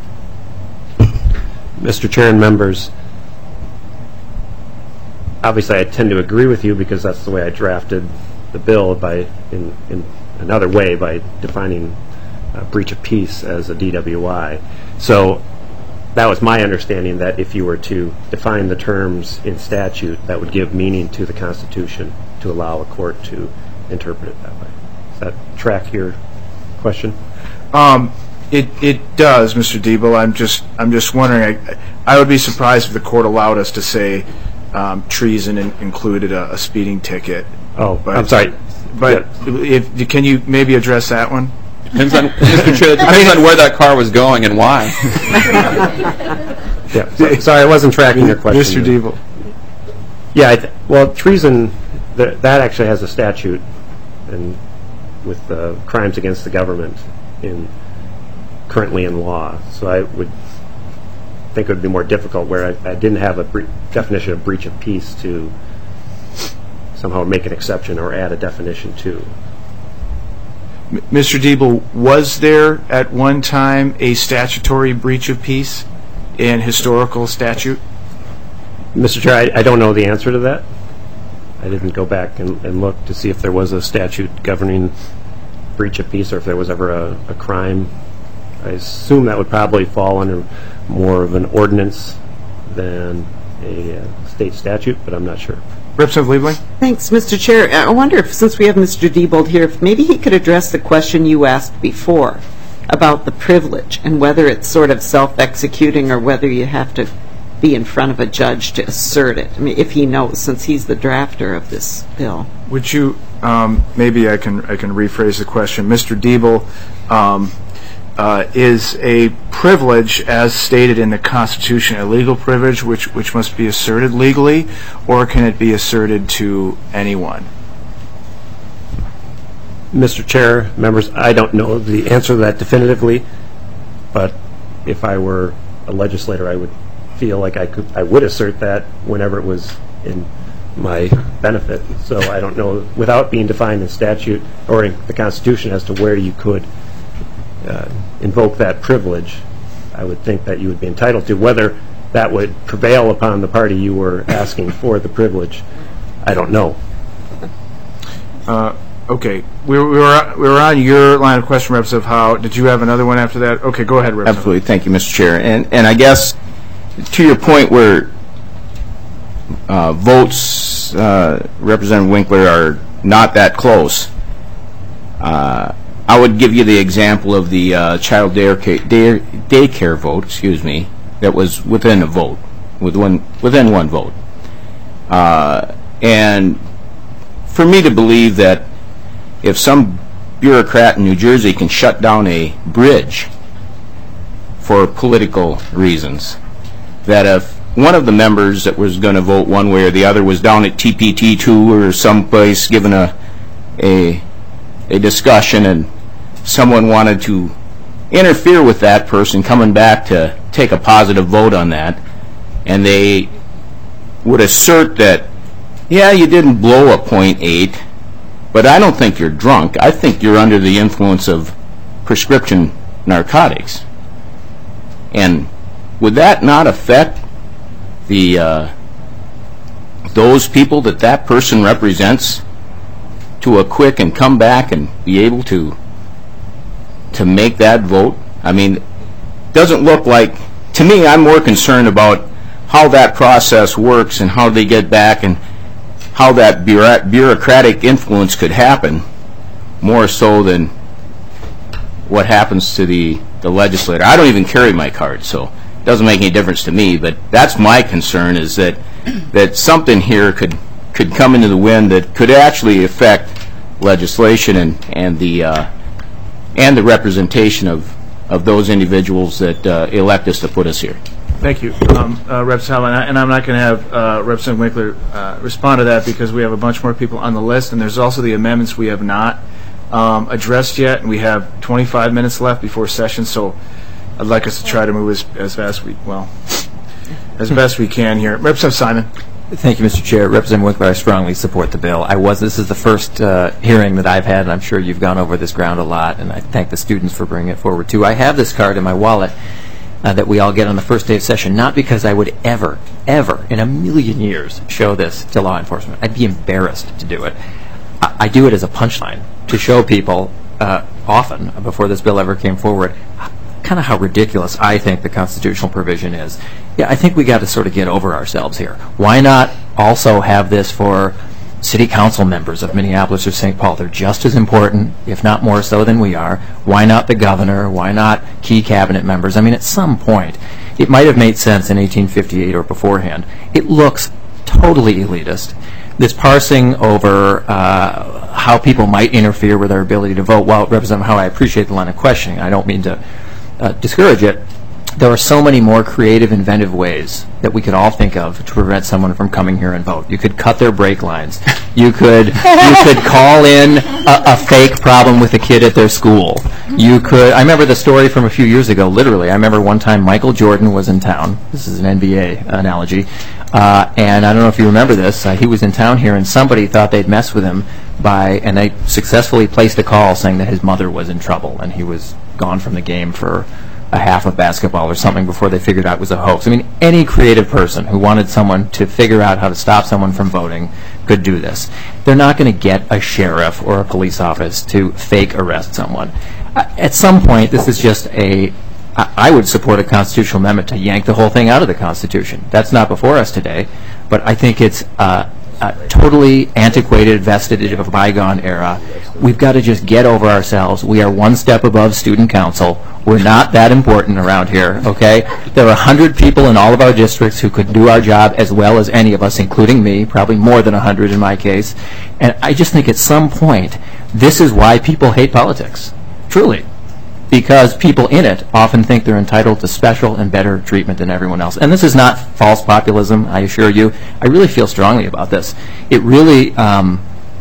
S7: Mister Chair and members, obviously I tend to agree with you because that's the way I drafted the bill by in, in another way by defining uh, breach of peace as a D W I. So that was my understanding, that if you were to define the terms in statute, that would give meaning to the Constitution to allow a court to interpret it that way. Does that track your question?
S1: Um, it it does, Mister Diebel. I'm just I'm just wondering. I, I would be surprised if the court allowed us to say um, treason in, included a, a speeding ticket.
S7: Oh,
S1: but,
S7: I'm sorry.
S1: But yeah. if can you maybe address that one?
S22: Depends on, Mister Chair, it depends on where that car was going and why.
S7: Yeah, so, sorry, I wasn't tracking your question.
S1: Mister Diebel.
S7: Yeah, I th- well, treason, th- that actually has a statute, and with uh, crimes against the government in currently in law. So I would think it would be more difficult where I, I didn't have a bre- definition of breach of peace to somehow make an exception or add a definition to.
S1: Mister Diebel, was there at one time a statutory breach of peace in historical statute?
S7: Mister Chair, I, I don't know the answer to that. I didn't go back and, and look to see if there was a statute governing breach of peace or if there was ever a, a crime. I assume that would probably fall under more of an ordinance than a uh, state statute, but I'm not sure.
S1: Representative Liebling?
S4: Thanks, Mister Chair. I wonder if, since we have Mister Diebold here, if maybe he could address the question you asked before about the privilege and whether it's sort of self-executing or whether you have to be in front of a judge to assert it. I mean, if he knows, since he's the drafter of this bill.
S1: Would you, um, maybe I can I can rephrase the question. Mister Diebel, um, uh, is a privilege, as stated in the Constitution, a legal privilege which, which must be asserted legally, or can it be asserted to anyone?
S7: Mister Chair, members, I don't know the answer to that definitively, but if I were a legislator, I would feel like I could, I would assert that whenever it was in my benefit. So I don't know, without being defined in statute or in the Constitution as to where you could uh, invoke that privilege, I would think that you would be entitled to. Whether that would prevail upon the party you were asking for the privilege, I don't know.
S1: Uh, okay, we were, we were we were on your line of question, Representative Howe. Did you have another one after that? Okay, go ahead, Representative.
S15: Absolutely, thank you, Mister Chair. And and I guess to your point where uh, votes, uh, Representative Winkler, are not that close, uh, I would give you the example of the uh, child daycare, day, daycare vote, excuse me, that was within a vote, with one, within one vote. Uh, and for me to believe that if some bureaucrat in New Jersey can shut down a bridge for political reasons, that if one of the members that was going to vote one way or the other was down at T P T two or someplace giving a, a, a discussion and someone wanted to interfere with that person coming back to take a positive vote on that, and they would assert that, yeah, you didn't blow a point eight, but I don't think you're drunk. I think you're under the influence of prescription narcotics. And would that not affect the uh, those people that that person represents to a quick and come back and be able to to make that vote? I mean, doesn't look like, to me, I'm more concerned about how that process works and how they get back and how that bureaucratic influence could happen, more so than what happens to the, the legislator. I don't even carry my card, so it doesn't make any difference to me, but that's my concern, is that that something here could could come into the wind that could actually affect legislation and, and the uh, and the representation of, of those individuals that uh, elect us to put us here.
S1: Thank you, um, uh, Representative Howe, and, I, and I'm not going to have uh, Representative Winkler uh, respond to that because we have a bunch more people on the list, and there's also the amendments we have not um, addressed yet, and we have twenty-five minutes left before session, so I'd like us to try to move as, as fast we well as best we can here. Representative Simon.
S6: Thank you, Mister Chair. Representative Winkler, I strongly support the bill. I was. This is the first uh, hearing that I've had, and I'm sure you've gone over this ground a lot, and I thank the students for bringing it forward, too. I have this card in my wallet uh, that we all get on the first day of session, not because I would ever, ever, in a million years, show this to law enforcement. I'd be embarrassed to do it. I, I do it as a punchline to show people uh, often, before this bill ever came forward, kind of how ridiculous I think the constitutional provision is. Yeah, I think we got to sort of get over ourselves here. Why not also have this for city council members of Minneapolis or Saint Paul? They're just as important, if not more so than we are. Why not the governor? Why not key cabinet members? I mean, at some point, it might have made sense in eighteen fifty-eight or beforehand. It looks totally elitist. This parsing over uh, how people might interfere with our ability to vote, well, Representative Howe, I appreciate the line of questioning. I don't mean to Uh, discourage it. There are so many more creative, inventive ways that we could all think of to prevent someone from coming here and vote. You could cut their brake lines. You could you could call in a, a fake problem with a kid at their school. You could. I remember the story from a few years ago. Literally, I remember one time Michael Jordan was in town. This is an N B A analogy. Uh, and I don't know if you remember this, uh, he was in town here and somebody thought they'd mess with him by, and they successfully placed a call saying that his mother was in trouble and he was gone from the game for a half of basketball or something before they figured out it was a hoax. I mean, any creative person who wanted someone to figure out how to stop someone from voting could do this. They're not going to get a sheriff or a police office to fake arrest someone. Uh, at some point, this is just a I would support a constitutional amendment to yank the whole thing out of the Constitution. That's not before us today, but I think it's uh, a totally antiquated vestige of a bygone era. We've got to just get over ourselves. We are one step above student council. We're not that important around here, okay? There are one hundred people in all of our districts who could do our job as well as any of us, including me, probably more than one hundred in my case. And I just think at some point, this is why people hate politics, truly. Because people in it often think they're entitled to special and better treatment than everyone else. And this is not false populism, I assure you. I really feel strongly about this. It really, um,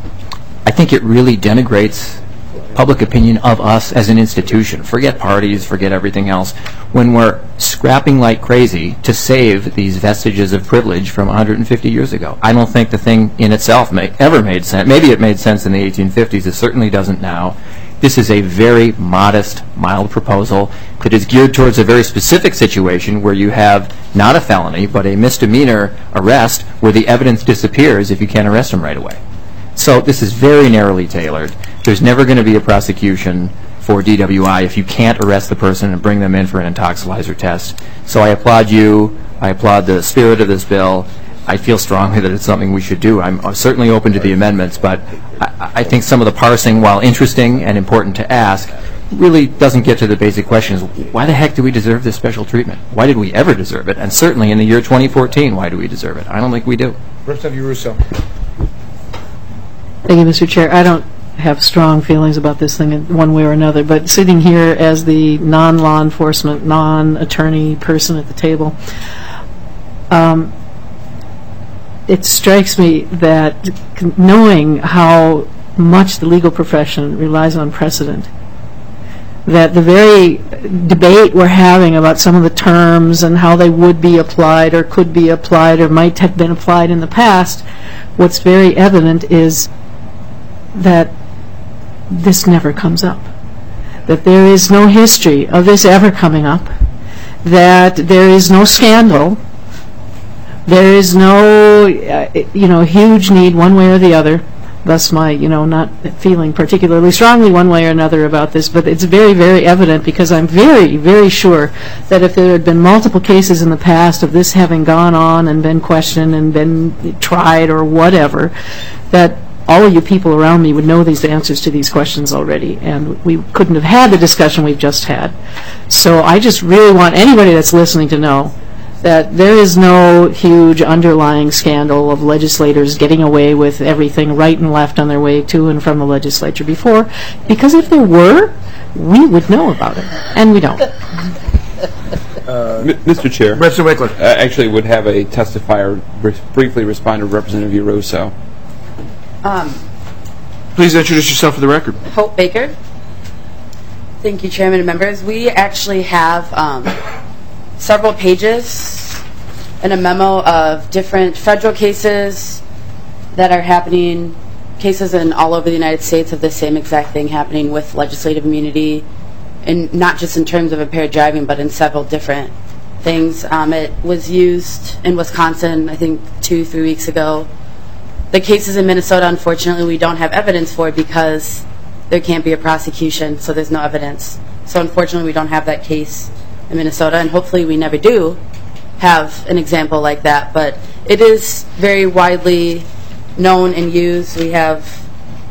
S6: I think it really denigrates public opinion of us as an institution. Forget parties, forget everything else. When we're scrapping like crazy to save these vestiges of privilege from one hundred fifty years ago. I don't think the thing in itself may, ever made sense. Maybe it made sense in the eighteen fifties. It certainly doesn't now. This is a very modest, mild proposal that is geared towards a very specific situation where you have not a felony, but a misdemeanor arrest where the evidence disappears if you can't arrest them right away. So this is very narrowly tailored. There's never going to be a prosecution for D W I if you can't arrest the person and bring them in for an intoxilizer test. So I applaud you. I applaud the spirit of this bill. I feel strongly that it's something we should do. I'm certainly open to the amendments, but I, I think some of the parsing, while interesting and important to ask, really doesn't get to the basic questions. Why the heck do we deserve this special treatment? Why did we ever deserve it? And certainly in the year twenty fourteen, why do we deserve it? I don't think we do.
S18: Representative Russo.
S17: Thank you, Mister Chair. I don't have strong feelings about this thing in one way or another, but sitting here as the non-law enforcement, non-attorney person at the table, um, it strikes me that knowing how much the legal profession relies on precedent, that the very debate we're having about some of the terms and how they would be applied or could be applied or might have been applied in the past, what's very evident is that this never comes up, that there is no history of this ever coming up, that there is no scandal, there is no, uh, you know, huge need one way or the other. Thus my, you know, not feeling particularly strongly one way or another about this, but it's very, very evident because I'm very, very sure that if there had been multiple cases in the past of this having gone on and been questioned and been tried or whatever, that all of you people around me would know these answers to these questions already, and we couldn't have had the discussion we've just had. So I just really want anybody that's listening to know that there is no huge underlying scandal of legislators getting away with everything right and left on their way to and from the legislature before, because if there were, we would know about it, and we don't.
S22: Uh, Mister Chair,
S18: Representative Wickler.
S22: I actually would have a testifier re- briefly respond to Representative Uroso.
S5: Um,
S18: Please introduce yourself for the record.
S5: Hope Baker. Thank you, Chairman and members. We actually have um, several pages in a memo of different federal cases that are happening, cases in all over the United States of the same exact thing happening with legislative immunity, and not just in terms of impaired driving, but in several different things. Um, it was used in Wisconsin, I think, two, three weeks ago. The cases in Minnesota, unfortunately, we don't have evidence for because there can't be a prosecution, so there's no evidence. So unfortunately, we don't have that case in Minnesota, and hopefully we never do have an example like that. But it is very widely known and used. We have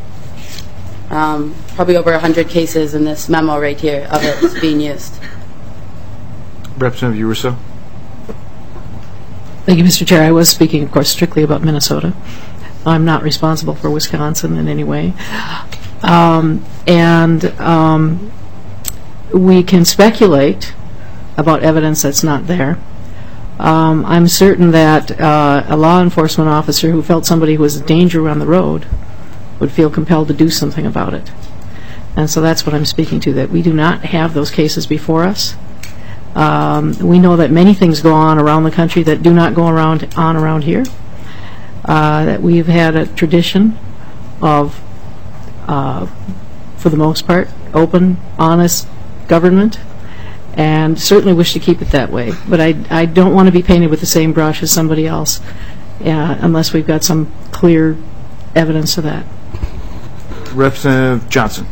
S5: um, probably over one hundred cases in this memo right here of it being used.
S18: Representative Uroso.
S17: Thank you, Mister Chair. I was speaking, of course, strictly about Minnesota. I'm not responsible for Wisconsin in any way. Um, and um, we can speculate about evidence that's not there. Um, I'm certain that uh, a law enforcement officer who felt somebody was a danger on the road would feel compelled to do something about it. And so that's what I'm speaking to, that we do not have those cases before us. Um, we know that many things go on around the country that do not go around on around here. Uh, that we've had a tradition of, uh, for the most part, open, honest government, and certainly wish to keep it that way. But I, I don't want to be painted with the same brush as somebody else, uh, unless we've got some clear evidence of that.
S18: Representative Johnson.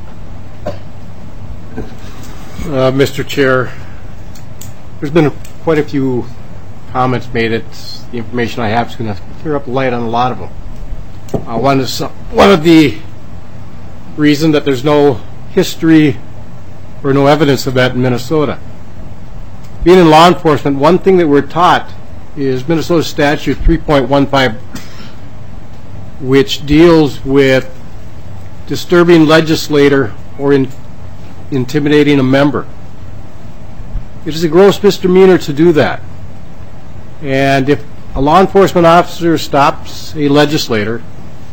S9: Uh, Mister Chair, there's been quite a few comments made. It's the information I have is going to clear up the light on a lot of them. Uh, one is uh, one of the reasons that there's no history or no evidence of that in Minnesota. Being in law enforcement, one thing that we're taught is Minnesota Statute three point one five, which deals with disturbing legislator or in, intimidating a member. It is a gross misdemeanor to do that. And if a law enforcement officer stops a legislator,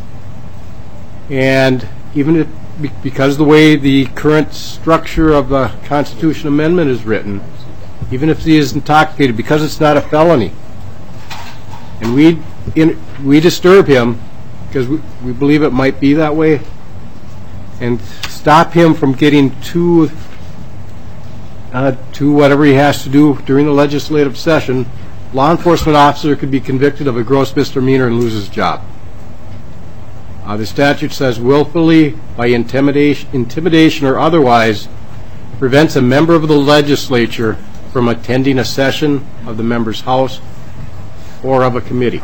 S9: and even if, because the way the current structure of the Constitution Amendment is written, even if he is intoxicated, because it's not a felony, and we in, we disturb him because we, we believe it might be that way, and stop him from getting to uh, to whatever he has to do during the legislative session, law enforcement officer could be convicted of a gross misdemeanor and lose his job. Uh, the statute says willfully, by intimidation, intimidation or otherwise, prevents a member of the legislature from attending a session of the member's house or of a committee.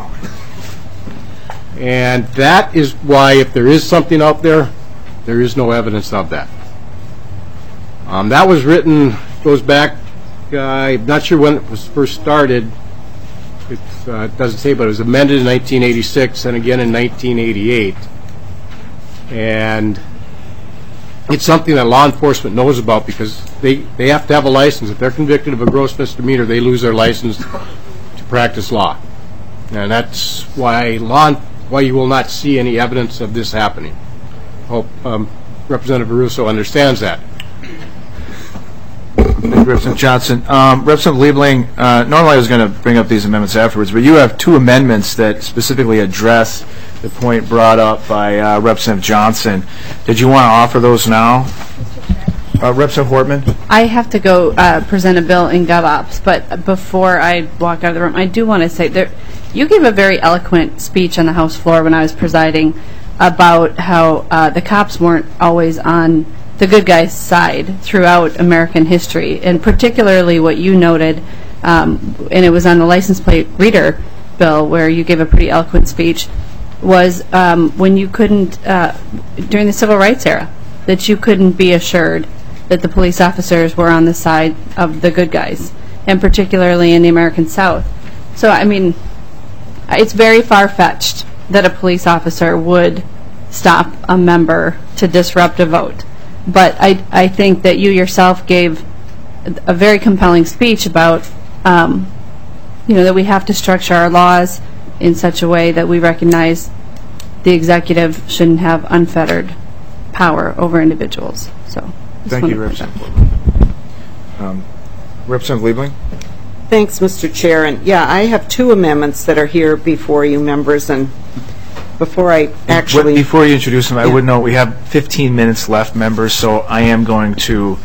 S9: And that is why, if there is something out there, there is no evidence of that. Um, that was written, goes back, uh, I'm not sure when it was first started. It's, uh, it doesn't say, but it was amended in nineteen eighty-six and again in nineteen eighty-eight. And it's something that law enforcement knows about because they, they have to have a license. If they're convicted of a gross misdemeanor, they lose their license to practice law. And that's why law, why you will not see any evidence of this happening. I hope um, Representative Russo understands that.
S18: Thank you, Representative Johnson. Um, Representative Liebling, uh, normally I was going to bring up these amendments afterwards, but you have two amendments that specifically address the point brought up by uh, Representative Johnson. Did you want to offer those now? Uh, Representative Hortman?
S3: I have to go uh, present a bill in GovOps, but before I walk out of the room, I do want to say that you gave a very eloquent speech on the House floor when I was presiding about how uh, the cops weren't always on the good guys' side throughout American history, and particularly what you noted, um, and it was on the license plate reader bill where you gave a pretty eloquent speech, was um, when you couldn't, uh, during the civil rights era, that you couldn't be assured that the police officers were on the side of the good guys, and particularly in the American South. So, I mean, it's very far-fetched that a police officer would stop a member to disrupt a vote. But I, I think that you yourself gave a very compelling speech about, um, you know, that we have to structure our laws in such a way that we recognize the executive shouldn't have unfettered power over individuals. So,
S18: thank you, Representative. Um, Representative Liebling?
S4: Thanks, Mister Chair. And yeah, I have two amendments that are here before you, members, and before I actually...
S18: Before you introduce them, I would note we have fifteen minutes left, members, so I am going to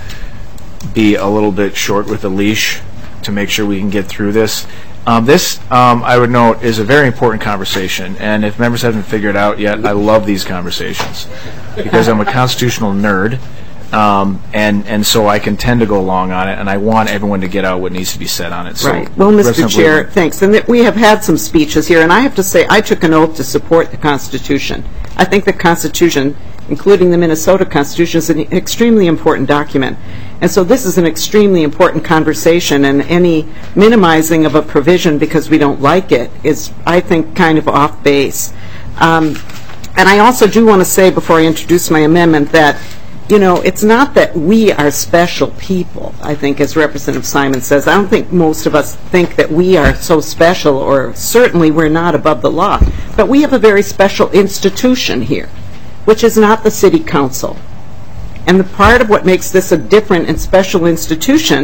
S18: be a little bit short with a leash to make sure we can get through this. Um, this, um, I would note, is a very important conversation, and if members haven't figured out yet, I love these conversations because I'm a constitutional nerd, um, and, and so I can tend to go long on it, and I want everyone to get out what needs to be said on it. So,
S4: right. Well, Mister Chair,
S18: Liebling.
S4: thanks. And that we have had some speeches here, and I have to say I took an oath to support the Constitution. I think the Constitution, including the Minnesota Constitution, is an extremely important document. And so this is an extremely important conversation, and any minimizing of a provision because we don't like it is, I think, kind of off base. Um, and I also do want to say, before I introduce my amendment, that, you know, it's not that we are special people, I think, as Representative Simon says. I don't think most of us think that we are so special, or certainly we're not above the law. But we have a very special institution here, which is not the City Council. And the part of what makes this a different and special institution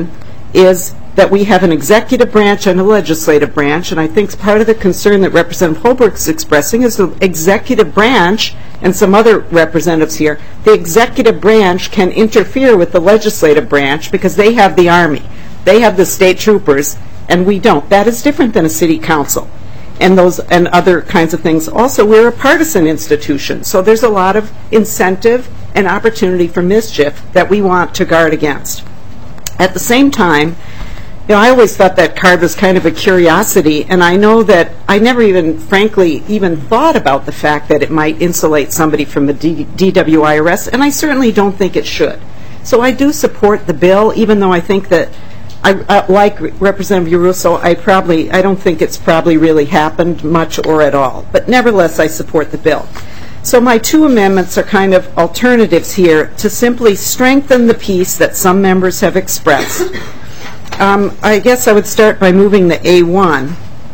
S4: is that we have an executive branch and a legislative branch, and I think part of the concern that Representative Holbrook is expressing is the executive branch, and some other representatives here, the executive branch can interfere with the legislative branch because they have the Army, they have the state troopers, and we don't. That is different than a city council and those and other kinds of things. Also, we're a partisan institution, so there's a lot of incentive and opportunity for mischief that we want to guard against. At the same time, you know, I always thought that card was kind of a curiosity, and I know that I never even, frankly, even thought about the fact that it might insulate somebody from a D- DWI arrest, and I certainly don't think it should. So I do support the bill, even though I think that, I, uh, like Representative Urusso, I probably, I don't think it's probably really happened much or at all. But nevertheless, I support the bill. So my two amendments are kind of alternatives here to simply strengthen the piece that some members have expressed. Um, I guess I would start by moving the A one,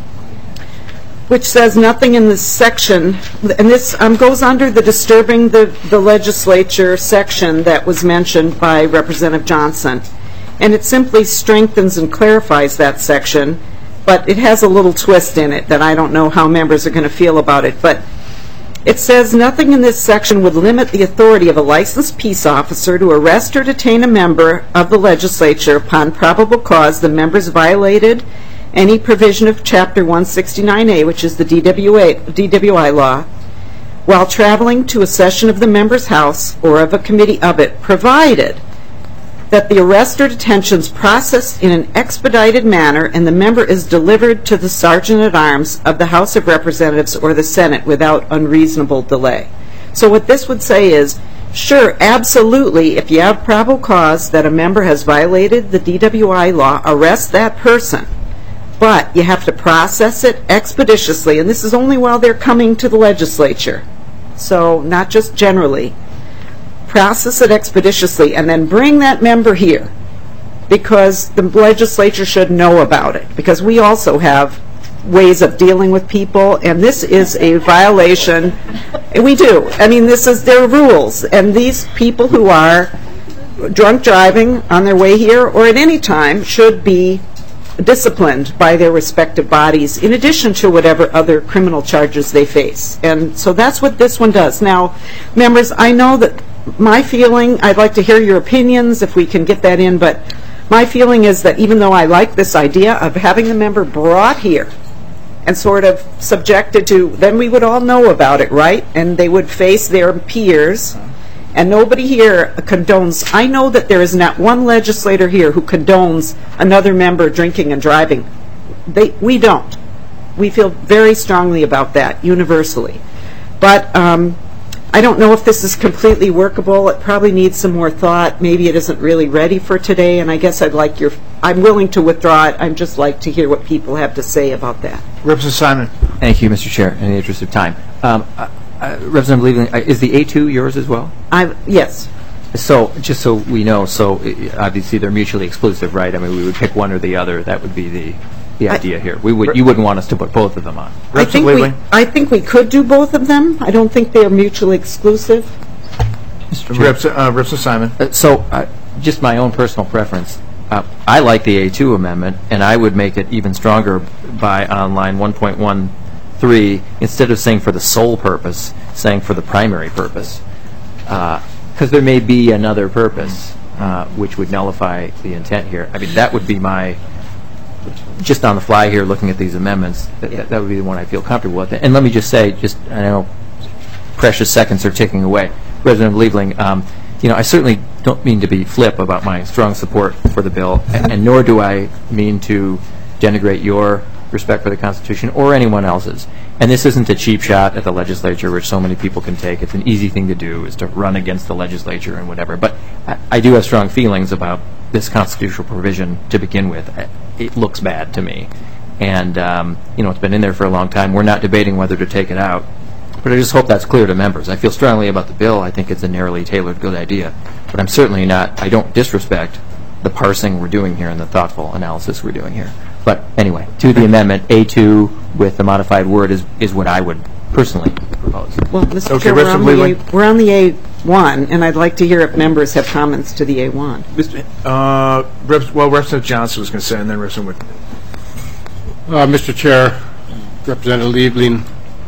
S4: which says nothing in this section, and this um, goes under the disturbing the, the legislature section that was mentioned by Representative Johnson. And it simply strengthens and clarifies that section, but it has a little twist in it that I don't know how members are going to feel about it. But it says nothing in this section would limit the authority of a licensed peace officer to arrest or detain a member of the legislature upon probable cause the members violated any provision of Chapter one sixty-nine A, which is the D W A, D W I law, while traveling to a session of the member's house or of a committee of it, provided that the arrest or detention is processed in an expedited manner and the member is delivered to the Sergeant-at-Arms of the House of Representatives or the Senate without unreasonable delay. So what this would say is, sure, absolutely, if you have probable cause that a member has violated the D W I law, arrest that person. But you have to process it expeditiously, and this is only while they're coming to the legislature. So not just generally. Process it expeditiously, and then bring that member here, because the legislature should know about it, because we also have ways of dealing with people, and this is a violation. We do. I mean, this is their rules, and these people who are drunk driving on their way here or at any time should be disciplined by their respective bodies in addition to whatever other criminal charges they face. And so that's what this one does. Now, members, I know that my feeling, I'd like to hear your opinions if we can get that in, but my feeling is that even though I like this idea of having the member brought here and sort of subjected to, then we would all know about it, right? And they would face their peers, and nobody here condones. I know that there is not one legislator here who condones another member drinking and driving. They, we don't. We feel very strongly about that, universally. But um, I don't know if this is completely workable. It probably needs some more thought. Maybe it isn't really ready for today, and I guess I'd like your, I'm willing to withdraw it. I'd just like to hear what people have to say about that.
S18: Representative Simon.
S6: Thank you, Mister Chair, in the interest of time. Um, uh, uh, Representative Lieveling, uh, is the A two yours as well?
S4: I, yes.
S6: So, just so we know, so uh, obviously they're mutually exclusive, right? I mean, we would pick one or the other. That would be the the idea here. We would, you wouldn't want us to put both of them on.
S4: I think, we, I think we could do both of them. I don't think they are mutually exclusive.
S18: Mister Reps, uh, Representative Simon.
S6: Uh, so, uh, just my own personal preference. Uh, I like the A two amendment, and I would make it even stronger by on line one point one three, instead of saying for the sole purpose, saying for the primary purpose. Because uh, there may be another purpose uh, which would nullify the intent here. I mean, that would be my, just on the fly here, looking at these amendments, that, yeah. that would be the one I feel comfortable with. And let me just say, just I know precious seconds are ticking away. Representative Lieveling, um, you know, I certainly don't mean to be flip about my strong support for the bill, and, and nor do I mean to denigrate your respect for the Constitution or anyone else's. And this isn't a cheap shot at the legislature, which so many people can take. It's an easy thing to do, is to run against the legislature and whatever. But I, I do have strong feelings about this constitutional provision to begin with. It looks bad to me. And, um, you know, it's been in there for a long time. We're not debating whether to take it out. But I just hope that's clear to members. I feel strongly about the bill. I think it's a narrowly tailored good idea. But I'm certainly not, I don't disrespect the parsing we're doing here and the thoughtful analysis we're doing here. But anyway, to the amendment, A two with the modified word is, is what I would personally propose.
S4: Well, Mister Okay, Chair, we're on, the A, we're on the A one, and I'd like to hear if members have comments to the A one.
S18: Uh, Rep- well, Representative Johnson was going to say, and then Representative Wickler.
S9: Uh, Mister Chair, Representative Liebling,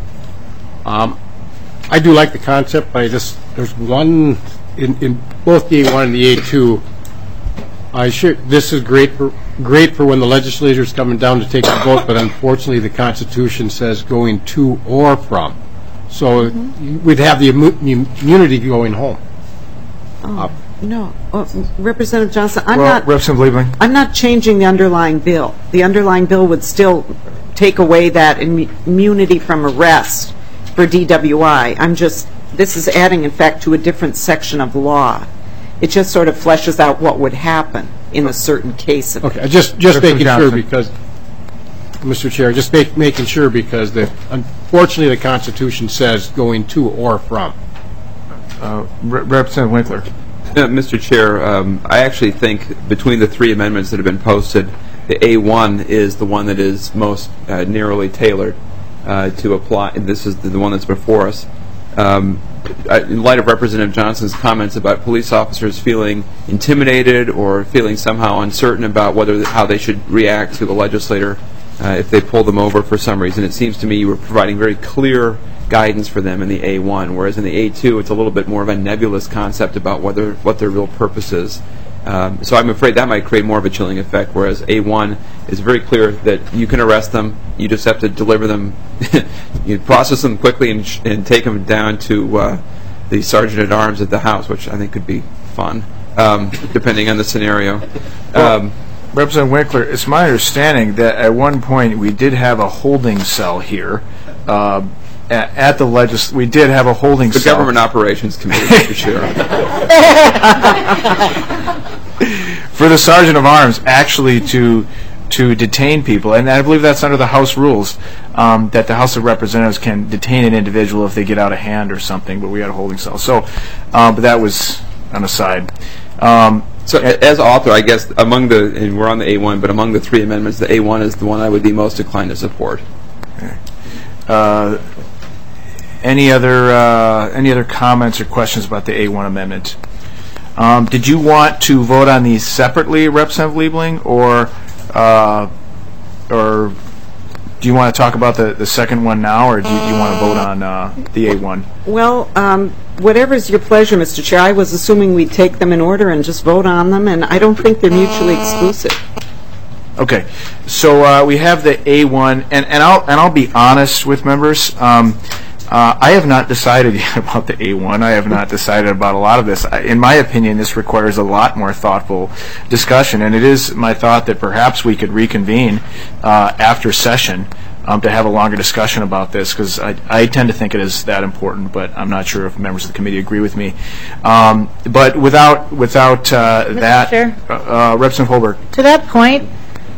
S9: um, I do like the concept, but I just, there's one, in, in both the A one and the A two, I sure, this is great for, great for when the legislature's coming down to take a vote, but unfortunately the Constitution says going to or from. So mm-hmm. we'd have the immu- immunity going home.
S4: Oh, uh, no. Uh, Representative Johnson, I'm
S18: well,
S4: not
S18: Representative Liebling.
S4: I'm not changing the underlying bill. The underlying bill would still take away that Im- immunity from arrest for D W I. I'm just, this is adding, in fact, to a different section of law. It just sort of fleshes out what would happen in a certain case. Of
S9: okay, just just making Johnson. sure because, Mister Chair, just make, making sure because the unfortunately the Constitution says going to or from.
S18: Uh, Re- Representative Winkler.
S22: Uh, Mister Chair, um, I actually think between the three amendments that have been posted, the A one is the one that is most uh, narrowly tailored uh, to apply. And this is the, the one that's before us. Um, in light of Representative Johnson's comments about police officers feeling intimidated or feeling somehow uncertain about whether how they should react to the legislator uh, if they pull them over for some reason, it seems to me you were providing very clear guidance for them in the A one, whereas in the A two it's a little bit more of a nebulous concept about whether what their real purpose is. Um, so I'm afraid that might create more of a chilling effect, whereas A one is very clear that you can arrest them, you just have to deliver them, you process them quickly and, sh- and take them down to uh, the sergeant-at-arms at the house, which I think could be fun, um, depending on the scenario.
S18: Well,
S22: um,
S18: Representative Winkler, it's my understanding that at one point we did have a holding cell here. Uh, At, at the legis, we did have a holding
S22: the
S18: cell.
S22: Government Operations Committee, Mister Chair.
S18: For the Sergeant of Arms, actually to to detain people, and I believe that's under the House rules, um, that the House of Representatives can detain an individual if they get out of hand or something, but we had a holding cell. So, um, but that was an aside. Um,
S22: so as author, I guess, among the, and we're on the A one, but among the three amendments, the A one is the one I would be most inclined to support.
S18: Okay. Uh, Any other uh, any other comments or questions about the A one amendment? Um, did you want to vote on these separately, Representative Liebling, or uh, or do you want to talk about the, the second one now, or do you, do you want to vote on uh, the A one?
S4: Well, um, whatever's your pleasure, Mister Chair. I was assuming we'd take them in order and just vote on them, and I don't think they're mutually exclusive.
S18: Okay, so uh, we have the A one, and, and I'll and I'll be honest with members. Um, Uh, I have not decided yet about the A one. I have not decided about a lot of this. In my opinion, this requires a lot more thoughtful discussion, and it is my thought that perhaps we could reconvene uh, after session um, to have a longer discussion about this, because I, I tend to think it is that important, but I'm not sure if members of the committee agree with me. Um, but without without uh, that,
S2: Chair?
S18: uh, uh, Representative Holberg.
S2: To that point,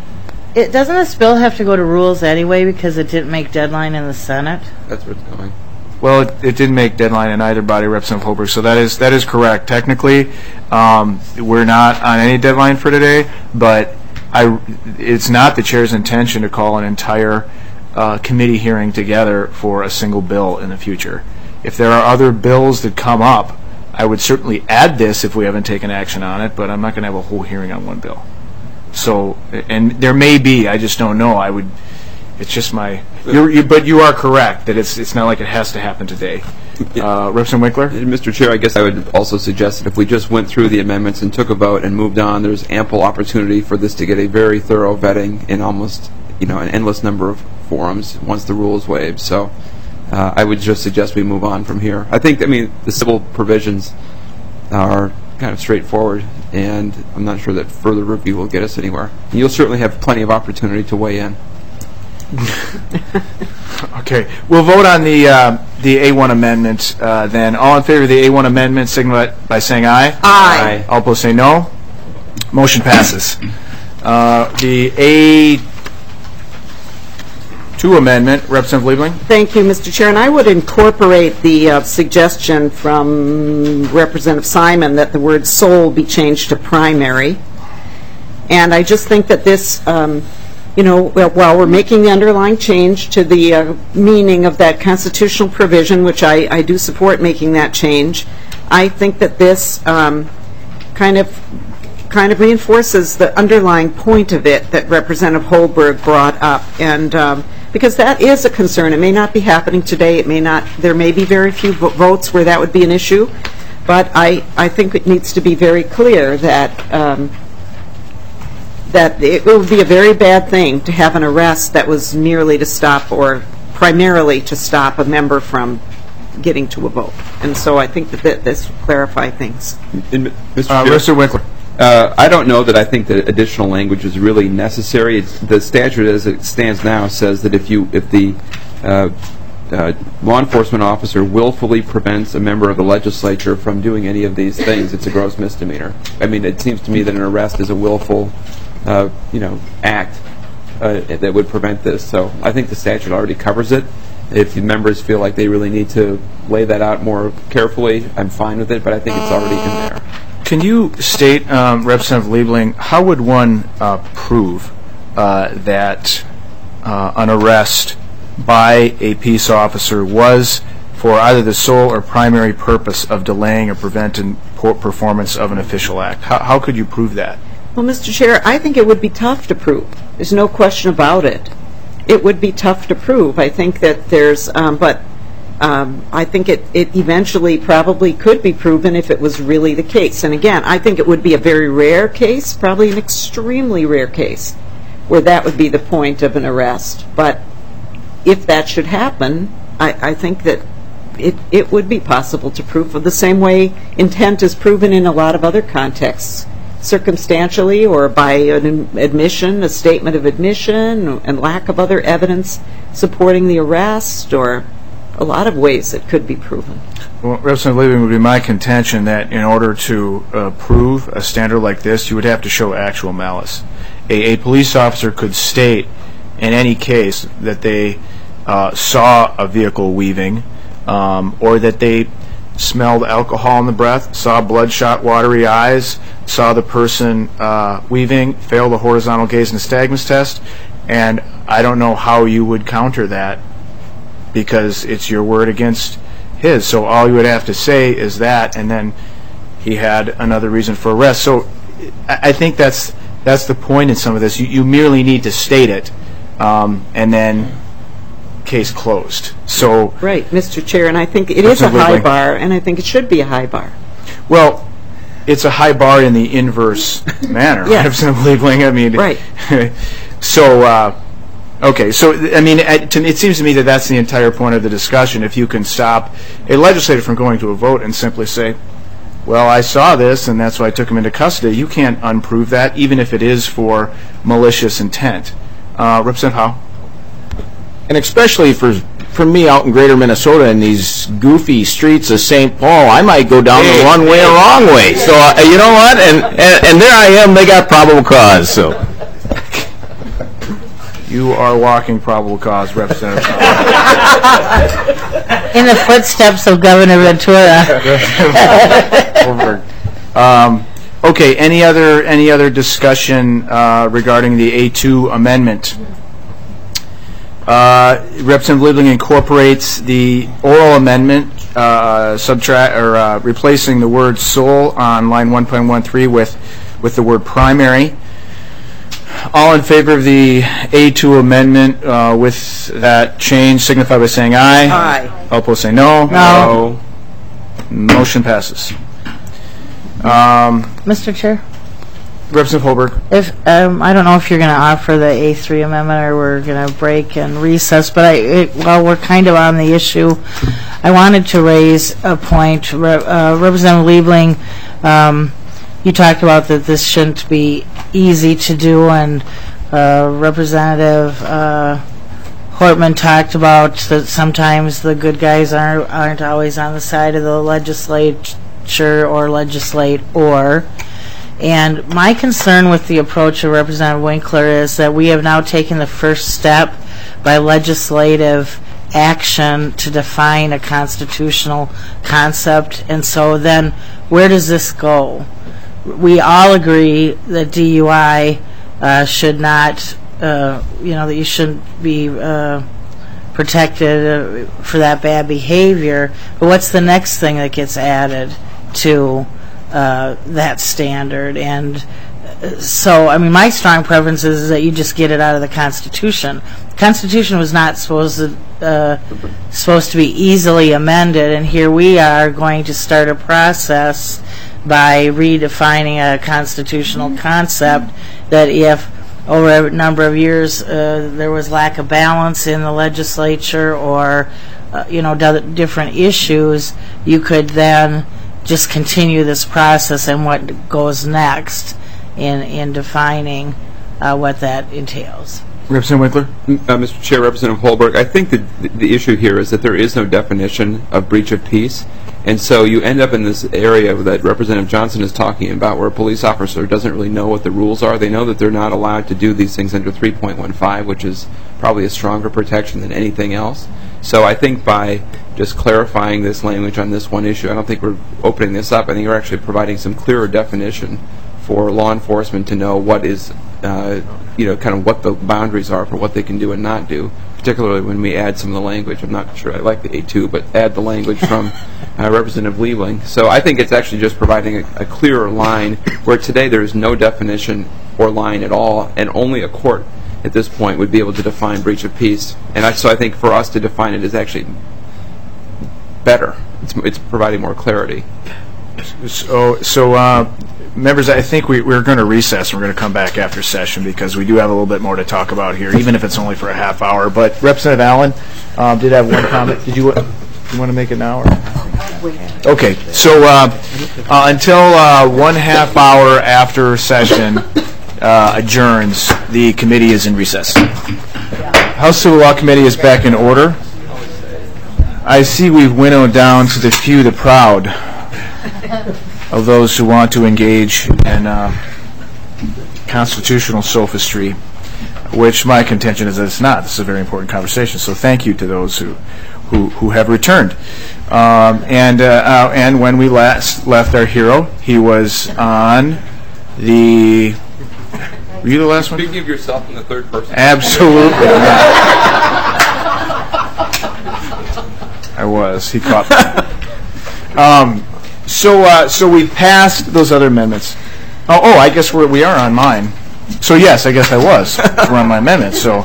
S2: it doesn't this bill have to go to rules anyway because it didn't make deadline in the Senate?
S22: That's where it's going.
S18: Well, it, it didn't make deadline in either body, Representative Holberg, so that is that is correct. Technically, um, we're not on any deadline for today, but I, it's not the chair's intention to call an entire uh, committee hearing together for a single bill in the future. If there are other bills that come up, I would certainly add this if we haven't taken action on it, but I'm not going to have a whole hearing on one bill. So, and there may be, I just don't know. I would, it's just my, you're, you, but you are correct that it's it's not like it has to happen today. Uh, Representative Winkler?
S22: Mister Chair, I guess I would also suggest that if we just went through the amendments and took a vote and moved on, there's ample opportunity for this to get a very thorough vetting in almost, you know, an endless number of forums once the rule is waived. So uh, I would just suggest we move on from here. I think, I mean, the civil provisions are kind of straightforward, and I'm not sure that further review will get us anywhere. You'll certainly have plenty of opportunity to weigh in.
S18: Okay, we'll vote on the uh, the A one amendment uh, then. All in favor of the A one amendment, signify by saying aye.
S4: Aye.
S18: All opposed say no. Motion passes. Uh, the A two amendment, Representative Liebling.
S4: Thank you, Mister Chair. And I would incorporate the uh, suggestion from Representative Simon that the word sole be changed to primary. And I just think that this, um, you know, while we're making the underlying change to the uh, meaning of that constitutional provision, which I, I do support making that change, I think that this um, kind of kind of reinforces the underlying point of it that Representative Holberg brought up, and um, because that is a concern. It may not be happening today. It may not. There may be very few vo- votes where that would be an issue, but I, I think it needs to be very clear that um, that it would be a very bad thing to have an arrest that was merely to stop or primarily to stop a member from getting to a vote. And so I think that th- this will clarify things.
S22: And, Mister
S1: Uh,
S22: Chair,
S1: Mister Winkler.
S22: Uh, I don't know that I think that additional language is really necessary. It's, the statute as it stands now says that if you, if the uh, uh, law enforcement officer willfully prevents a member of the legislature from doing any of these things, it's a gross misdemeanor. I mean, it seems to me that an arrest is a willful, uh, you know, act uh, that would prevent this. So I think the statute already covers it. If the members feel like they really need to lay that out more carefully, I'm fine with it, but I think it's already in there.
S1: Can you state, um, Representative Liebling, how would one uh, prove uh, that uh, an arrest by a peace officer was for either the sole or primary purpose of delaying or preventing poor performance of an official act? How, how could you prove that?
S4: Well, Mister Chair, I think it would be tough to prove. There's no question about it. It would be tough to prove. I think that there's, um, but um, I think it, it eventually probably could be proven if it was really the case. And again, I think it would be a very rare case, probably an extremely rare case, where that would be the point of an arrest. But if that should happen, I, I think that it, it would be possible to prove the same way intent is proven in a lot of other contexts, circumstantially or by an admission, a statement of admission, and lack of other evidence supporting the arrest, or a lot of ways it could be proven.
S1: Well, Representative Liebling, would be my contention that in order to uh, prove a standard like this, you would have to show actual malice. A, a police officer could state in any case that they uh, saw a vehicle weaving, um, or that they smelled alcohol in the breath, saw bloodshot, watery eyes, saw the person uh, weaving, failed the horizontal gaze nystagmus test, and I don't know how you would counter that, because it's your word against his. So all you would have to say is that, and then he had another reason for arrest. So I think that's that's the point in some of this. You, you merely need to state it, um, and then case closed. So
S4: right, Mister Chair, and I think it is a high bar, and I think it should be a high bar.
S1: Well, it's a high bar in the inverse manner.
S4: Yes.
S1: Representative Liebling, I mean,
S4: right.
S1: So. Uh, Okay, so, I mean, it seems to me that that's the entire point of the discussion. If you can stop a legislator from going to a vote and simply say, well, I saw this, and that's why I took him into custody, you can't unprove that, even if it is for malicious intent. Uh, Representative Howe?
S15: And especially for for me out in greater Minnesota in these goofy streets of Saint Paul, I might go down
S1: hey,
S15: the one way
S1: hey.
S15: or wrong way. So, uh, you know what? And, and, and there I am, they got probable cause, so...
S1: You are walking probable cause, Representative.
S2: In the footsteps of Governor Ventura.
S1: um, okay. Any other any other discussion uh, regarding the A two amendment? Uh, Representative Liebling incorporates the oral amendment, uh, subtract or uh, replacing the word "sole" on line one point one three with with the word "primary." All in favor of the A two amendment uh, with that change signify by saying aye.
S4: Aye.
S1: All opposed say no.
S2: No.
S1: No. Motion passes. Um,
S2: Mister Chair?
S1: Representative Holberg.
S2: If um, I don't know if you're going to offer the A three amendment or we're going to break and recess, but I, it, while we're kind of on the issue, I wanted to raise a point. Re, uh, Representative Liebling, um, you talked about that this shouldn't be easy to do, and uh, Representative uh, Hortman talked about that sometimes the good guys aren't, aren't always on the side of the legislature or legislate or. And my concern with the approach of Representative Winkler is that we have now taken the first step by legislative action to define a constitutional concept, and so then where does this go? We all agree that D U I uh, should not, uh, you know, that you shouldn't be uh, protected uh, for that bad behavior. But what's the next thing that gets added? to uh, that standard. And so, I mean, my strong preference is that you just get it out of the Constitution. The Constitution was not supposed to uh, supposed to be easily amended, and here we are going to start a process by redefining a constitutional concept that if over a number of years uh, there was lack of balance in the legislature or uh, you know d- different issues, you could then just continue this process and what goes next in in defining uh, what that entails.
S1: Representative Winkler?
S22: Uh, Mister Chair, Representative Holberg, I think that the, the issue here is that there is no definition of breach of peace, and so you end up in this area that Representative Johnson is talking about where a police officer doesn't really know what the rules are. They know that they're not allowed to do these things under three point one five, which is probably a stronger protection than anything else. So I think by just clarifying this language on this one issue, I don't think we're opening this up. I think you're actually providing some clearer definition for law enforcement to know what is, uh, you know, kind of what the boundaries are for what they can do and not do, particularly when we add some of the language. I'm not sure I like the A two, but add the language from uh, Representative Liebling. So I think it's actually just providing a, a clearer line where today there is no definition or line at all, and only a court at this point would be able to define breach of peace. And I, so I think for us to define it is actually better. It's, it's providing more clarity.
S18: So, so uh, members, I think we, we're going to recess and we're going to come back after session because we do have a little bit more to talk about here, even if it's only for a half hour. But Representative Allen um, did have one comment. Did you, you want to make it now? Or? Okay, so uh, uh, until uh, one half hour after session uh, adjourns, the committee is in recess. House Civil Law Committee is back in order. I see we've winnowed down to the few, the proud, of those who want to engage in uh, constitutional sophistry, which my contention is that it's not. This is a very important conversation. So thank you to those who who, who have returned. Um, and uh, uh, and when we last left our hero, he was on the. Were you the last one?
S22: Speaking of yourself in the third person.
S18: Absolutely. I was. He caught me. Um, so, uh, so we passed those other amendments. Oh, oh, I guess we're, we are on mine. So yes, I guess I was. We're on my amendment. So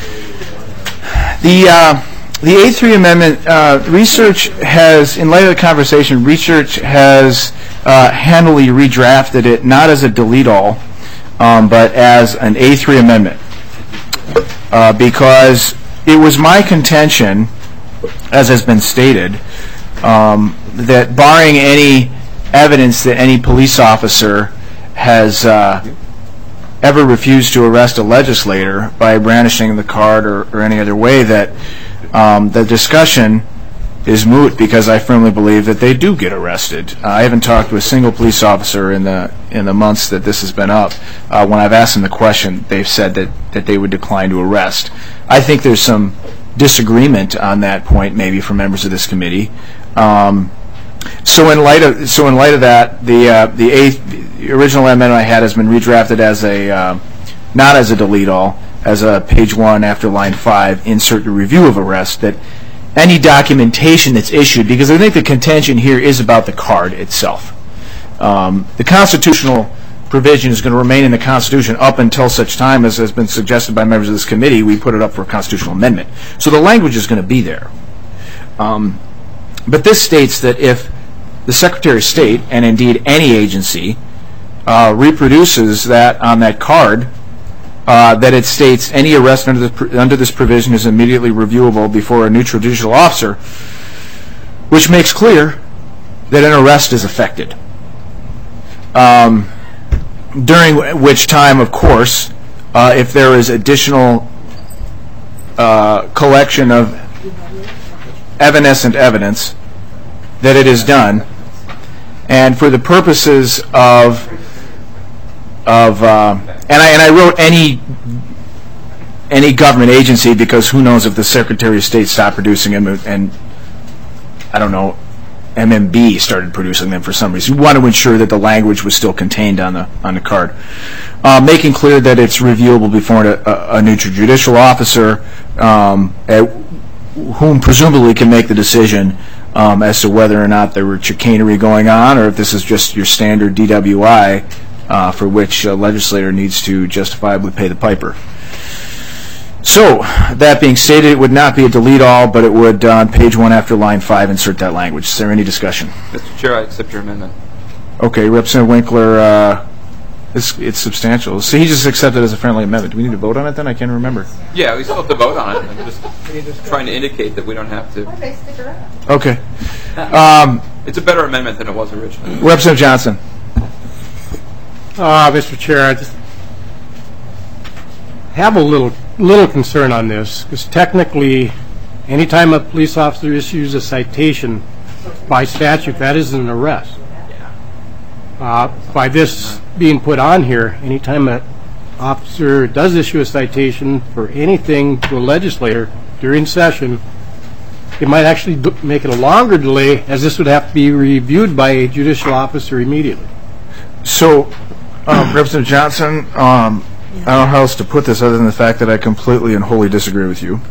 S18: the uh, the A three amendment uh, research has, in light of the conversation, research has uh, handily redrafted it not as a delete all, um, but as an A three amendment, uh, because it was my contention, as has been stated, um, that barring any evidence that any police officer has uh, ever refused to arrest a legislator by brandishing the card or, or any other way, that um, the discussion is moot, because I firmly believe that they do get arrested. Uh, I haven't talked to a single police officer in the in the months that this has been up. Uh, when I've asked them the question, they've said that, that they would decline to arrest. I think there's some disagreement on that point, maybe, for members of this committee. Um, so in light of so in light of that, the uh, the, eighth, the original amendment I had has been redrafted as a uh, not as a delete all, as a page one after line five, insert the review of arrest, that any documentation that's issued, because I think the contention here is about the card itself. Um, the constitutional provision is going to remain in the Constitution up until such time, as has been suggested by members of this committee, we put it up for a constitutional amendment. So the language is going to be there. Um, but this states that if the Secretary of State, and indeed any agency, uh, reproduces that on that card, uh, that it states any arrest under, the, under this provision is immediately reviewable before a neutral judicial officer, which makes clear that an arrest is effected. Um, during which time, of course, uh, if there is additional uh, collection of evanescent evidence, that it is done, and for the purposes of of uh, and I and I wrote any any government agency, because who knows if the Secretary of State stopped producing them, and I don't know, M M B started producing them for some reason. We want to ensure that the language was still contained on the on the card, uh, making clear that it's reviewable before a, a, a neutral judicial officer, um, at, whom presumably can make the decision
S1: um, as to whether or not there were chicanery going on, or if this is just your standard D W I uh, for which a legislator needs to justifiably pay the piper. So, that being stated, it would not be a delete all, but it would, uh, on page one after line five, insert that language. Is there any discussion?
S22: Mister Chair, I accept your amendment.
S1: Okay, Representative Winkler, uh, it's, it's substantial. So he just accepted it as a friendly amendment. Do we need to vote on it then? I can't remember.
S22: Yeah, we still have to vote on it. I'm just trying to indicate that we don't have to.
S1: Okay. Um,
S22: it's a better amendment than it was originally.
S1: Representative Johnson.
S9: Uh, Mister Chair, I just have a little little concern on this, because technically, anytime a police officer issues a citation by statute, that is an arrest. Uh, by this being put on here, anytime an officer does issue a citation for anything to a legislator during session, it might actually d- make it a longer delay, as this would have to be reviewed by a judicial officer immediately.
S1: So, um, Representative Johnson, um, I don't know how else to put this other than the fact that I completely and wholly disagree with you.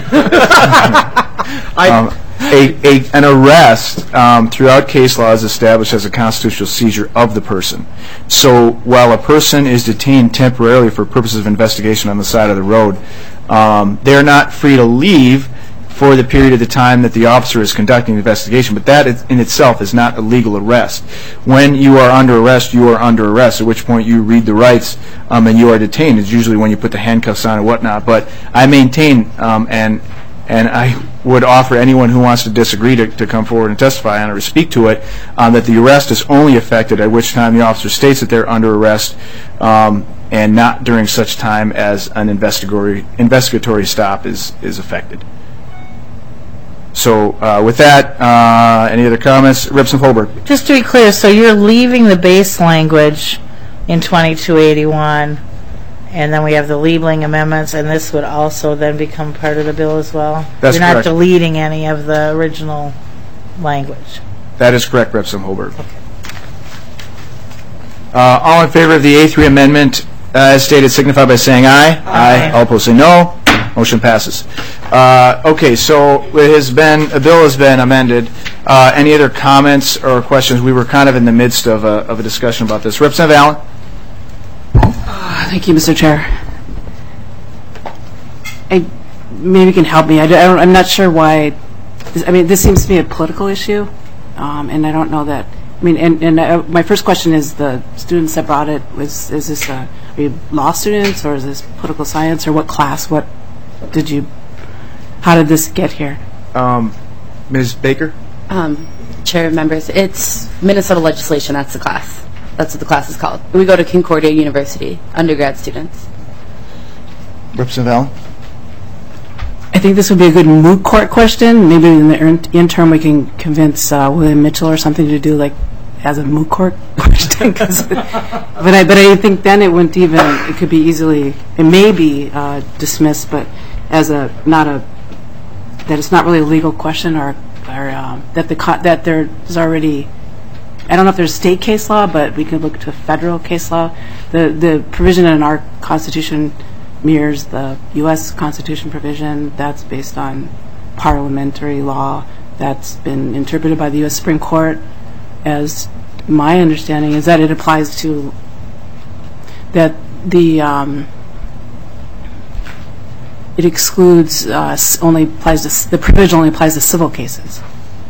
S1: um, a, a, an arrest um, throughout case law is established as a constitutional seizure of the person. So while a person is detained temporarily for purposes of investigation on the side of the road, um, they're not free to leave for the period of the time that the officer is conducting the investigation, but that is, in itself is not a legal arrest. When you are under arrest, you are under arrest, at which point you read the rights um, and you are detained. It's usually when you put the handcuffs on and whatnot, but I maintain, um, and and I would offer anyone who wants to disagree to, to come forward and testify on it or speak to it, um, that the arrest is only effected at which time the officer states that they're under arrest, um, and not during such time as an investigatory investigatory stop is, is effected. So uh, with that, uh, any other comments? Representative Holberg.
S2: Just to be clear, so you're leaving the base language in twenty-two eighty-one, and then we have the labeling amendments, and this would also then become part of the bill as well?
S1: That's
S2: You're not
S1: correct.
S2: deleting any of the original language?
S1: That is correct, Representative Holberg. Uh, all in favor of the A three amendment, uh, as stated, signify by saying aye. Aye. All opposed say no. Motion passes. Uh, okay, so it has been, a bill has been amended. Uh, any other comments or questions? We were kind of in the midst of a, of a discussion about this. Representative Allen?
S8: Thank you, Mister Chair. I, maybe you can help me. I, don't, I'm not sure why. This, I mean, this seems to be a political issue, um, and I don't know that. I mean, and, and uh, my first question is: the students that brought it, was is this a, are you law students, or is this political science, or what class? What did you? How did this get here?
S1: Um, Miz Baker?
S5: Um, Chair, members, it's Minnesota legislation. That's the class. That's what the class is called. We go to Concordia University, undergrad students.
S1: Representative Allen?
S8: I think this would be a good moot court question. Maybe in the in- interim we can convince uh, William Mitchell or something to do like as a moot court question. but I but I think then it wouldn't even. It could be easily. It may be uh, dismissed, but as a not a that it's not really a legal question, or or um, that the co- that there's already. I don't know if there's state case law, but we could look to federal case law. The the provision in our Constitution mirrors the U S Constitution provision. That's based on parliamentary law that's been interpreted by the U S Supreme Court. As my understanding is that it applies to that the um, it excludes uh, only applies to the provision only applies to civil cases.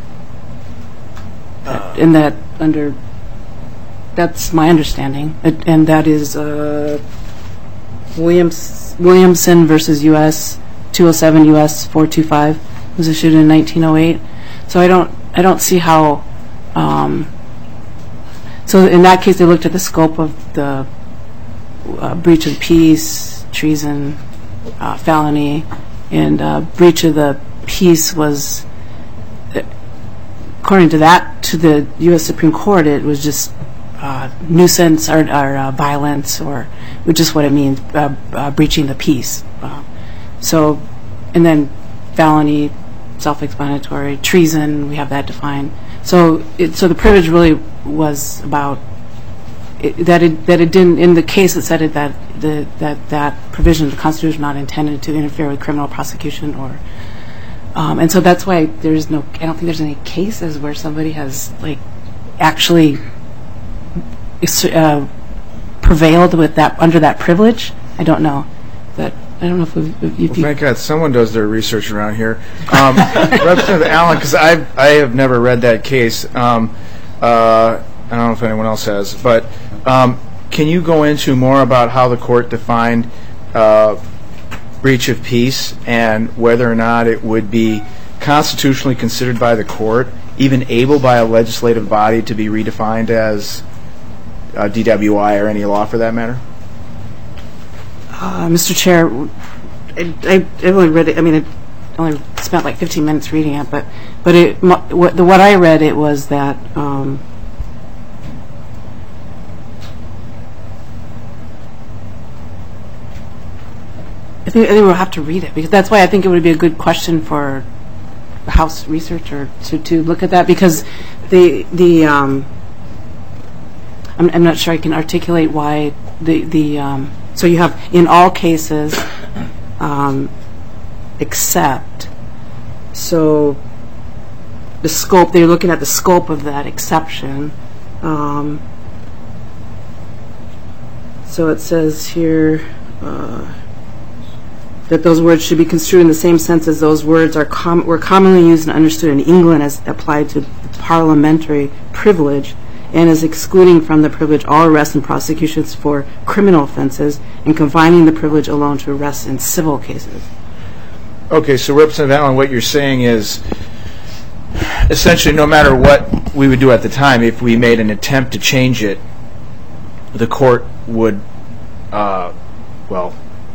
S8: Uh, in that under that's my understanding, it, and that is uh, Williams Williamson versus U S two oh seven U S four twenty-five was issued in nineteen oh eight. So I don't I don't see how. Um, so in that case, they looked at the scope of the uh, breach of peace, treason, uh, felony, and uh, breach of the peace was, according to that, to the U S Supreme Court, it was just uh, nuisance or, or uh, violence, or which is what it means, uh, uh, breaching the peace. Uh, so, and then felony, self-explanatory. Treason, we have that defined. So, it, so the privilege really was about it, that it that it didn't in the case it said it that the that that provision of the Constitution not intended to interfere with criminal prosecution or Um, and so that's why there's no, I don't think there's any cases where somebody has like actually uh, prevailed with that, under that privilege. I don't know. But I don't know if we've... If
S18: well, thank God, someone does their research around here. Um, Representative Allen, because I I have never read that case. Um, uh, I don't know if anyone else has, but um, can you go into more about how the court defined uh, breach of peace and whether or not it would be constitutionally considered by the court, even able by a legislative body to be redefined as uh, D W I or any law for that matter?
S8: Uh, Mister Chair, I, I, I only read it, I mean, I only spent like fifteen minutes reading it, but, but it, what, the, what I read, it was that um, I think, I think we'll have to read it, because that's why I think it would be a good question for the House researcher to, to look at that, because the, the um, I'm, I'm not sure I can articulate why the, the um, so you have in all cases um, except, so the scope, they're looking at the scope of that exception. Um, so it says here uh, that those words should be construed in the same sense as those words are com- were commonly used and understood in England as applied to parliamentary privilege, and is excluding from the privilege all arrests and prosecutions for criminal offenses and confining the privilege alone to arrests in civil cases.
S18: Okay, so Representative Allen, what you're saying is essentially no matter what we would do at the time, if we made an attempt to change it, the court would, uh, well,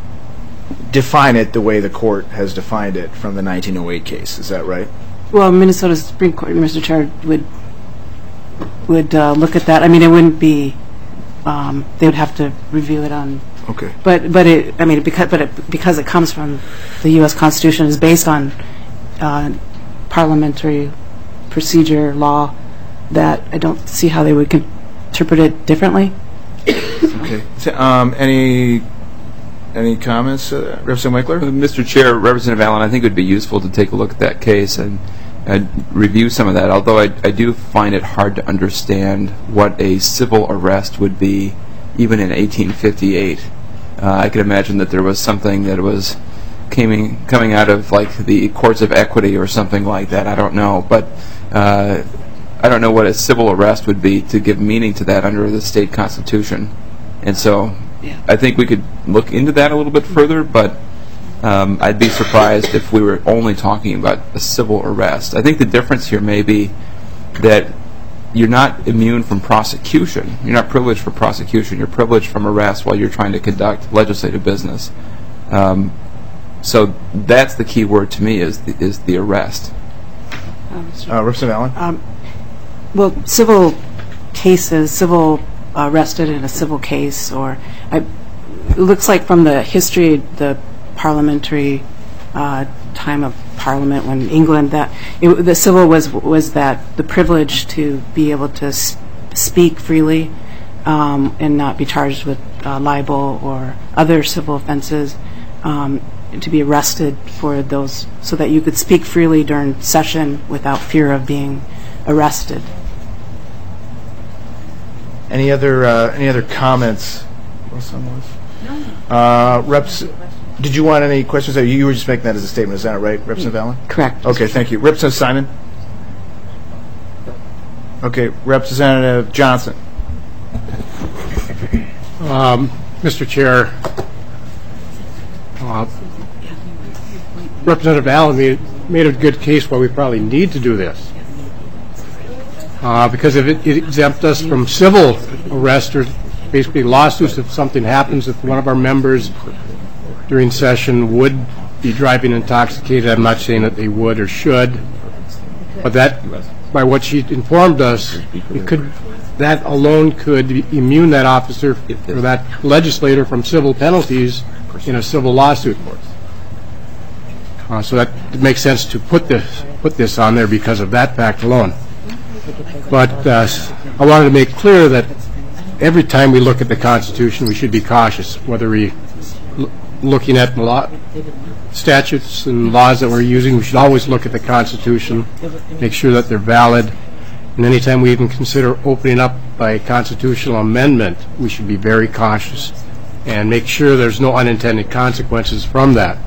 S18: define it the way the court has defined it from the nineteen oh eight case. Is that right?
S8: Well, Minnesota Supreme Court, Mister Chair, would would uh, look at that. I mean, it wouldn't be. Um, they would have to review it on.
S18: Okay.
S8: But but it. I mean, because but it, because it comes from the U S Constitution, is based on uh, parliamentary procedure law. That I don't see how they would con- interpret it differently.
S18: Okay. So, um, any any comments, uh, Representative Winkler?
S22: Uh, Mister Chair, Representative Allen, I think it would be useful to take a look at that case and. And review some of that, although I, I do find it hard to understand what a civil arrest would be, even in eighteen fifty-eight. Uh, I could imagine that there was something that was coming, coming out of like the courts of equity or something like that. I don't know, but uh, I don't know what a civil arrest would be to give meaning to that under the state constitution. And so yeah. I think we could look into that a little bit further, but Um, I'd be surprised if we were only talking about a civil arrest. I think the difference here may be that you're not immune from prosecution. You're not privileged for prosecution. You're privileged from arrest while you're trying to conduct legislative business. Um, so that's the key word to me is the, is the arrest.
S18: Uh, Representative Allen?
S8: Um, well, civil cases, civil uh, arrested in a civil case, or I, it looks like from the history, the parliamentary uh, time of Parliament when England, that it, the civil was was that the privilege to be able to s- speak freely um, and not be charged with uh, libel or other civil offenses, um, to be arrested for those, so that you could speak freely during session without fear of being arrested.
S18: Any other uh, any other comments? No. Uh, Reps. Did you want any questions? You were just making that as a statement. Is that right, Representative Allen?
S8: Correct.
S18: Okay, thank you. Representative Simon? Okay, Representative Johnson?
S9: Um, Mister Chair, uh, Representative Allen made, made a good case why we probably need to do this. Uh, because if it, it exempts us from civil arrest or basically lawsuits if something happens, if one of our members during session would be driving intoxicated. I'm not saying that they would or should, but that, by what she informed us, it could, that alone could immune that officer or that legislator from civil penalties in a civil lawsuit. Uh, so that it makes sense to put this put this on there because of that fact alone. But uh, I wanted to make clear that every time we look at the Constitution, we should be cautious whether we looking at the law, statutes and laws that we're using, we should always look at the Constitution, make sure that they're valid. And anytime we even consider opening up by constitutional amendment, we should be very cautious and make sure there's no unintended consequences from that.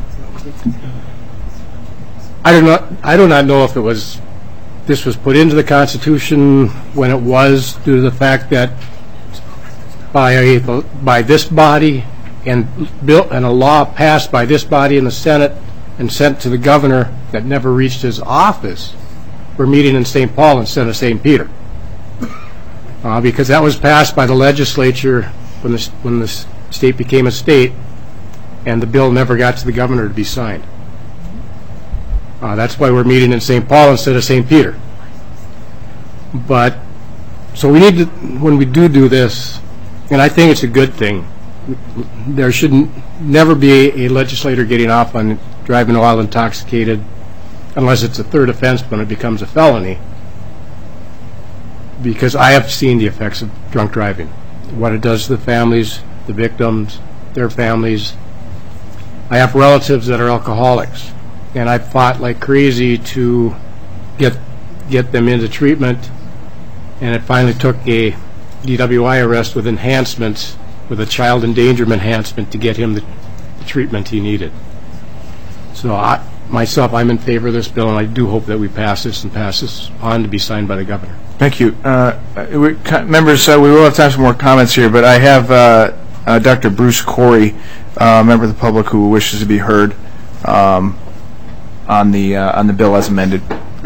S9: I do not, I do not know if it was, this was put into the Constitution when it was, due to the fact that by a, by this body and built and a law passed by this body in the Senate and sent to the governor that never reached his office, we're meeting in Saint Paul instead of Saint Peter, uh, because that was passed by the legislature when the when the state became a state, and the bill never got to the governor to be signed. Uh, that's why we're meeting in Saint Paul instead of Saint Peter. But so we need to, when we do do this, and I think it's a good thing. There should never be a legislator getting off on driving while intoxicated, unless it's a third offense when it becomes a felony, because I have seen the effects of drunk driving, what it does to the families, the victims, their families. I have relatives that are alcoholics, and I fought like crazy to get get them into treatment, and it finally took a D W I arrest with enhancements, with a child endangerment enhancement, to get him the, the treatment he needed. So I, myself, I'm in favor of this bill, and I do hope that we pass this and pass this on to be signed by the governor.
S18: Thank you. Uh, we, members, uh, we will have time for more comments here, but I have uh, uh, Doctor Bruce Corey, uh, member of the public who wishes to be heard um, on the uh, on the bill as amended.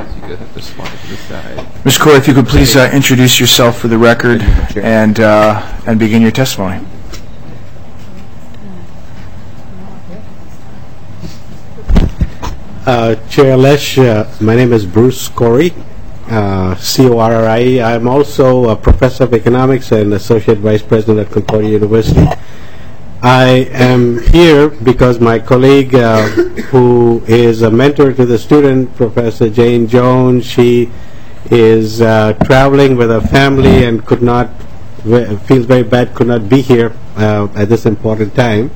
S18: Mister Corey, if you could please uh, introduce yourself for the record and uh, and begin your testimony.
S10: Uh, Chair Lesh, uh, my name is Bruce Corey, uh, C O R R I E. I'm also a professor of economics and associate vice president at Concordia University. I am here because my colleague, uh, who is a mentor to the student, Professor Jane Jones, she is uh, traveling with her family and could not, feels very bad, could not be here uh, at this important time.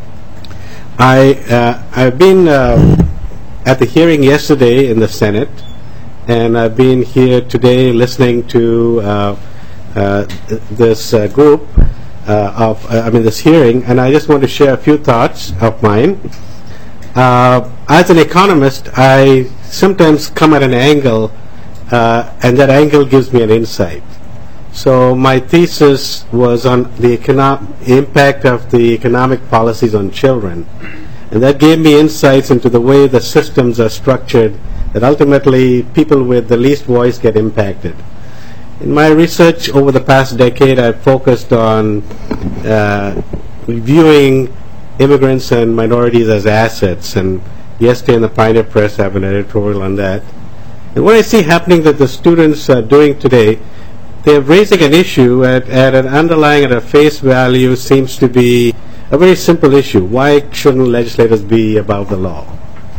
S10: I, uh, I've been uh, at the hearing yesterday in the Senate, and I've been here today listening to uh, uh, this uh, group uh, of, uh, I mean, this hearing, and I just want to share a few thoughts of mine. Uh, as an economist, I sometimes come at an angle, uh, and that angle gives me an insight. So my thesis was on the econo- impact of the economic policies on children. And that gave me insights into the way the systems are structured, that ultimately people with the least voice get impacted. In my research over the past decade, I've focused on uh, viewing immigrants and minorities as assets. And yesterday in the Pioneer Press, I have an editorial on that. And what I see happening that the students are doing today, they're raising an issue at, at an underlying, at a face value, seems to be a very simple issue. Why shouldn't legislators be above the law?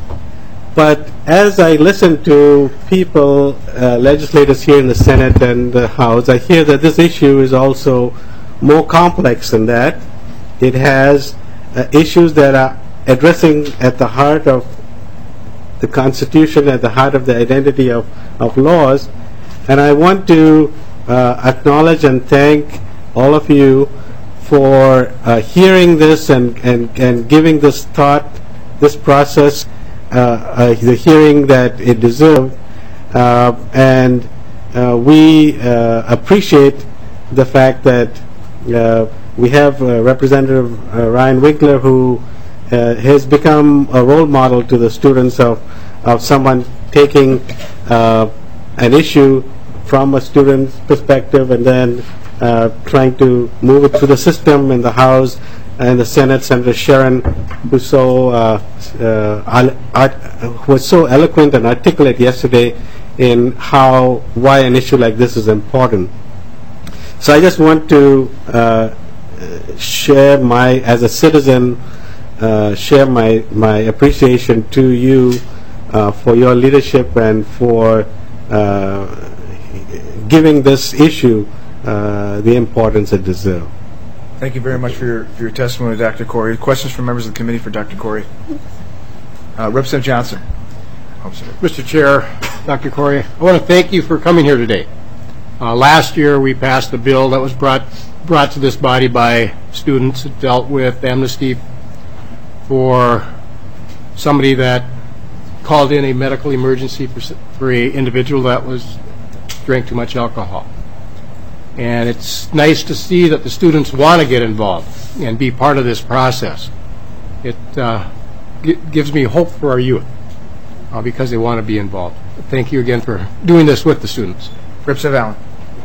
S10: But as I listen to people, uh, legislators here in the Senate and the House, I hear that this issue is also more complex than that. It has uh, issues that are addressing at the heart of the Constitution, at the heart of the identity of, of laws. And I want to uh, acknowledge and thank all of you for uh, hearing this and, and, and giving this thought, this process, uh, uh, the hearing that it deserved. Uh, and uh, we uh, appreciate the fact that uh, we have uh, Representative uh, Ryan Winkler, who uh, has become a role model to the students of, of someone taking uh, an issue from a student's perspective and then Uh, trying to move it through the system in the House and the Senate. Senator Sharon, who so uh, uh, art, was so eloquent and articulate yesterday in how why an issue like this is important. So I just want to uh, share my, as a citizen, uh, share my my appreciation to you uh, for your leadership and for uh, giving this issue Uh, the importance it deserves.
S18: Thank you very much for your, for your testimony, Doctor Corey. Questions from members of the committee for Doctor Corey? Uh, Representative Johnson. Oh, sorry.
S9: Mister Chair, Doctor Corey, I want to thank you for coming here today. Uh, last year we passed a bill that was brought brought to this body by students that dealt with amnesty for somebody that called in a medical emergency for, for a individual that was drank too much alcohol. And it's nice to see that the students want to get involved and be part of this process. It uh, g gives me hope for our youth uh, because they want to be involved. Thank you again for doing this with the students.
S18: Representative Allen.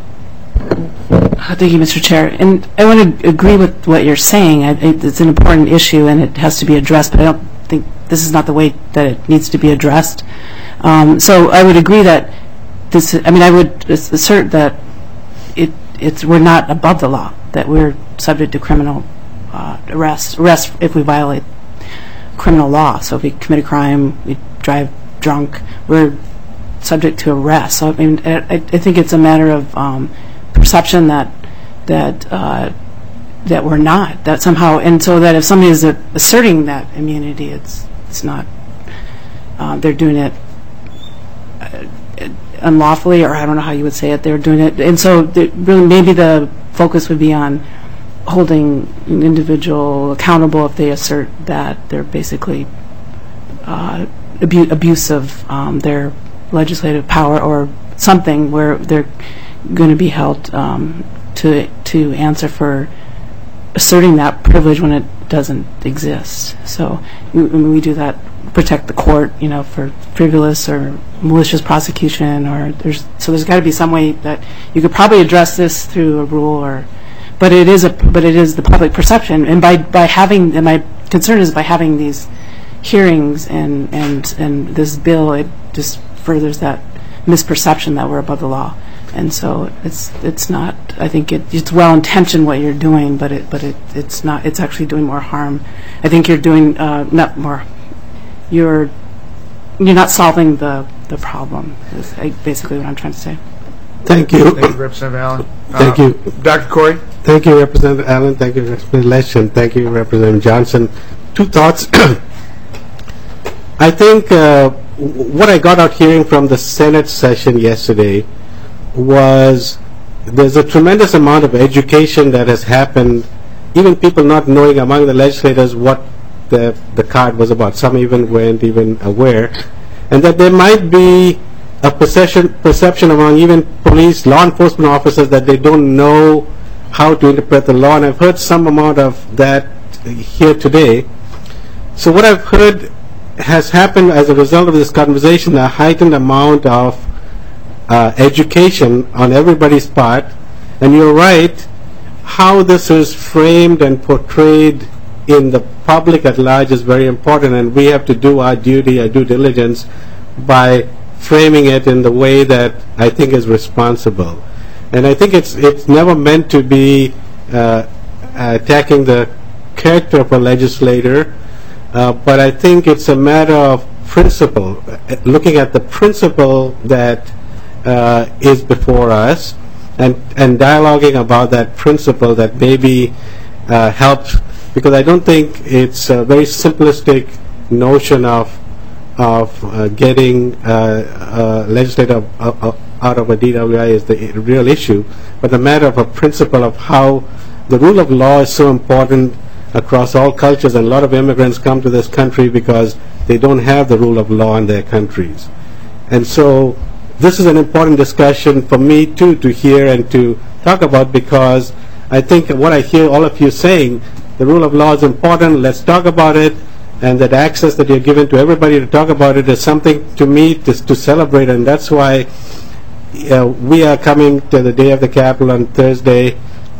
S8: Uh, Thank you, Mister Chair. And I want to agree with what you're saying. I, it, it's an important issue and it has to be addressed, but I don't think this is not the way that it needs to be addressed. Um, so I would agree that this, I mean, I would assert that it, it's, we're not above the law, that we're subject to criminal uh, arrest, arrest if we violate criminal law. So if we commit a crime, we drive drunk, we're subject to arrest. So I mean, I, I think it's a matter of um, perception that that uh, that we're not, that somehow, and so that if somebody is asserting that immunity, it's it's not, uh, they're doing it uh, unlawfully, or I don't know how you would say it, they're doing it, and so really maybe the focus would be on holding an individual accountable if they assert that they're basically uh, abu abuse of um, their legislative power or something, where they're going to be held um, to to answer for asserting that privilege when it doesn't exist. So we, we do that, protect the court, you know, for frivolous or malicious prosecution, or there's so there's got to be some way that you could probably address this through a rule, or but it is a but it is the public perception, and by by having, and my concern is by having these hearings and and and this bill, it just furthers that misperception that we're above the law. And so it's it's not, I think it, it's well intentioned what you're doing, but it but it it's not, it's actually doing more harm. I think you're doing uh, not more, you're you're not solving the the problem, is basically what I'm trying to say.
S10: Thank you.
S18: Thank you, Representative Allen.
S10: Thank
S18: uh,
S10: you.
S18: Doctor Corey.
S10: Thank you, Representative Allen. Thank you, Representative Lesh, and thank you, Representative Johnson. Two thoughts. I think uh, what I got out hearing from the Senate session yesterday was there's a tremendous amount of education that has happened, even people not knowing among the legislators what the, the card was about. Some even weren't even aware. And that there might be a perception, perception among even police, law enforcement officers, that they don't know how to interpret the law. And I've heard some amount of that here today. So what I've heard has happened as a result of this conversation, a heightened amount of uh, education on everybody's part. And you're right, how this is framed and portrayed in the public at large is very important, and we have to do our duty, our due diligence, by framing it in the way that I think is responsible. And I think it's it's never meant to be uh, attacking the character of a legislator, uh, but I think it's a matter of principle, uh, looking at the principle that uh, is before us, and and dialoguing about that principle that maybe uh, helps, because I don't think it's a very simplistic notion of of uh, getting uh, a legislator uh, uh, out of a D W I is the real issue, but the matter of a principle of how the rule of law is so important across all cultures, and a lot of immigrants come to this country because they don't have the rule of law in their countries. And so this is an important discussion for me too to hear and to talk about, because I think what I hear all of you saying, the rule of law is important, let's talk about it, and that access that you're given to everybody to talk about it is something to me to, to celebrate. And that's why uh, we are coming to the Day of the Capitol on Thursday,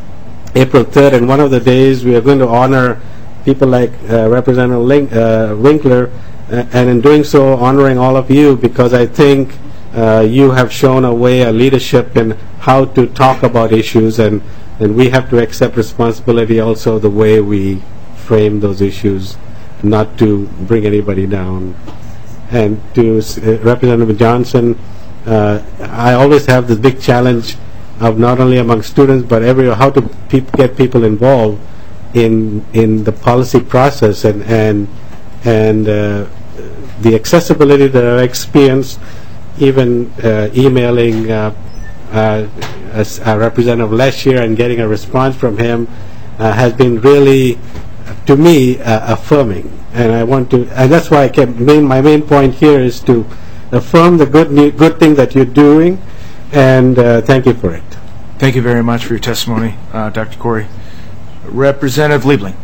S10: April third, and one of the days we are going to honor people like uh, Representative Link, uh, Winkler, uh, and in doing so honoring all of you, because I think uh, you have shown a way, a leadership in how to talk about issues, and, and we have to accept responsibility also the way we frame those issues, not to bring anybody down. And to uh, Representative Johnson, uh, I always have this big challenge of not only among students but everywhere, how to peop get people involved in in the policy process, and and and uh, the accessibility that I've experienced, even uh, emailing uh, uh, as a Representative Leshier and getting a response from him uh, has been really, to me, uh, affirming. And I want to, and that's why I kept main, my main point here is to affirm the good new, good thing that you're doing, and uh, thank you for it.
S18: Thank you very much for your testimony, uh, Doctor Corey. Representative Liebling.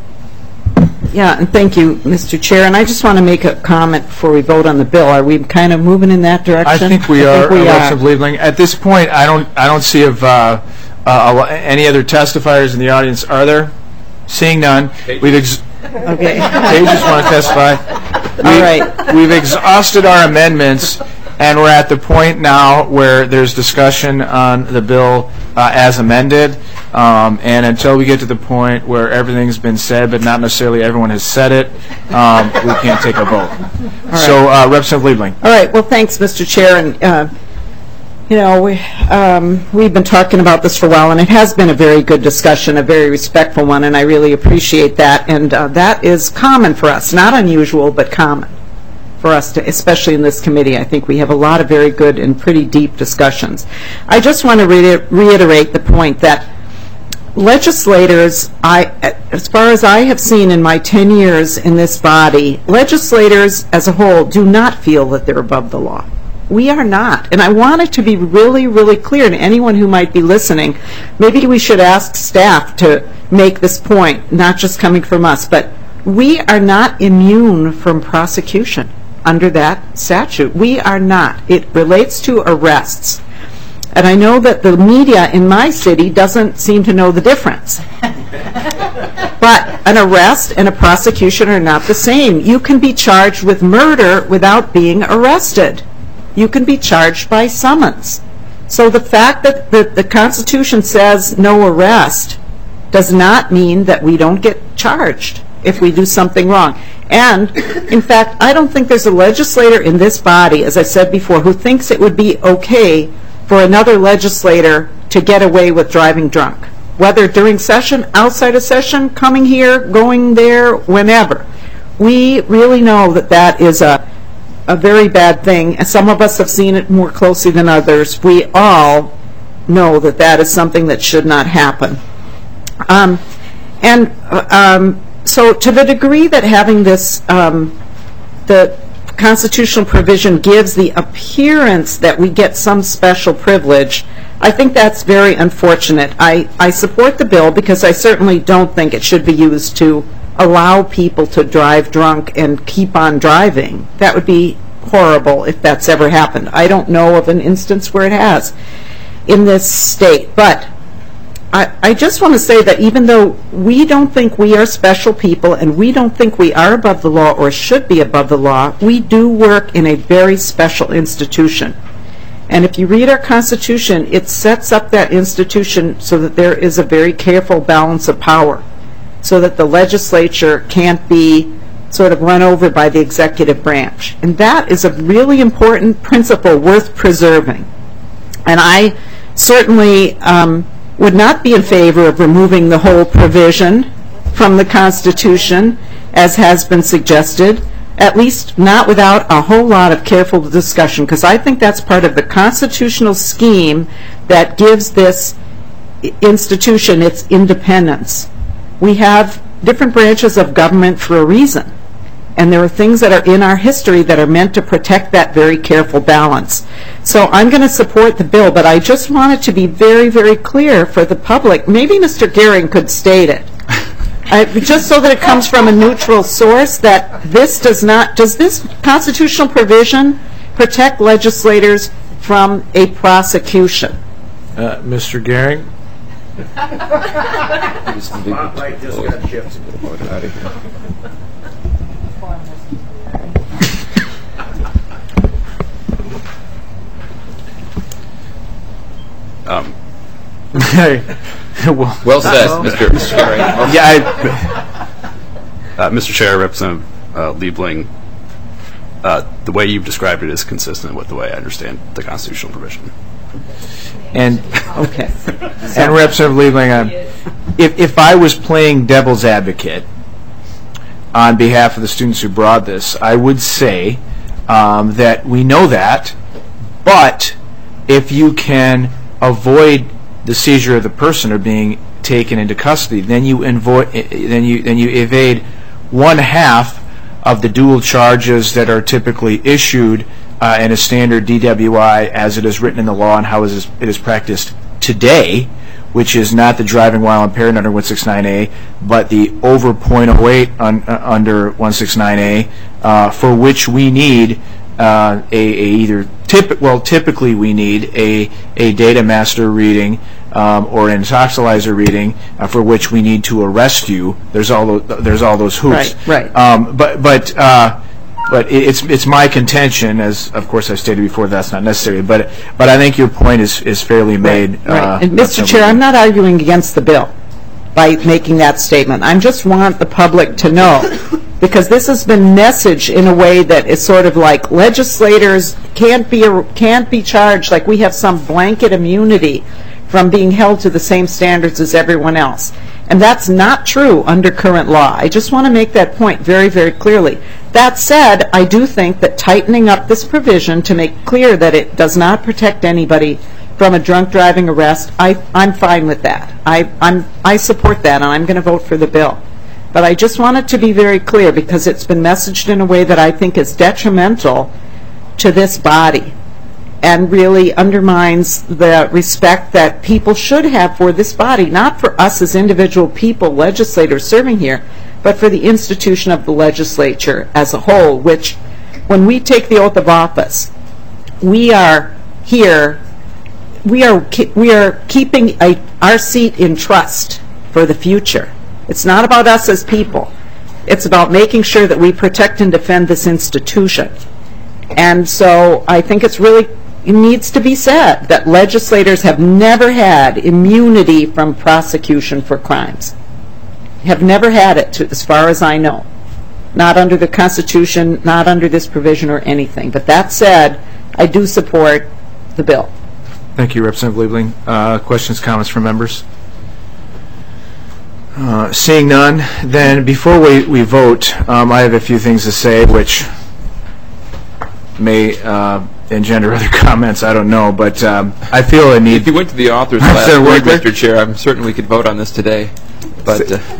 S4: Yeah, and thank you, Mister Chair. And I just want to make a comment before we vote on the bill. Are we kind of moving in that direction?
S18: I think we
S4: I
S18: are,
S4: think we
S18: uh,
S4: are.
S18: Representative Liebling. At this point, I don't, I don't see if uh, uh, any other testifiers in the audience. Are there? Seeing none, we've ex
S4: okay.
S18: They just want to testify. We,
S4: All right.
S18: We've exhausted our amendments, and we're at the point now where there's discussion on the bill uh, as amended. Um, and until we get to the point where everything's been said, but not necessarily everyone has said it, um, we can't take a vote.
S4: All right.
S18: So, uh, Representative Liebling.
S4: All right. Well, thanks, Mister Chair. And uh, you know, we um, we've been talking about this for a while, and it has been a very good discussion, a very respectful one, and I really appreciate that. And uh, that is common for us, not unusual, but common for us, to, especially in this committee. I think we have a lot of very good and pretty deep discussions. I just want to re reiterate the point that legislators, I, as far as I have seen in my ten years in this body, legislators as a whole do not feel that they're above the law. We are not. And I want it to be really, really clear to anyone who might be listening. Maybe we should ask staff to make this point, not just coming from us, but we are not immune from prosecution under that statute. We are not. It relates to arrests. And I know that the media in my city doesn't seem to know the difference. But an arrest and a prosecution are not the same. You can be charged with murder without being arrested. You can be charged by summons. So the fact that the, the Constitution says no arrest does not mean that we don't get charged if we do something wrong. And, in fact, I don't think there's a legislator in this body, as I said before, who thinks it would be okay for another legislator to get away with driving drunk, whether during session, outside of session, coming here, going there, whenever. We really know that that is a, a very bad thing, and some of us have seen it more closely than others. We all know that that is something that should not happen. Um, and uh, um, so to the degree that having this, um, the constitutional provision gives the appearance that we get some special privilege, I think that's very unfortunate. I, I support the bill because I certainly don't think it should be used to allow people to drive drunk and keep on driving. That would be horrible if that's ever happened. I don't know of an instance where it has in this state. But I, I just want to say that even though we don't think we are special people and we don't think we are above the law or should be above the law, we do work in a very special institution. And if you read our Constitution, it sets up that institution so that there is a very careful balance of power, so that the legislature can't be sort of run over by the executive branch. And that is a really important principle worth preserving. And I certainly um, would not be in favor of removing the whole provision from the Constitution, as has been suggested, at least not without a whole lot of careful discussion, because I think that's part of the constitutional scheme that gives this institution its independence. We have different branches of government for a reason, and there are things that are in our history that are meant to protect that very careful balance. So I'm going to support the bill, but I just want it to be very, very clear for the public. Maybe Mister Gehring could state it, I, just so that it comes from a neutral source, that this does not, does this constitutional provision protect legislators from a prosecution?
S18: Uh, Mister Gehring?
S10: Spotlight just got shifted.
S14: Um,
S18: well,
S22: well said, Mister Gehring.
S14: Yeah, I, uh, Mister Chair, Representative uh, Liebling, uh, the way you've described it is consistent with the way I understand the constitutional provision.
S1: And
S4: Okay.
S1: and Representative Liebling, uh, if if I was playing devil's advocate on behalf of the students who brought this, I would say um, that we know that, but if you can avoid the seizure of the person or being taken into custody, then you invo- then you then you evade one half of the dual charges that are typically issued uh, in a standard D W I as it is written in the law and how it is, it is practiced today, which is not the driving while impaired under one sixty-nine A, but the over point oh eight un, uh, under one sixty-nine A, uh, for which we need uh, a, a either tip well typically we need a a data master reading um, or an intoxilizer reading uh, for which we need to arrest you. There's all those, there's all those hoops.
S4: Right, right.
S1: Um, but but. Uh, But it's it's my contention, as of course I stated before, that's not necessary. But but I think your point is is fairly made.
S4: Right.
S1: Uh,
S4: And Mister Chair, I'm not arguing against the bill by making that statement. I just want the public to know, because this has been messaged in a way that is sort of like legislators can't be can't be charged like we have some blanket immunity from being held to the same standards as everyone else. And that's not true under current law. I just want to make that point very, very clearly. That said, I do think that tightening up this provision to make clear that it does not protect anybody from a drunk driving arrest, I, I'm fine with that. I, I'm, I support that, and I'm going to vote for the bill. But I just want it to be very clear, because it's been messaged in a way that I think is detrimental to this body and really undermines the respect that people should have for this body, not for us as individual people, legislators serving here, but for the institution of the legislature as a whole, which, when we take the oath of office, we are here, we are we are keeping a, our seat in trust for the future. It's not about us as people. It's about making sure that we protect and defend this institution. And so I think it's really, it needs to be said that legislators have never had immunity from prosecution for crimes. Have never had it, to, as far as I know. Not under the Constitution, not under this provision or anything. But that said, I do support the bill.
S1: Thank you, Representative Liebling. Uh, questions, comments from members? Uh, seeing none, then before we, we vote, um, I have a few things to say which may uh, engender other comments, I don't know, but um, I feel a need...
S22: If you went to the author's last word, Mister Chair, I'm certain we could vote on this today. But uh,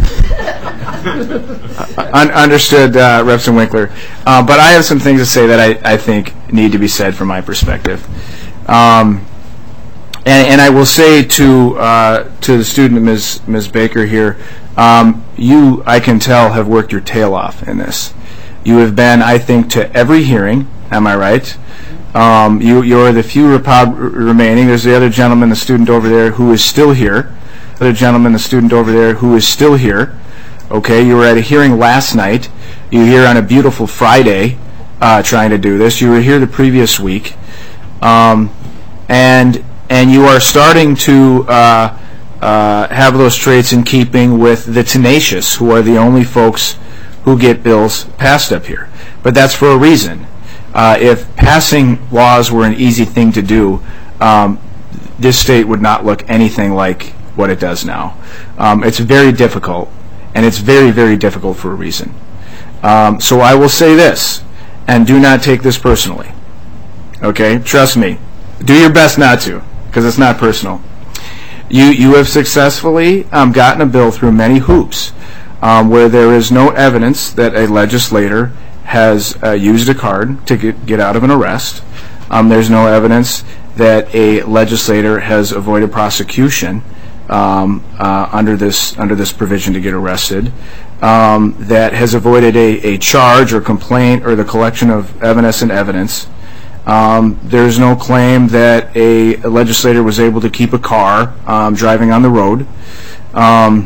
S1: Un- understood, uh, Representative Winkler. Uh, but I have some things to say that I, I think need to be said from my perspective. Um, and, and I will say to uh, to the student, Miz Miz Baker here, um, you, I can tell, have worked your tail off in this. You have been, I think, to every hearing. Am I right? Um, you you're the few repub- remaining. There's the other gentleman, the student over there, who is still here. The other gentleman, the student over there, who is still here. Okay, you were at a hearing last night. You were here on a beautiful Friday uh, trying to do this. You were here the previous week. Um, and and you are starting to uh, uh, have those traits in keeping with the tenacious, who are the only folks who get bills passed up here. But that's for a reason. Uh, if passing laws were an easy thing to do, um, this state would not look anything like what it does now. Um, it's very difficult, and it's very, very difficult for a reason. Um, so I will say this, and do not take this personally. Okay? Trust me. Do your best not to, because it's not personal. You you have successfully um, gotten a bill through many hoops um, where there is no evidence that a legislator has uh, used a card to get, get out of an arrest. Um, there's no evidence that a legislator has avoided prosecution Um, uh, under this under this provision to get arrested, um, that has avoided a, a charge or complaint or the collection of evidence and evidence. Um, there's no claim that a, a legislator was able to keep a car um, driving on the road. Um,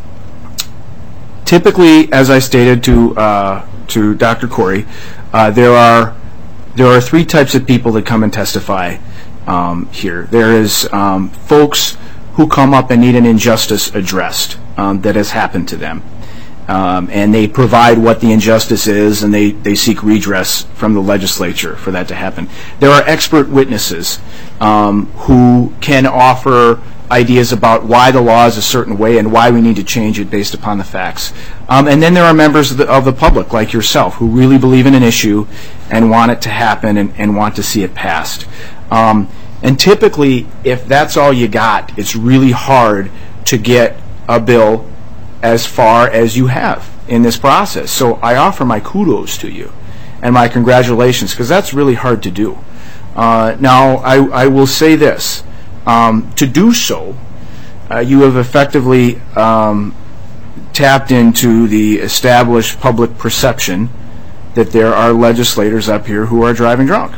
S1: typically, as I stated to uh, to Doctor Corey, uh, there are there are three types of people that come and testify um, here. There is um, folks who come up and need an injustice addressed um, that has happened to them. Um, and they provide what the injustice is, and they, they seek redress from the legislature for that to happen. There are expert witnesses um, who can offer ideas about why the law is a certain way and why we need to change it based upon the facts. Um, and then there are members of the, of the public, like yourself, who really believe in an issue and want it to happen and, and want to see it passed. Um, and typically, if that's all you got, it's really hard to get a bill as far as you have in this process. So I offer my kudos to you and my congratulations, because that's really hard to do. Uh, now, I, I will say this. Um, to do so, uh, you have effectively um, tapped into the established public perception that there are legislators up here who are driving drunk,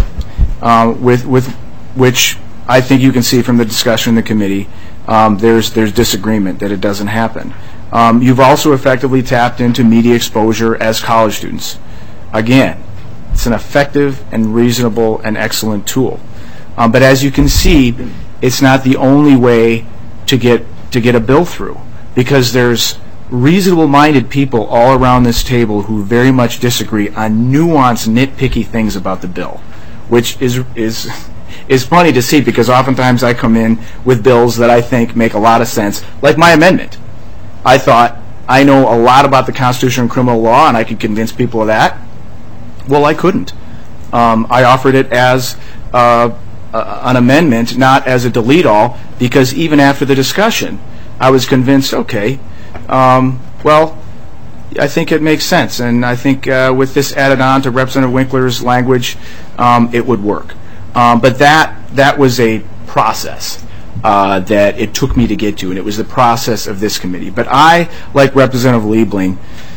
S1: uh, with, with which I think you can see from the discussion in the committee. Um, there's there's disagreement that it doesn't happen. Um, you've also effectively tapped into media exposure as college students. Again, it's an effective and reasonable and excellent tool. Um, but as you can see, it's not the only way to get to get a bill through, because there's reasonable-minded people all around this table who very much disagree on nuanced, nitpicky things about the bill, which is is. is funny to see, because oftentimes I come in with bills that I think make a lot of sense, like my amendment. I thought I know a lot about the Constitution and criminal law, and I could convince people of that. Well, I couldn't. Um, I offered it as uh, uh, an amendment, not as a delete-all, because even after the discussion, I was convinced, okay, um, well, I think it makes sense, and I think uh, with this added on to Representative Winkler's language, um, it would work. Um, but that that was a process uh, that it took me to get to, and it was the process of this committee. But I, like Representative Liebling,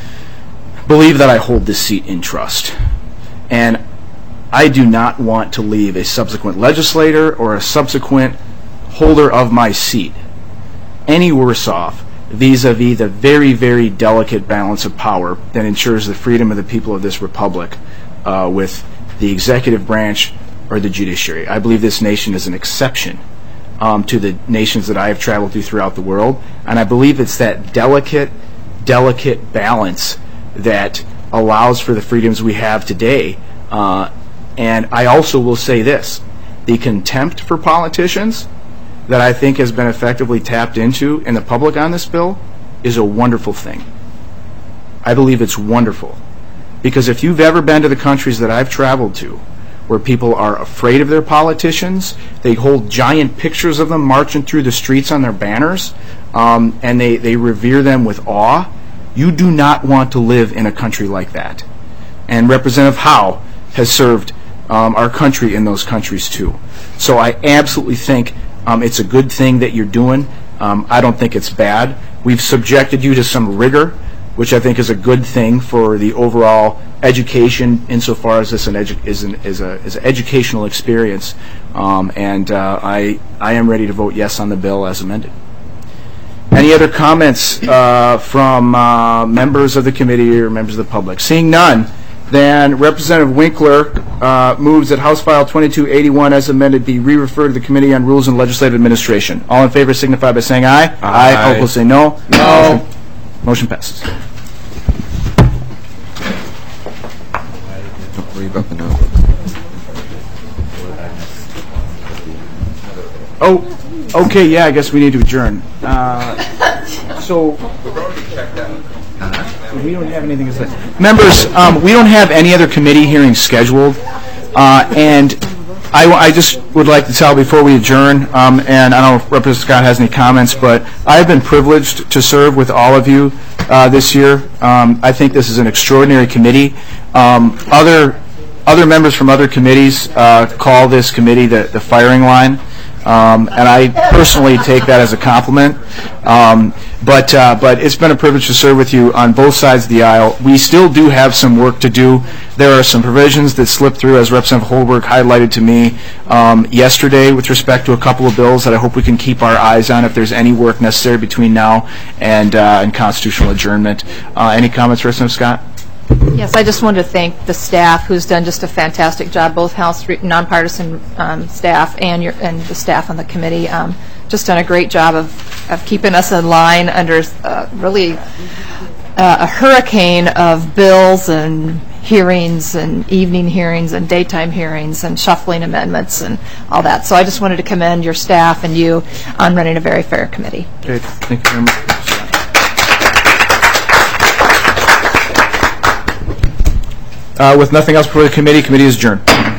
S1: believe that I hold this seat in trust. And I do not want to leave a subsequent legislator or a subsequent holder of my seat any worse off vis-a-vis the very, very delicate balance of power that ensures the freedom of the people of this republic uh, with the executive branch or the judiciary. I believe this nation is an exception um, to the nations that I have traveled through throughout the world, and I believe it's that delicate, delicate balance that allows for the freedoms we have today. Uh, and I also will say this, the contempt for politicians that I think has been effectively tapped into in the public on this bill is a wonderful thing. I believe it's wonderful, because if you've ever been to the countries that I've traveled to, where people are afraid of their politicians, they hold giant pictures of them marching through the streets on their banners, um, and they, they revere them with awe. You do not want to live in a country like that. And Representative Howe has served um, our country in those countries too. So I absolutely think um, it's a good thing that you're doing. Um, I don't think it's bad. We've subjected you to some rigor, which I think is a good thing for the overall education, insofar as this an edu- is an is a is an educational experience. Um, and uh, I I am ready to vote yes on the bill as amended. Any other comments uh, from uh, members of the committee or members of the public? Seeing none, then Representative Winkler uh, moves that House File twenty-two eighty-one as amended be re-referred to the Committee on Rules and Legislative Administration. All in favor signify by saying aye. Aye. All opposed say no. No. Motion, motion passes.
S22: Don't worry about the no.
S1: Oh, okay, yeah, I guess we need to adjourn. Uh, so, we don't have anything to say. Members, um, we don't have any other committee hearings scheduled, uh, and I, I just would like to tell before we adjourn, um, and I don't know if Representative Scott has any comments, but I've been privileged to serve with all of you uh, this year. Um, I think this is an extraordinary committee. Um, other other members from other committees uh, call this committee the, the firing line. Um, and I personally take that as a compliment. Um, but uh, but it's been a privilege to serve with you on both sides of the aisle. We still do have some work to do. There are some provisions that slipped through, as Representative Holberg highlighted to me um, yesterday with respect to a couple of bills that I hope we can keep our eyes on if there's any work necessary between now and, uh, and constitutional adjournment. Uh, any comments, Representative Scott?
S20: Yes, I just wanted to thank the staff, who's done just a fantastic job, both House nonpartisan um, staff and your and the staff on the committee. Um, just done a great job of, of keeping us in line under uh, really
S13: uh, a hurricane of bills and hearings and evening hearings and daytime hearings and shuffling amendments and all that. So I just wanted to commend your staff and you on running a very fair committee.
S1: Okay, thank you very much. Uh, with nothing else before the committee, committee is adjourned.